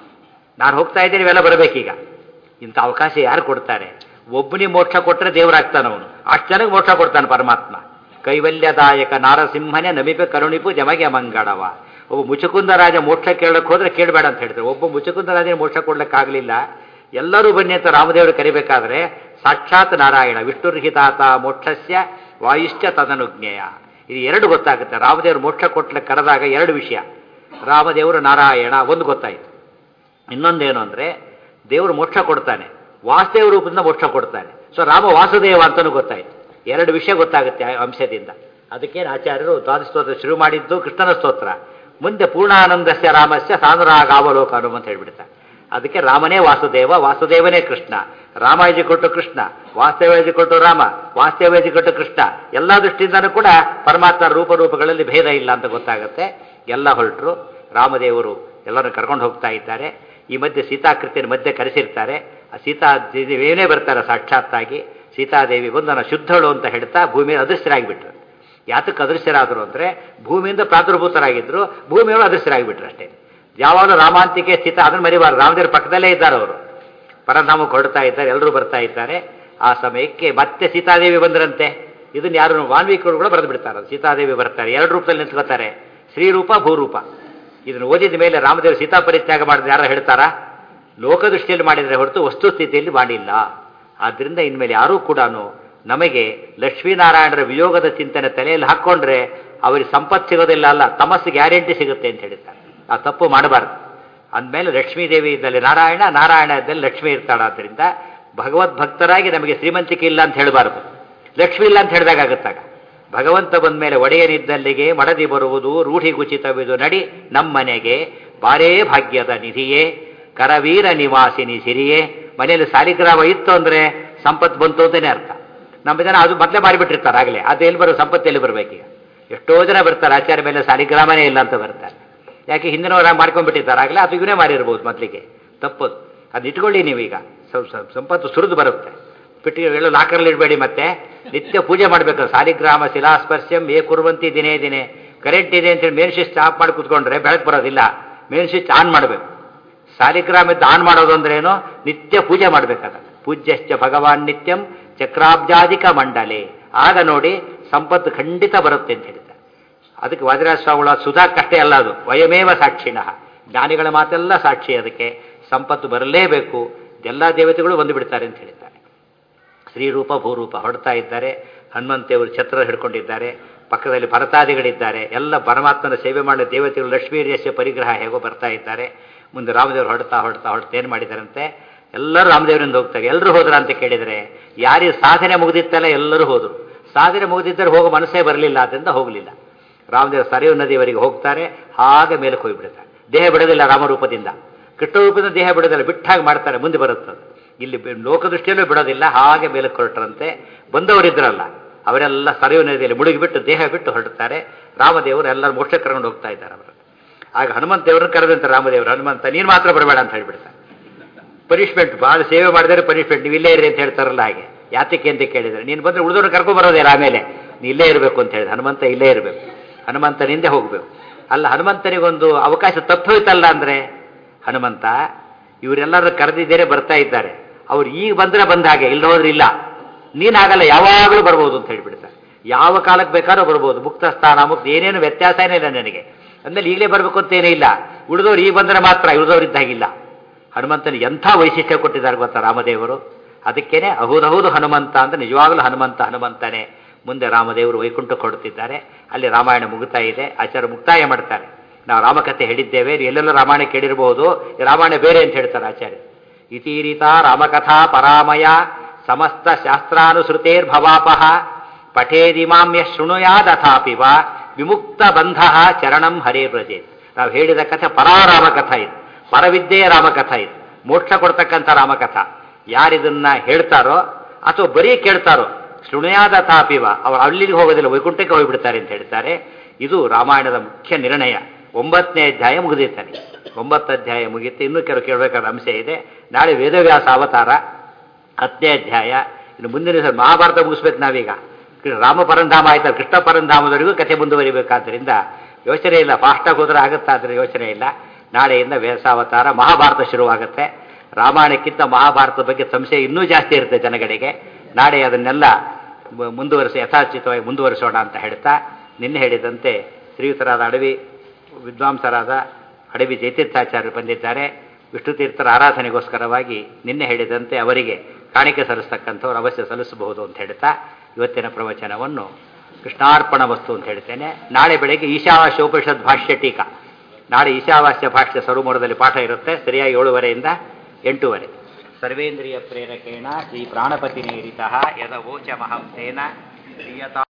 Speaker 1: ನಾನು ಹೋಗ್ತಾ ಇದ್ದೇನೆ, ಇವೆಲ್ಲ ಬರಬೇಕೀಗ. ಇಂಥ ಅವಕಾಶ ಯಾರು ಕೊಡ್ತಾರೆ? ಒಬ್ಬನಿಗೆ ಮೋಕ್ಷ ಕೊಟ್ಟರೆ ದೇವರಾಗ್ತಾನವನು, ಅಷ್ಟು ಜನಕ್ಕೆ ಮೋಕ್ಷ ಕೊಡ್ತಾನೆ ಪರಮಾತ್ಮ. ಕೈವಲ್ಯದಾಯಕ ನಾರಸಿಂಹನೇ ನಮಿಪೆ ಕರುಣಿಪು ಜಮಗೆ ಮಂಗಳವ. ಒಬ್ಬ ಮುಚುಕುಂದ ರಾಜ ಮೋಕ್ಷ ಕೇಳಕ್ಕೆ ಹೋದ್ರೆ ಕೇಳಬೇಡ ಅಂತ ಹೇಳ್ತಾರೆ. ಒಬ್ಬ ಮುಚುಕುಂದ ರಾಜನ ಮೋಕ್ಷ ಕೊಡ್ಲಿಕ್ಕಾಗಲಿಲ್ಲ, ಎಲ್ಲರೂ ಬನ್ನಿ ಅಂತ ರಾಮದೇವರು ಕರಿಬೇಕಾದ್ರೆ ಸಾಕ್ಷಾತ್ ನಾರಾಯಣ ವಿಷ್ಣುರ್ಹಿತಾತ ಮೋಕ್ಷಸ್ಯ ವಾಯುಶ್ಚ ತದನುಜ್ಞೇಯ. ಇದು ಎರಡು ಗೊತ್ತಾಗುತ್ತೆ. ರಾಮದೇವರು ಮೋಕ್ಷ ಕೊಟ್ಲಿಕ್ಕೆ ಕರೆದಾಗ ಎರಡು ವಿಷಯ, ರಾಮದೇವರು ನಾರಾಯಣ ಒಂದು ಗೊತ್ತಾಯಿತು. ಇನ್ನೊಂದೇನು ಅಂದರೆ ದೇವರು ಮೋಕ್ಷ ಕೊಡ್ತಾನೆ, ವಾಸುದೇವ ರೂಪದಿಂದ ಮೋಕ್ಷ ಕೊಡ್ತಾನೆ. ಸೊ ರಾಮ ವಾಸುದೇವ ಅಂತಲೂ ಗೊತ್ತಾಯಿತು. ಎರಡು ವಿಷಯ ಗೊತ್ತಾಗುತ್ತೆ ಆ ಅಂಶದಿಂದ. ಅದಕ್ಕೇನು ಆಚಾರ್ಯರು ದ್ವಾದಶ ಸ್ತೋತ್ರ ಶುರು ಮಾಡಿದ್ದು ಕೃಷ್ಣನ ಸ್ತೋತ್ರ, ಮುಂದೆ ಪೂರ್ಣಾನಂದಸ್ಯ ರಾಮಸ್ಯ ಸಾನುರಾಗಾವಲೋಕನು ಅಂತ ಹೇಳ್ಬಿಡ್ತಾರೆ. ಅದಕ್ಕೆ ರಾಮನೇ ವಾಸುದೇವ, ವಾಸುದೇವನೇ ಕೃಷ್ಣ, ರಾಮ ಕೊಟ್ಟು ಕೃಷ್ಣ, ವಾಸುದೇವ ಕೊಟ್ಟು ರಾಮ, ವಾಸುದೇವ ಕೊಟ್ಟು ಕೃಷ್ಣ. ಎಲ್ಲ ದೃಷ್ಟಿಯಿಂದನೂ ಕೂಡ ಪರಮಾತ್ಮ ರೂಪಗಳಲ್ಲಿ ಭೇದ ಇಲ್ಲ ಅಂತ ಗೊತ್ತಾಗುತ್ತೆ. ಎಲ್ಲ ಹೊರಟರು. ರಾಮದೇವರು ಎಲ್ಲರನ್ನು ಕರ್ಕೊಂಡು ಹೋಗ್ತಾ ಇದ್ದಾರೆ. ಈ ಮಧ್ಯೆ ಸೀತಾಕೃತಿಯನ್ನು ಮಧ್ಯೆ ಕರೆಸಿರ್ತಾರೆ. ಆ ಸೀತಾದೇವಿಯೇ ಬರ್ತಾರೆ ಸಾಕ್ಷಾತ್ತಾಗಿ. ಸೀತಾದೇವಿ ಬಂದು ನಾನು ಶುದ್ಧಳು ಅಂತ ಹೇಳ್ತಾ ಭೂಮಿಯಲ್ಲಿ ಅದೃಶ್ಯರಾಗಿಬಿಟ್ರು. ಯಾತಕ್ಕೆ ಅದೃಶ್ಯರಾದರು ಅಂದರೆ ಭೂಮಿಯಿಂದ ಪ್ರಾದುರ್ಭೂತರಾಗಿದ್ದರು, ಭೂಮಿಯವರು ಅದೃಶ್ಯರಾಗಿಬಿಟ್ರು ಅಷ್ಟೇ. ಯಾವಾಗಲೂ ರಾಮಾಂತಿಕೆ ಸ್ಥಿತ ಅದನ್ನು ಮರಿಬಾರ್ದು. ರಾಮದೇವರು ಪಕ್ಕದಲ್ಲೇ ಇದ್ದಾರೆ, ಅವರು ಪರಧಾಮಕ್ಕೆ ಹೊರಡ್ತಾ ಇದ್ದಾರೆ, ಎಲ್ಲರೂ ಬರ್ತಾ ಇದ್ದಾರೆ. ಆ ಸಮಯಕ್ಕೆ ಮತ್ತೆ ಸೀತಾದೇವಿ ಬಂದರಂತೆ. ಇದನ್ನು ಯಾರು ವಾಲ್ಮೀಕಿಗಳು ಕೂಡ ಬರೆದು ಬಿಡ್ತಾರೆ. ಸೀತಾದೇವಿ ಬರ್ತಾರೆ, ಎರಡು ರೂಪದಲ್ಲಿ ನಿಂತ್ಕೋತಾರೆ, ಶ್ರೀರೂಪ ಭೂರೂಪ. ಇದನ್ನು ಓದಿದ ಮೇಲೆ ರಾಮದೇವರು ಸೀತಾ ಪರಿತ್ಯಾಗ ಮಾಡಿದ್ರೆ ಯಾರು ಹೇಳ್ತಾರಾ? ಲೋಕದೃಷ್ಟಿಯಲ್ಲಿ ಮಾಡಿದರೆ ಹೊರತು ವಸ್ತುಸ್ಥಿತಿಯಲ್ಲಿ ಮಾಡಿಲ್ಲ. ಆದ್ದರಿಂದ ಇನ್ಮೇಲೆ ಯಾರೂ ಕೂಡ ನಮಗೆ ಲಕ್ಷ್ಮೀನಾರಾಯಣರ ವಿಯೋಗದ ಚಿಂತನೆ ತಲೆಯಲ್ಲಿ ಹಾಕ್ಕೊಂಡ್ರೆ ಅವರಿಗೆ ಸಂಪತ್ತು ಸಿಗೋದಿಲ್ಲ, ಅಲ್ಲ ತಮಸ್ಸು ಗ್ಯಾರಂಟಿ ಸಿಗುತ್ತೆ ಅಂತ ಹೇಳ್ತಾರೆ. ಆ ತಪ್ಪು ಮಾಡಬಾರ್ದು. ಅಂದಮೇಲೆ ಲಕ್ಷ್ಮೀದೇವಿ ಇದ್ದಲ್ಲಿ ನಾರಾಯಣ, ನಾರಾಯಣ ಇದ್ದಲ್ಲಿ ಲಕ್ಷ್ಮೀ ಇರ್ತಾಳೆ. ಆದ್ದರಿಂದ ಭಗವದ್ಭಕ್ತರಾಗಿ ನಮಗೆ ಶ್ರೀಮಂತಿಕೆ ಇಲ್ಲ ಅಂತ ಹೇಳಬಾರ್ದು, ಲಕ್ಷ್ಮಿ ಇಲ್ಲ ಅಂತ ಹೇಳಿದಾಗುತ್ತಾಗ. ಭಗವಂತ ಬಂದ ಮೇಲೆ ಒಡೆಯನಿದ್ದಲ್ಲಿಗೆ ಮಡದಿ ಬರುವುದು ರೂಢಿಗುಚಿತವಿದು ನಡಿ ನಮ್ಮನೆಗೆ ಬಾರೇ ಭಾಗ್ಯದ ನಿಧಿಯೇ ಕರವೀರ ನಿವಾಸಿನಿ ಸಿರಿಯೇ. ಮನೆಯಲ್ಲಿ ಸಾಲಿಗ್ರಾಮ ಇತ್ತು ಅಂದರೆ ಸಂಪತ್ತು ಬಂತು ಅಂತಲೇ ಅರ್ಥ. ನಮ್ಮ ಜನ ಅದು ಮೊದಲೇ ಮಾರಿಬಿಟ್ಟಿರ್ತಾರೆ ಆಗಲೇ. ಅದು ಎಲ್ಲಿ ಬರೋ ಸಂಪತ್ತು ಎಲ್ಲಿ ಬರಬೇಕೀಗ? ಎಷ್ಟೋ ಜನ ಬರ್ತಾರೆ ಆಚಾರ್ಯ ಮೇಲೆ ಸಾಲಿಗ್ರಾಮನೇ ಇಲ್ಲ ಅಂತ ಬರ್ತಾರೆ. ಯಾಕೆ ಹಿಂದಿನವರಾಗ ಮಾಡ್ಕೊಂಡ್ಬಿಟ್ಟಿದ್ದಾರೆ ಆಗಲೇ, ಅದು ಇವನೇ ಮಾರಿರ್ಬೋದು ಮೊದಲಿಗೆ. ತಪ್ಪದು. ಅದು ಇಟ್ಕೊಳ್ಳಿ ನೀವೀಗ, ಸಂಪತ್ತು ಸುರಿದು ಬರುತ್ತೆ. ಪಿಟ್ಟಿಗೆ ಹೇಳೋ ಲಾಕರಲ್ಲಿ ಇಡಬೇಡಿ. ಮತ್ತೆ ನಿತ್ಯ ಪೂಜೆ ಮಾಡಬೇಕು. ಸಾಲಿಗ್ರಾಮ ಶಿಲಾಸ್ಪರ್ಶ್ಯಂ ಏ ಕುರುವಂತಿ ದಿನೇ ದಿನೇ. ಕರೆಂಟ್ ಇದೆ ಅಂತೇಳಿ ಮೇನ್ ಸ್ವಿಚ್ ಆಫ್ ಮಾಡಿ ಕೂತ್ಕೊಂಡ್ರೆ ಬೆಳಕು ಬರೋದಿಲ್ಲ. ಮೇನ್ ಸ್ವಿಚ್ ಆನ್ ಮಾಡಬೇಕು. ಸಾಲಿಗ್ರಾಮದ್ದು ಆನ್ ಮಾಡೋದು ಅಂದ್ರೇನು? ನಿತ್ಯ ಪೂಜೆ ಮಾಡಬೇಕಾದ. ಪೂಜ್ಯಶ್ಚ ಭಗವಾನ್ ನಿತ್ಯಂ ಚಕ್ರಾಬ್ಜಾಧಿಕ ಮಂಡಲೆ. ಆಗ ನೋಡಿ ಸಂಪತ್ತು ಖಂಡಿತ ಬರುತ್ತೆ ಅಂತ ಹೇಳಿದ್ದಾರೆ. ಅದಕ್ಕೆ ವಾದಿರಾಜ ಸ್ವಾಮಿಗಳ ಸುಧಾಕಷ್ಟೇ ಅಲ್ಲ, ಅದು ವಯಮೇವ ಸಾಕ್ಷಿಣಃ. ಜ್ಞಾನಿಗಳ ಮಾತೆಲ್ಲ ಸಾಕ್ಷಿ. ಅದಕ್ಕೆ ಸಂಪತ್ತು ಬರಲೇಬೇಕು. ಎಲ್ಲ ದೇವತೆಗಳು ಬಂದು ಬಿಡ್ತಾರೆ ಅಂತ ಹೇಳಿದ್ದಾರೆ. ಶ್ರೀರೂಪ ಭೂರೂಪ ಹೊರಡ್ತಾ ಇದ್ದಾರೆ. ಹನುಮಂತೇವರು ಛತ್ರ ಹಿಡ್ಕೊಂಡಿದ್ದಾರೆ, ಪಕ್ಕದಲ್ಲಿ ಭರತಾದಿಗಳಿದ್ದಾರೆ. ಎಲ್ಲ ಪರಮಾತ್ಮನ ಸೇವೆ ಮಾಡೋ ದೇವತೆಗಳು ಲಕ್ಷ್ಮೀ ಯಶ ಪರಿಗ್ರಹ ಹೇಗೋ ಬರ್ತಾ ಇದ್ದಾರೆ. ಮುಂದೆ ರಾಮದೇವರು ಹೊರಡ್ತಾ ಏನು ಮಾಡಿದಾರಂತೆ? ಎಲ್ಲರೂ ರಾಮದೇವರಿಂದ ಹೋಗ್ತಾರೆ. ಎಲ್ಲರೂ ಹೋದ್ರ ಅಂತ ಕೇಳಿದರೆ ಯಾರಿಗೆ ಸಾಧನೆ ಮುಗಿದಿತ್ತಲ್ಲ ಎಲ್ಲರೂ ಹೋದರು. ಸಾಧನೆ ಮುಗಿದಿದ್ದರೆ ಹೋಗೋ ಮನಸ್ಸೇ ಬರಲಿಲ್ಲ, ಆದ್ದರಿಂದ ಹೋಗಲಿಲ್ಲ. ರಾಮದೇವರು ಸರಿಯು ನದಿಯವರೆಗೆ ಹೋಗ್ತಾರೆ. ಹಾಗೆ ಮೇಲಕ್ಕೆ ಹೋಗಿಬಿಡ್ತಾರೆ. ದೇಹ ಬಿಡೋದಿಲ್ಲ ರಾಮರೂಪದಿಂದ. ಕೃಷ್ಣ ರೂಪದಿಂದ ದೇಹ ಬಿಡೋದಿಲ್ಲ, ಬಿಟ್ಟಾಗಿ ಮಾಡ್ತಾರೆ. ಮುಂದೆ ಬರುತ್ತದೆ. ಇಲ್ಲಿ ಲೋಕದೃಷ್ಟಿಯಲ್ಲೂ ಬಿಡೋದಿಲ್ಲ. ಹಾಗೆ ಮೇಲಕ್ಕೆ ಹೊರಟರಂತೆ. ಬಂದವರಿದ್ರಲ್ಲ ಅವರೆಲ್ಲ ಸರಿಯು ನದಿಯಲ್ಲಿ ಮುಳುಗಿಬಿಟ್ಟು ದೇಹ ಬಿಟ್ಟು ಹೊರಡ್ತಾರೆ. ರಾಮದೇವರು ಎಲ್ಲರೂ ಮೋಕ್ಷ ಕರ್ಕೊಂಡು ಹೋಗ್ತಾ ಇದ್ದಾರೆ ಅವರು. ಆಗ ಹನುಮಂತೇವ್ರನ್ನ ಕರೆದಂತ ರಾಮದೇವರು, ಹನುಮಂತ ನೀನು ಮಾತ್ರ ಬರಬೇಡ ಅಂತ ಹೇಳಿಬಿಡ್ತಾರೆ. ಪನಿಷ್ಮೆಂಟ್, ಭಾಳ ಸೇವೆ ಮಾಡಿದರೆ ಪನಿಷ್ಮೆಂಟ್, ನೀವು ಇಲ್ಲೇ ಇರಿ ಅಂತ ಹೇಳ್ತಾರಲ್ಲ ಹಾಗೆ. ಯಾತಕ್ಕೆ ಅಂತ ಕೇಳಿದರೆ ನೀನು ಬಂದರೆ ಉಳಿದವ್ರನ್ನ ಕರ್ಕೊಂಡು ಬರೋದಿಲ್ಲ, ಆಮೇಲೆ ನೀ ಇಲ್ಲೇ ಇರಬೇಕು ಅಂತ ಹೇಳಿದ. ಹನುಮಂತ ಇಲ್ಲೇ ಇರಬೇಕು, ಹನುಮಂತನಿಂದೆ ಹೋಗಬೇಕು. ಅಲ್ಲ, ಹನುಮಂತನಿಗೊಂದು ಅವಕಾಶ ತಪ್ಪೋಯ್ತಲ್ಲ ಅಂದರೆ, ಹನುಮಂತ ಇವರೆಲ್ಲರೂ ಕರೆದಿದ್ದೇನೆ ಬರ್ತಾ ಇದ್ದಾರೆ, ಅವ್ರು ಈಗ ಬಂದರೆ ಬಂದ ಹಾಗೆ, ಇಲ್ಲ ಹೋದ್ರೆ ಇಲ್ಲ, ನೀನಾಗಲ್ಲ ಯಾವಾಗಲೂ ಬರ್ಬೋದು ಅಂತ ಹೇಳಿಬಿಡ್ತಾರೆ. ಯಾವ ಕಾಲಕ್ಕೆ ಬೇಕಾದ್ರೂ ಬರ್ಬೋದು. ಮುಕ್ತ ಸ್ಥಾನ ಮುಕ್ತ ಏನೇನು ವ್ಯತ್ಯಾಸನೇ ಇಲ್ಲ ನನಗೆ. ಅಂದಮೇಲೆ ಈಗಲೇ ಬರಬೇಕು ಅಂತೇನೇ ಇಲ್ಲ. ಉಳಿದವ್ರು ಈಗ ಬಂದರೆ ಮಾತ್ರ, ಉಳಿದವರಿದ್ದಾಗಿಲ್ಲ. ಹನುಮಂತನಿಗೆ ಎಂಥ ವೈಶಿಷ್ಟ್ಯ ಕೊಟ್ಟಿದ್ದಾರೆ ಗೊತ್ತಾ ರಾಮದೇವರು. ಅದಕ್ಕೇನೆ ಅಹುದಹುದು ಹನುಮಂತ ಅಂತ, ನಿಜವಾಗಲೂ ಹನುಮಂತನೇ. ಮುಂದೆ ರಾಮದೇವರು ವೈಕುಂಠ ಕೊಡುತ್ತಿದ್ದಾರೆ. ಅಲ್ಲಿ ರಾಮಾಯಣ ಮುಗುತ್ತಾ ಇದೆ. ಆಚಾರ್ಯ ಮುಕ್ತಾಯ ಮಾಡ್ತಾರೆ. ನಾವು ರಾಮಕಥೆ ಹೇಳಿದ್ದೇವೆ, ಎಲ್ಲೆಲ್ಲೋ ರಾಮಾಯಣ ಕೇಳಿರಬಹುದು, ರಾಮಾಯಣ ಬೇರೆ ಅಂತ ಹೇಳ್ತಾರೆ ಆಚಾರ್ಯ. ಇತೀರಿತ ರಾಮಕಥಾ ಪರಾಮಯ ಸಮಸ್ತ ಶಾಸ್ತ್ರಾನುಸೃತೇರ್ಭವಾಪಹ ಪಠೇದಿಮಾಮ್ಯ ಶೃಣುಯಾದಥಾಪಿ ವಾ ವಿಮುಕ್ತ ಬಂಧ ಚರಣಂ ಹರೇ ಬ್ರಜೇತ್. ನಾವು ಹೇಳಿದ ಕಥೆ ಪರಾರಾಮ ಕಥಾ ಇದು, ಪರವಿದ್ಯೆಯ ರಾಮಕಥಾ ಇದು, ಮೋಕ್ಷ ಕೊಡ್ತಕ್ಕಂಥ ರಾಮಕಥಾ. ಯಾರಿದನ್ನ ಹೇಳ್ತಾರೋ ಅಥವಾ ಬರೀ ಕೇಳ್ತಾರೋ ಶೃಣುಯಾದ ತಾಪಿವ, ಅವರು ಅಲ್ಲಿಗೆ ಹೋಗೋದಿಲ್ಲ, ವೈಕುಂಠಕ್ಕೆ ಹೋಗಿಬಿಡ್ತಾರೆ ಅಂತ ಹೇಳ್ತಾರೆ. ಇದು ರಾಮಾಯಣದ ಮುಖ್ಯ ನಿರ್ಣಯ. 9ನೇ ಅಧ್ಯಾಯ ಮುಗಿದಿರ್ತಾನೆ. 9 ಅಧ್ಯಾಯ ಮುಗಿಯುತ್ತೆ. ಇನ್ನೂ ಕೆಲವು ಕೇಳಬೇಕಾದ ಅಂಶ ಇದೆ. ನಾಳೆ ವೇದವ್ಯಾಸ ಅವತಾರ 10ನೇ ಅಧ್ಯಾಯ. ಇನ್ನು ಮುಂದಿನ ದಿವಸ ಮಹಾಭಾರತ ಮುಗಿಸ್ಬೇಕು ನಾವೀಗ. ರಾಮ ಪರಂಧಾಮ ಆಯ್ತಲ್ಲ, ಕೃಷ್ಣ ಪರಂಧಾಮದವರೆಗೂ ಕಥೆ ಮುಂದುವರಿಬೇಕಾದ್ರಿಂದ ಯೋಚನೆ ಇಲ್ಲ. ಫಾಸ್ಟಾಗಿ ಹೋದ್ರೆ ಆಗುತ್ತಾ ಆದರೆ ಯೋಚನೆ ಇಲ್ಲ. ನಾಳೆಯಿಂದ ವ್ಯಾಸಾವತಾರ, ಮಹಾಭಾರತ ಶುರುವಾಗುತ್ತೆ. ರಾಮಾಯಣಕ್ಕಿಂತ ಮಹಾಭಾರತದ ಬಗ್ಗೆ ಸಂಶಯ ಇನ್ನೂ ಜಾಸ್ತಿ ಇರುತ್ತೆ ಜನಗಳಿಗೆ. ನಾಳೆ ಅದನ್ನೆಲ್ಲ ಯಥಾಚಿತವಾಗಿ ಮುಂದುವರಿಸೋಣ ಅಂತ ಹೇಳ್ತಾ, ನಿನ್ನೆ ಹೇಳಿದಂತೆ ಶ್ರೀಯುತರಾದ ಅಡವಿ ವಿದ್ವಾಂಸರಾದ ಅಡವಿ ಜಯತೀರ್ಥಾಚಾರ್ಯರು ಬಂದಿದ್ದಾರೆ. ವಿಷ್ಣು ತೀರ್ಥರ ಆರಾಧನೆಗೋಸ್ಕರವಾಗಿ ನಿನ್ನೆ ಹೇಳಿದಂತೆ ಅವರಿಗೆ ಕಾಣಿಕೆ ಸಲ್ಲಿಸ್ತಕ್ಕಂಥವ್ರು ಅವಶ್ಯ ಸಲ್ಲಿಸಬಹುದು ಅಂತ ಹೇಳ್ತಾ ಇವತ್ತಿನ ಪ್ರವಚನವನ್ನು ಕೃಷ್ಣಾರ್ಪಣ ವಸ್ತು ಅಂತ ಹೇಳ್ತೇನೆ. ನಾಳೆ ಬೆಳಗ್ಗೆ ಈಶಾವಾಸ್ಯೋಪನಿಷದ್ ಭಾಷ್ಯ ಟೀಕಾ. ನಾಳೆ ಈಶಾವಾಸ್ಯ ಭಾಷ್ಯ ಸರುಮೂಲದಲ್ಲಿ ಪಾಠ ಇರುತ್ತೆ. ಸರಿಯಾಗಿ 7:30 8:30. ಸರ್ವೇಂದ್ರಿಯ ಪ್ರೇರಕೇಣ ಶ್ರೀ ಪ್ರಾಣಪತಿ ನೇರಿತಃ ಯದವೋಚ ಮಹಂತೇನ ಶ್ರೀಯತಾ